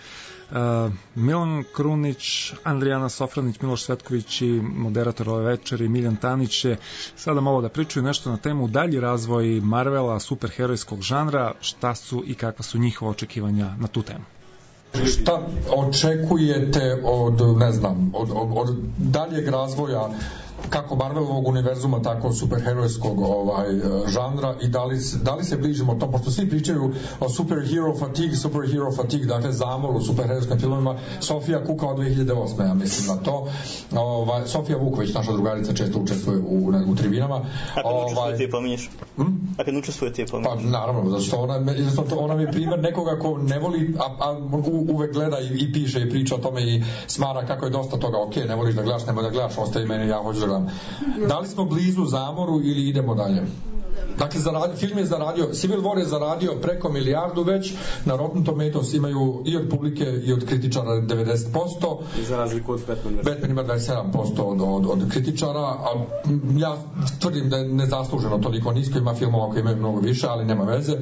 S4: Milan Krunić, Andrijana Sofranić, Miloš Svetković i moderator ove večeri Miljan Tanić će sada malo da pričaju nešto na temu dalji razvoj Marvela, superherojskog žanra, šta su i kakva su njihova očekivanja na tu temu.
S22: Šta očekujete od, ne znam, od daljeg razvoja kako Marvelovog univerzuma, tako superherojskog žanra i da li se bližimo tom, pošto svi pričaju o superhero fatigue, dakle zamor u superherojskim filmovima. Sofija kuka od 2008. ja mislim na to. Sofija Vuković, naša drugarica, često učestvuje u tribinama.
S23: A kad učestvuje ti je pominješ? A kad učestvuje ti je pominješ?
S22: Pa naravno, zato što ona mi je primjer nekoga ko ne voli, a uvek gleda i piše i priča o tome i smara kako je dosta toga, ok, ne voliš da gledaš, nemoj da gledaš, ostavi mene, ja hoću da gledam. Da li smo blizu zamoru ili idemo dalje? Dakle, film je zaradio, Civil War je zaradio preko milijardu već, na Rotten Tomatoes imaju i od publike i od kritičara 90%.
S20: I za razliku od Batman.
S22: Batman ima 27% od kritičara, a ja tvrdim da je nezasluženo toliko nisko, ima filmova koji imaju mnogo više, ali nema veze.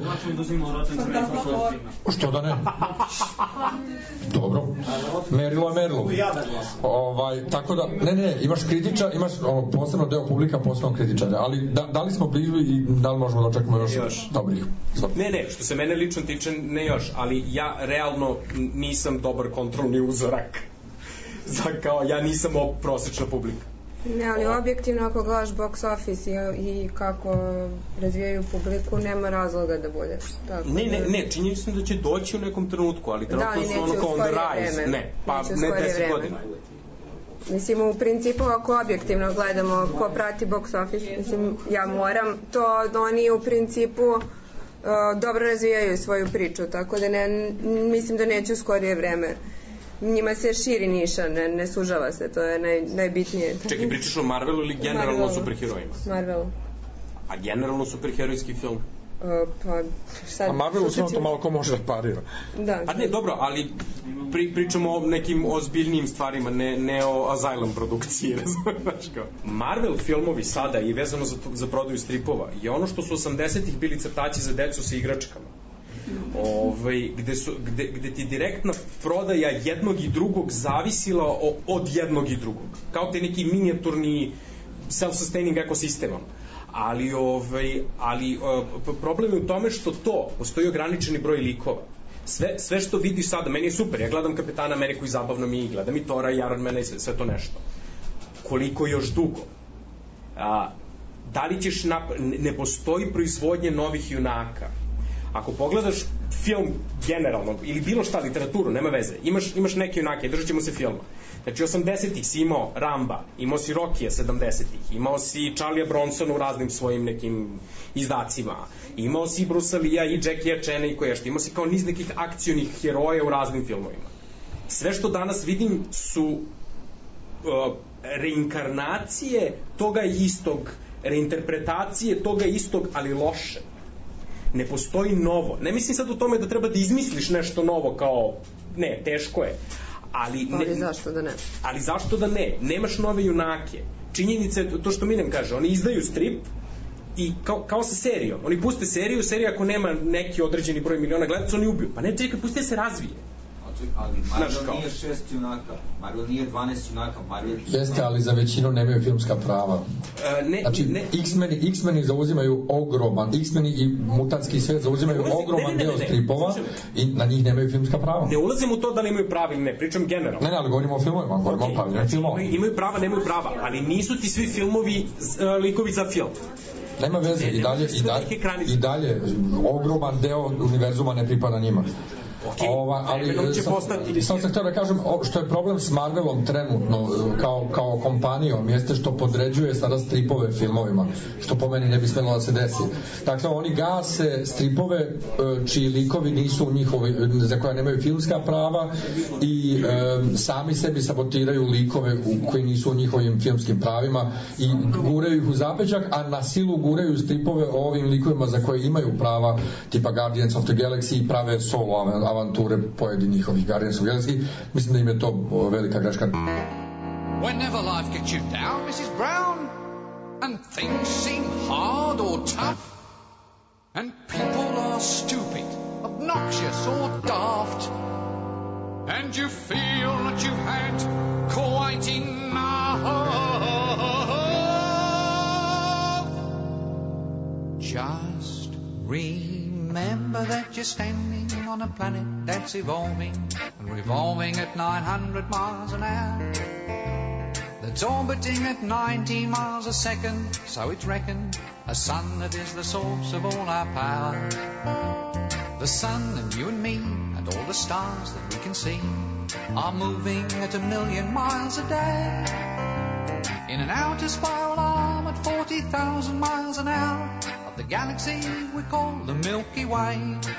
S22: Što da ne? Dobro. Merilo. Tako da, ne, imaš kritičar, imaš posebno deo publika, posebno kritičara, ali da li smo blizu i da li možemo da očekamo još dobrih?
S20: Ne, što se mene lično tiče, ne još, ali ja realno nisam dobar kontrolni uzorak. Kao, ja nisam prosečna publika.
S21: Ne, ali objektivno ako gledaš box office i kako razvijaju publiku, nema razloga da budeš.
S20: Ne, činjenica sam da će doći u nekom trenutku, ali trenutno su ono kao on the rise. Ne, pa ne 10 godina.
S21: Mislim, u principu, ako objektivno gledamo ko prati box office, mislim, ja moram, to oni u principu dobro razvijaju svoju priču, tako da mislim da neće u skorije vreme. Njima se širi niša, ne sužava se, to je najbitnije.
S20: Čekaj, pričaš o Marvelu ili generalno o superherojima?
S21: Marvelu.
S20: A generalno superherojski film?
S22: A Marvelu samo to malo ko može da parira.
S20: A ne, dobro, ali pričamo o nekim ozbiljnijim stvarima, ne o Asylum produkciji, razumiješ kao. Marvel filmovi sada i vezano za prodaju stripova je ono što su 80-ih bili crtači za decu sa igračkama. Gde ti direktna prodaja jednog i drugog zavisila od jednog i drugog. Kao te neki minijaturni self-sustaining ekosistemom. Ali problem je u tome što postoji ograničeni broj likova. Sve što vidiš sada, meni je super, ja gledam Kapetana Ameriku i zabavno mi, gledam i Tora i Iron Mana i sve to nešto. Koliko još dugo? Da li ćeš ne postoji proizvodnje novih junaka. Ako pogledaš film generalno, ili bilo šta, literaturu, nema veze, imaš neke junake, držat ćemo se filma. Znači, 80-ih si imao Ramba, imao si Rokija 70-ih, imao si Charlie'a Bronsona u raznim svojim nekim izdacima, imao si Bruce Lee-a i Jackie Chana i koje što, imao si kao niz nekih akcionih heroja u raznim filmovima. Sve što danas vidim su reinkarnacije toga istog, reinterpretacije toga istog, ali loše. Ne postoji novo. Ne mislim sad u tome da treba da izmisliš nešto novo kao, ne, teško je. Ali
S21: zašto da ne?
S20: Ali zašto da ne? Nemaš nove junake. Činjenica je to što Miljan kaže, oni izdaju strip i kao sa serijom. Oni puste seriju, serija ako nema neki određeni broj miliona gledaca, oni ubiju. Pa ne, čekaj, pusti da se razvije.
S2: Ali Marvel nije 6 junaka, Marvel nije 12 junaka, Marvel...
S22: Jeste, ali za većinu nemaju filmska prava. Znači, X-meni zauzimaju ogroman, X-meni i mutantski svet zauzimaju ogroman deo stripova i na njih nemaju filmska prava.
S20: Ne ulazim u to da li imaju prava ili ne, pričam generalno.
S22: Ne, ali govorimo o filmovima, govorimo o pravilnim filmovima.
S20: Imaju prava, nemaju prava, ali nisu ti svi filmovi likovi za film.
S22: Nema veze, i dalje ogroman deo univerzuma ne pripada njima. Ali sam se htio da kažem, što je problem s Marvelom trenutno kao kompanijom jeste što podređuje sada stripove filmovima, što po meni ne bi smelo da se desi. Dakle, oni gase stripove čiji likovi nisu u njihovi, za koja nemaju filmska prava i sami sebi sabotiraju likove koji nisu u njihovim filmskim pravima i guraju ih u zapećak, a na silu guraju stripove o ovim likovima za koje imaju prava, tipa Guardians of the Galaxy, i prave solo avanture pojedinih ovih Guardians of the Galaxy. Mislim da im je to velika greška.
S3: Whenever life gets you down, Mrs. Brown, and things seem hard or tough, and people are stupid, obnoxious or daft, and you feel that you've had quite enough, just remember that you're standing on a planet that's evolving and revolving at 900 miles an hour, that's orbiting at 19 miles a second, so it's reckoned, a sun that is the source of all our power. The sun and you and me and all the stars that we can see are moving at 1,000,000 miles a day in an outer spiral arm at 40,000 miles an hour of the galaxy we call the Milky Way.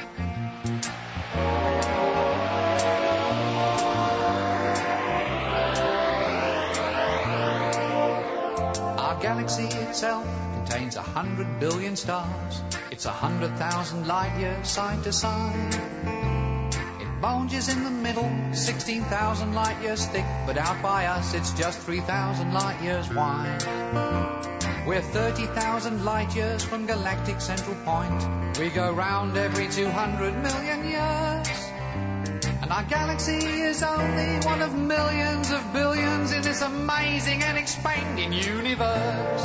S3: Our galaxy itself contains 100 billion stars. It's 100,000 light years side to side. It bulges in the middle, 16,000 light years thick, but out by us it's just 3,000 light years wide. We're 30,000 light years from galactic central point. We go round every 200 million years. And our galaxy is only one of millions of billions in this amazing and expanding universe.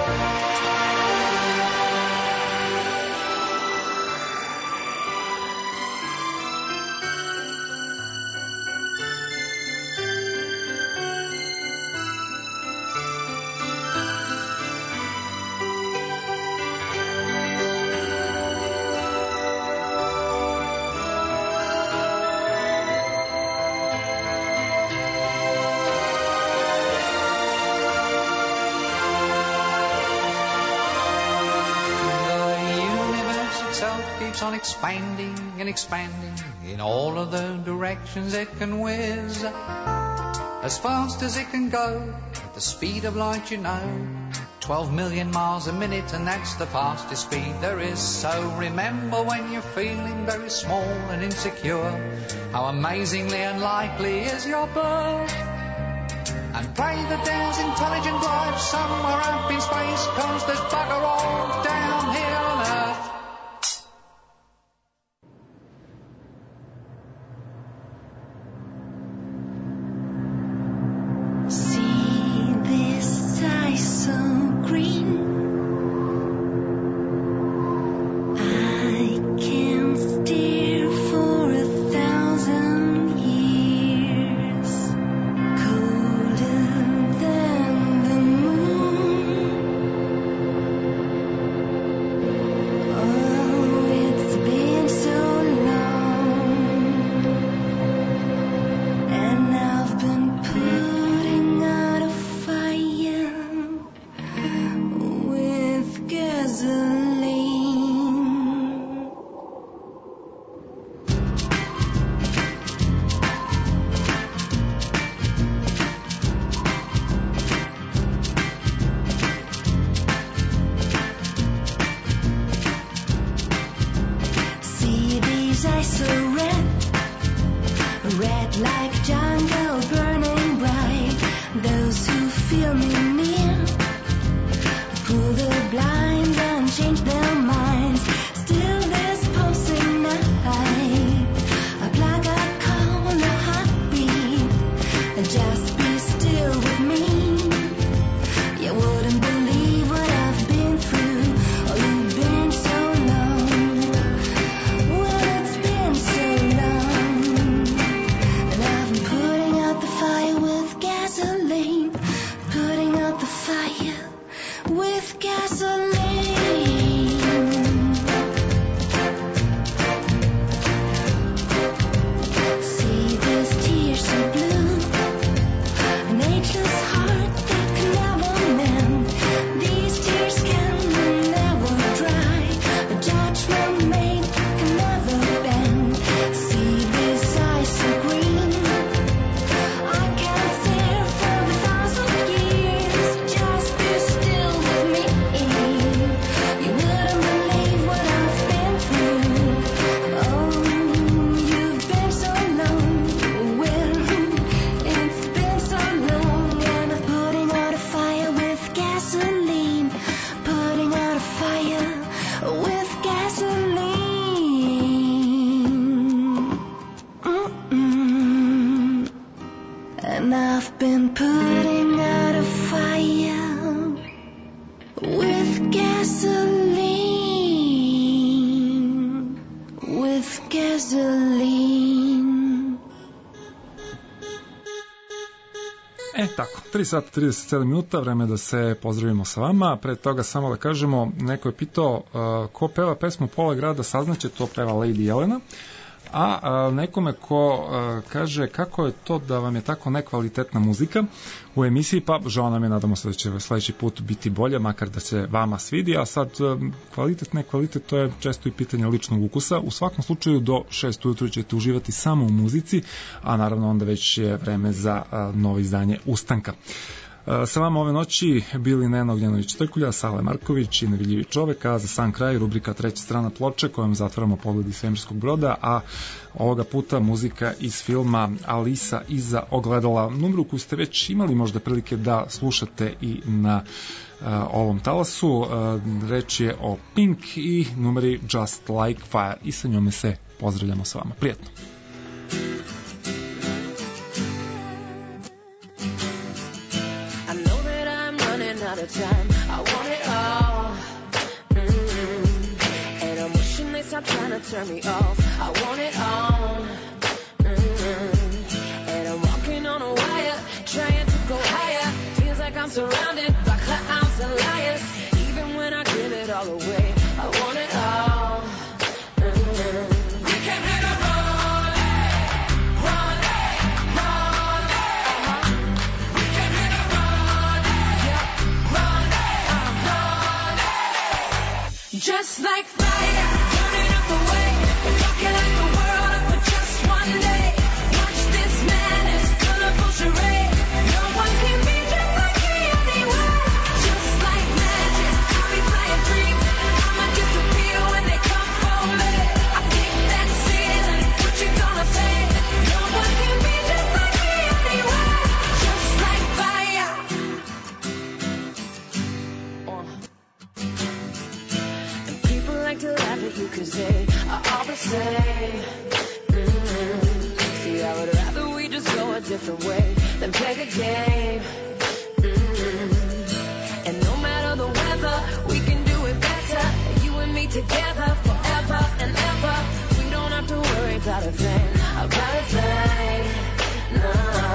S3: On expanding and expanding in all of the directions it can whiz, as fast as it can go at the speed of light, 12 million miles a minute, and that's the fastest speed there is. So remember when you're feeling very small and insecure, how amazingly unlikely is your birth, and pray that there's intelligent life somewhere up in space, 'cause there's bugger all down here on Earth.
S5: red like jungle burning bright. Those who feel me near pull the blinds and change their minds. Still this pulsing night, a plague I call a heartbeat. Just be still with me. You wouldn't believe what I've been through. Oh, you've been so long. Well, it's been so long. And I've been putting out the fire with gasoline. Putting out the fire with gasoline. See these tears so blue, an ageless heart that can never mend. These tears can never dry, a judgment made can never bend. See these eyes so green, I can't stare for 1,000 years. Just be still with me. You wouldn't believe what I've been through. Oh, you've been so long. Well, it's been so long, and I'm putting out a fire with gasoline. Putting out a fire with gasoline. And I've been putting out a fire with gasoline. With gasoline.
S4: Tako, 3 sata 37 minuta, vreme da se pozdravimo sa vama. Pre toga samo da kažemo, neko je pitao ko peva pesmu Pola grada, saznaće, to peva Lady Jelena. A nekome ko kaže kako je to da vam je tako nekvalitetna muzika u emisiji, pa žao nam je, nadamo se da će sledeći put biti bolje, makar da se vama svidi, a sad kvalitet, ne kvalitet, to je često i pitanje ličnog ukusa. U svakom slučaju do 6 ujutru ćete uživati samo u muzici, a naravno onda već je vreme za novo izdanje Ustanka. Sa vama ove noći bili Nena Ognjanović-Trkulja, Sale Marković i Nevidljivi čovek, a za sam kraj rubrika Treća strana ploče kojom zatvaramo Pogled iz svemirskog broda, a ovoga puta muzika iz filma Alisa iza ogledala, numru koju ste već imali možda prilike da slušate i na ovom talasu. Reč je o Pink i numeri Just Like Fire i sa njome se pozdravljamo s vama. Prijetno!
S14: Out of time, I want it all. And I'm wishing they stop trying to turn me off. I want it all. And I'm walking on a wire, trying to go higher. Feels like I'm surrounded by clowns and liars. Even when I give it all away, I want it all. We can hit a just like fire, burning up the way, rocking like the world up for just one day. Watch this madness, colorful charade. No one can be just like me anyway. Just like magic, I'll be flying free. I'ma disappear when they come for me. I think that's season, what you gonna say? No one can be just like me anyway. Just like fire. To laugh at you cause they are all the same. See, I would rather we just go a different way than play the game. And no matter the weather, we can do it better. You and me together forever and ever. We don't have to worry about a thing, about a thing. No.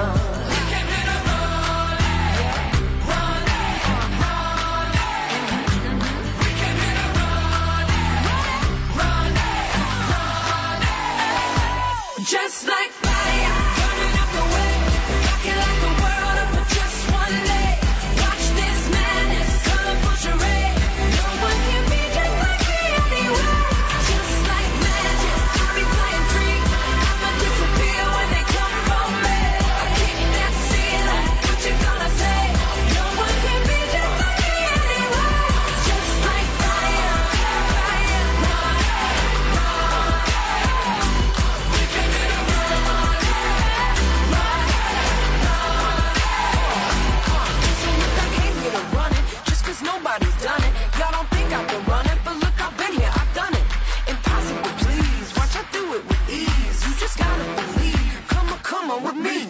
S14: Just like fire, burning up the way, rocking like the world up for just one day. Watch this madness, colorful charade. No one can be just like me anyway. Just like magic, I'll be flying free. I'ma disappear when they come.
S5: down with me.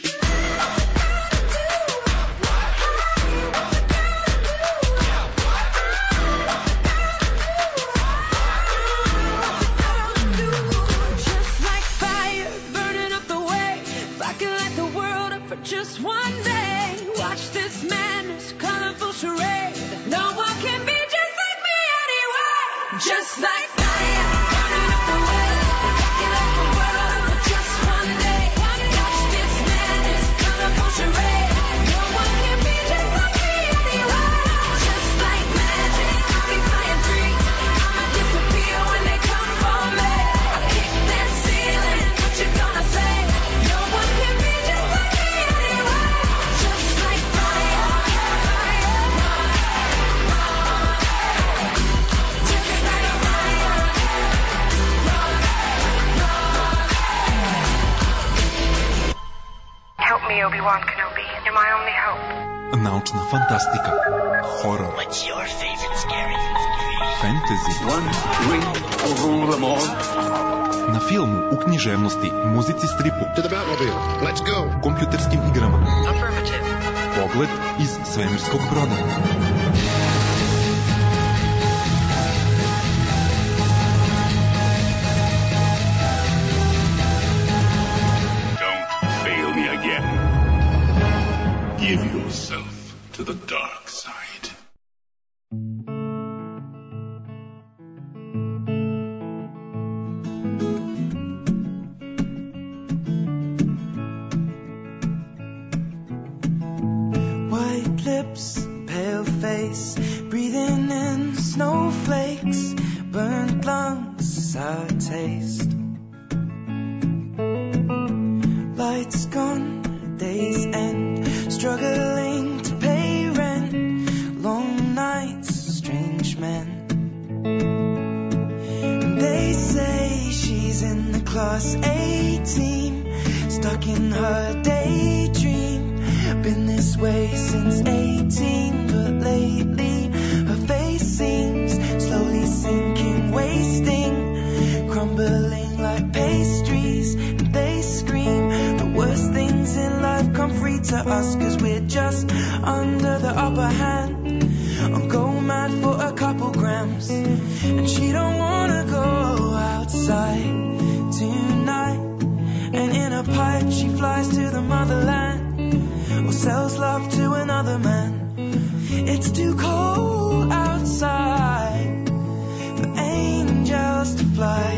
S14: Just one day, watch this madness, colorful charade. No one can be just like me anyway. Just like fire, burning up the way, rocking like the world for just one day. Watch this madness, colorful charade. No one can be just like me anyway. Just like magic, I'll be flying free. I'ma disappear when they come for me. I kick that ceiling, what you gonna say? No one can be just like me.
S6: Help me, Obi-Wan Kenobi. You're my only hope.
S7: Naučna fantastika, horor,
S5: What's your favorite scary
S7: fantasy,
S5: One ring will rule them all.
S7: na filmu, u književnosti, muzici, stripu,
S5: To the Batmobile. Let's go.
S7: kompjuterskim igrama,
S6: Affirmative.
S7: pogled iz svemirskog broda.
S9: Don't fail me again. Give yourself to the dark side.
S11: White lips, pale face, breathing in snowflakes, burnt lungs, sour taste. Lights gone, days end, struggling to pay rent, long nights, strange men. They say she's in the class A team, stuck in her daydream. Been this way since 18, but lately her face seems slowly sinking, wasting, crumbling like pastries. And they scream the worst things in life come free to us, 'cause we're just under the upper hand. I'll go mad for a couple grams, and she don't wanna go outside tonight. And in a pipe she flies to the motherland, or sells love to another man. It's too cold outside for angels to fly.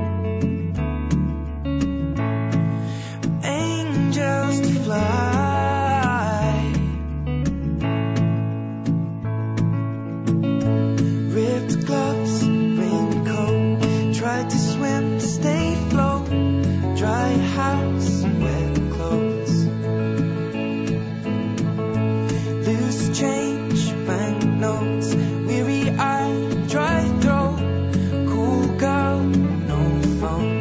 S11: For angels to fly. Ripped gloves, raincoat, tried to swim to stay afloat. Dry house, wet clothes. Loose change, banknotes, weary-eyed, dry throat, cool girl, no phone.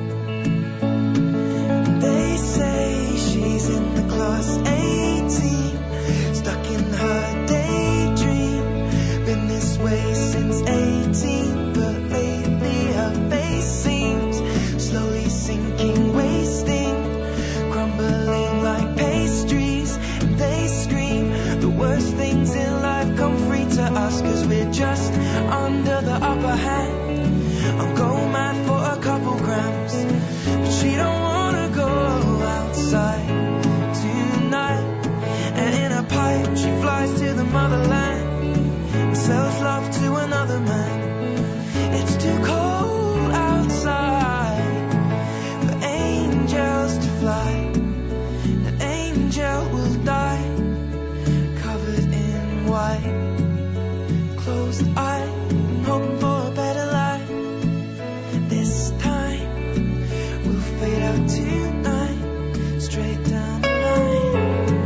S11: They say she's in the class 18, stuck in her daydream. Been this way since 18, but lately her face seems slowly sinking, wasting, crumbling like pastries. And they scream the worst things in life come free to us, 'cause we're just under the upper hand. I'll go mad for a couple grams, but she don't wanna go outside tonight. And in a pipe she flies to the motherland, and sells love to another man. It's too cold outside for angels to fly. An angel will die, covered in white, closed eye, hoping for a better life. This time we'll fade out tonight, straight down the line.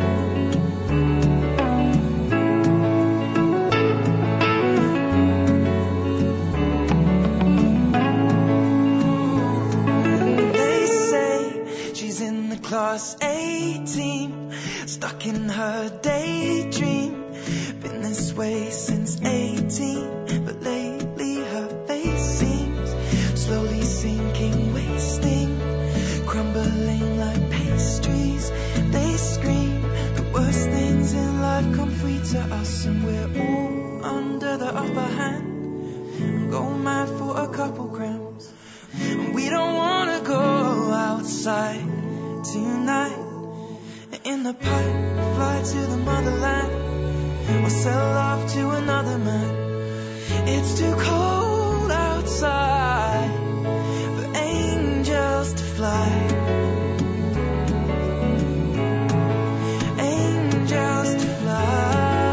S11: They say she's in the class A team, stuck in her daydream. Been this way since 18, but lately her face seems slowly sinking, wasting, crumbling like paste.
S16: a couple grams. We don't wanna go outside tonight. In the pipe, fly to the motherland, or sell off to another man. It's too cold outside for angels to fly. Angels to fly.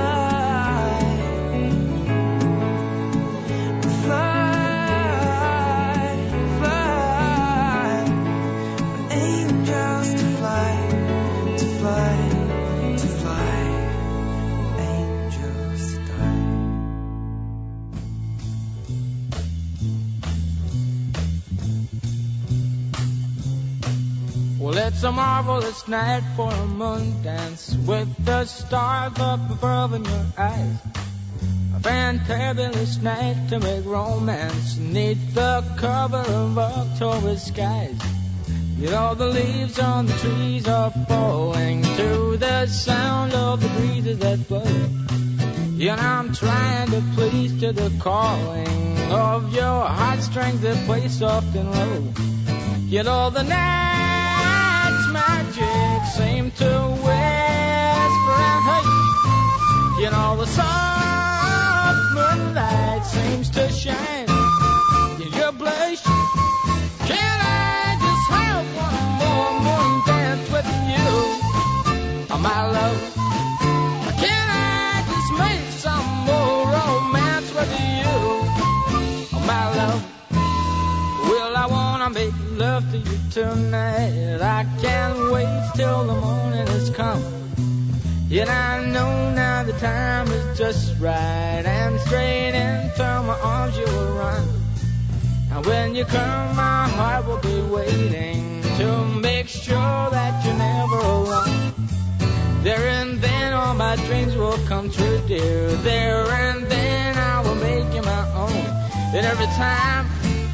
S8: Well, it's a marvelous night for a moon dance with the stars up above in your eyes. A fantabulous night to make romance neath the cover of October skies. You know the leaves on the trees are falling to the sound of the breezes that blow. You know I'm trying to please to the calling of your heartstrings that play soft and low. You know the night's magic seem to whisper and hush. You know the soft moonlight seems to shine in your blush. Can I just have one more moon dance with you, oh, my love? Can I just make some more romance with you, oh, my love? Well, I wanna make love to you tonight. I can't wait till the morning has come. Yet I know now the time is just right, and straight into my arms you will run. And when you come, my heart will be waiting to make sure that you're never alone. There and then all my dreams will come true, dear. There and then I will make you my own. And every time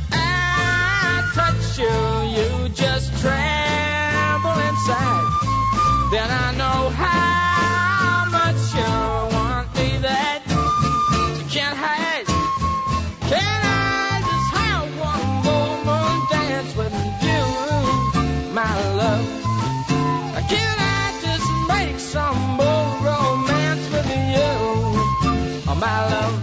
S8: I touch you, you just tremble inside. Then I know how much you want me that you can't hide. Can I just have one more moon dance with you, my love? Can I just make some more romance with you, oh, my love?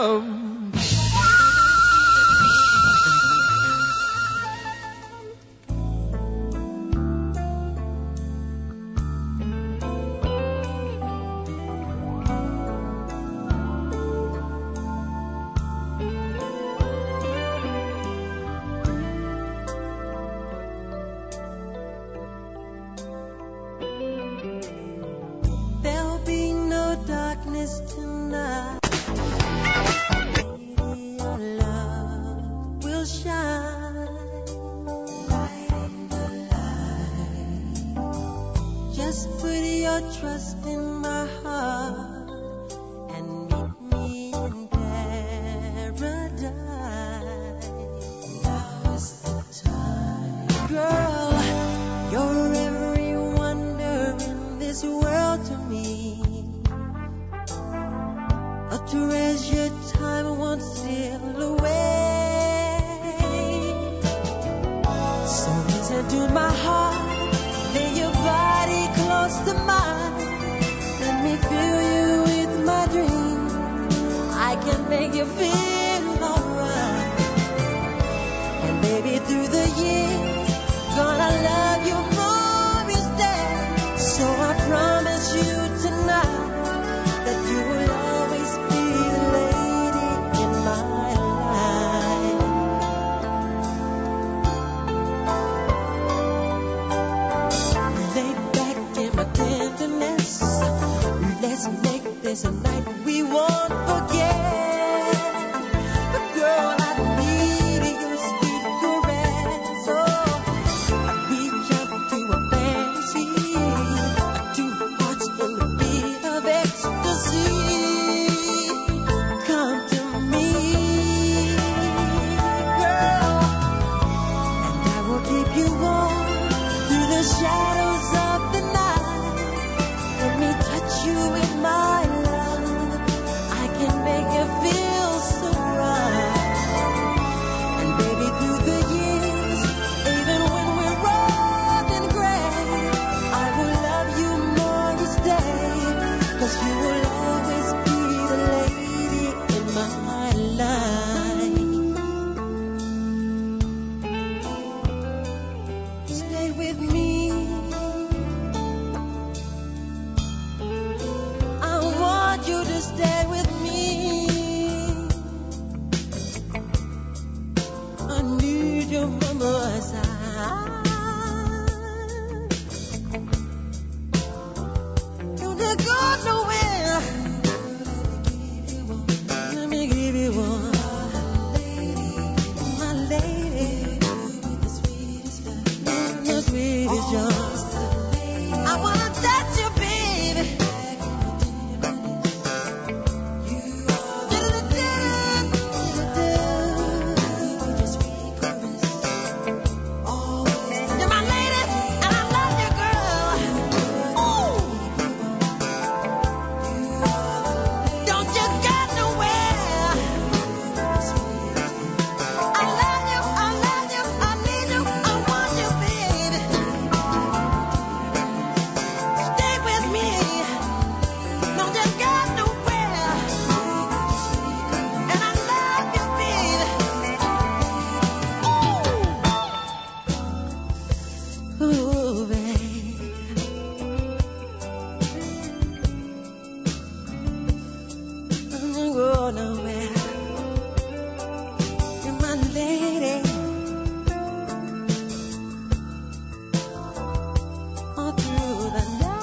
S8: love.
S5: There'll be no darkness tonight. Your love will shine. Light in the light. Just put your trust in my heart and meet me in paradise. Now is the time. Girl, you're every wonder in this world to me. A treasured time won't steal away. So listen to my heart, lay your body close to mine. Let me fill you with my dreams. I can make you feel alright. And baby, through the years, gonna love you more each day. So I promise you tonight that you will always be the lady in my life. Lay back in my tenderness. Let's make this a night we won't forget. But girl, I need your sweet caress. Oh, I reach out to a fantasy, two hearts in the beat of ecstasy. Come to me, girl, and I will keep you warm through the shadows of the night. Let me touch you with my love. I can make you feel so right. And baby, through the years, even when we're old and gray, I will love you more each day. 'Cause you will always be the lady in my life. Stay with me. I want you to stay with me. I need you by my side. Don't let go nowhere. Let me give you one. My lady, the sweetest yours. I wanna touch you, baby. You're my lady, and I love you, girl. Ooh. Don't you go nowhere. I love you, I love you, I need you, I want you, baby. Stay with me. Don't you go nowhere. And I love you, baby. Ooh. Ooh, baby. Don't go nowhere. You're my lady. All through the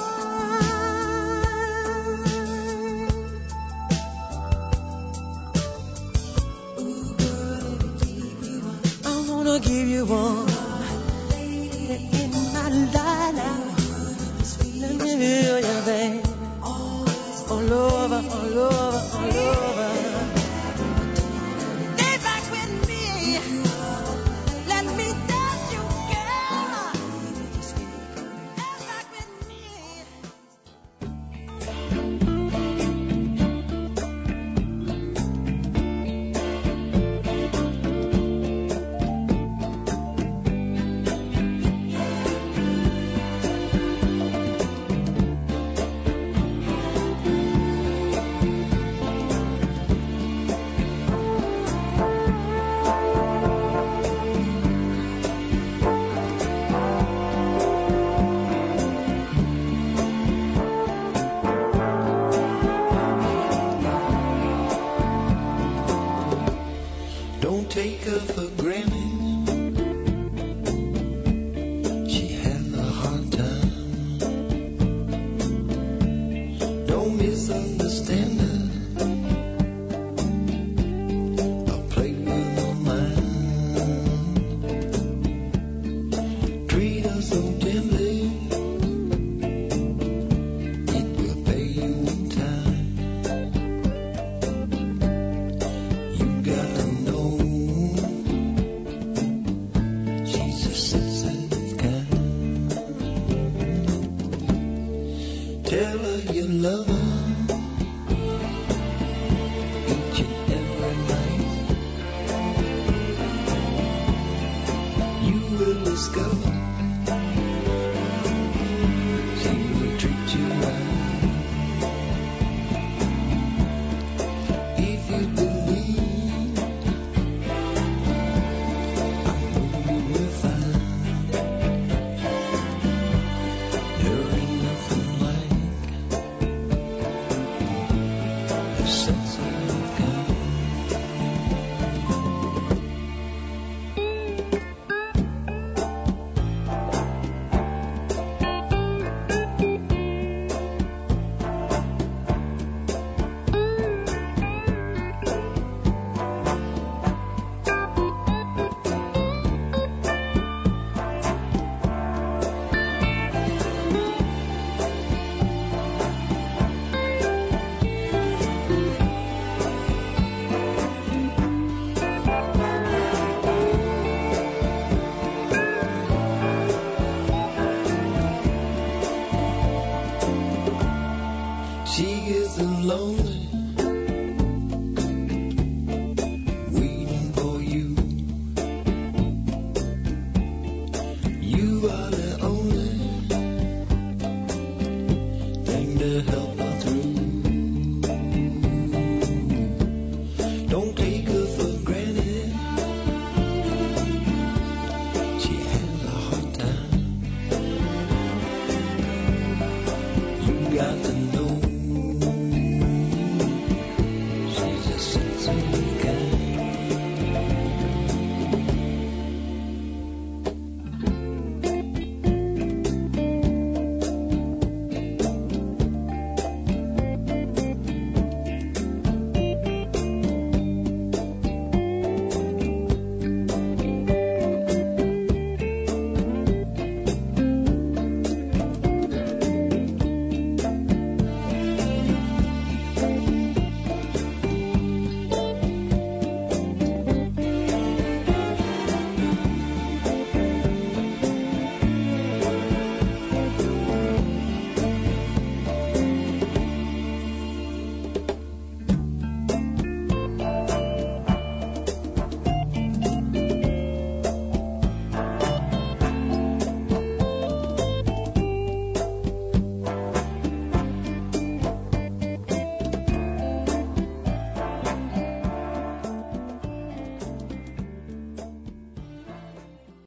S5: night. I wanna give you one in my life. Let me feel you, baby. All over, all over, all over. Stay back with me. Let me touch you, girl. Stay back with me. make up a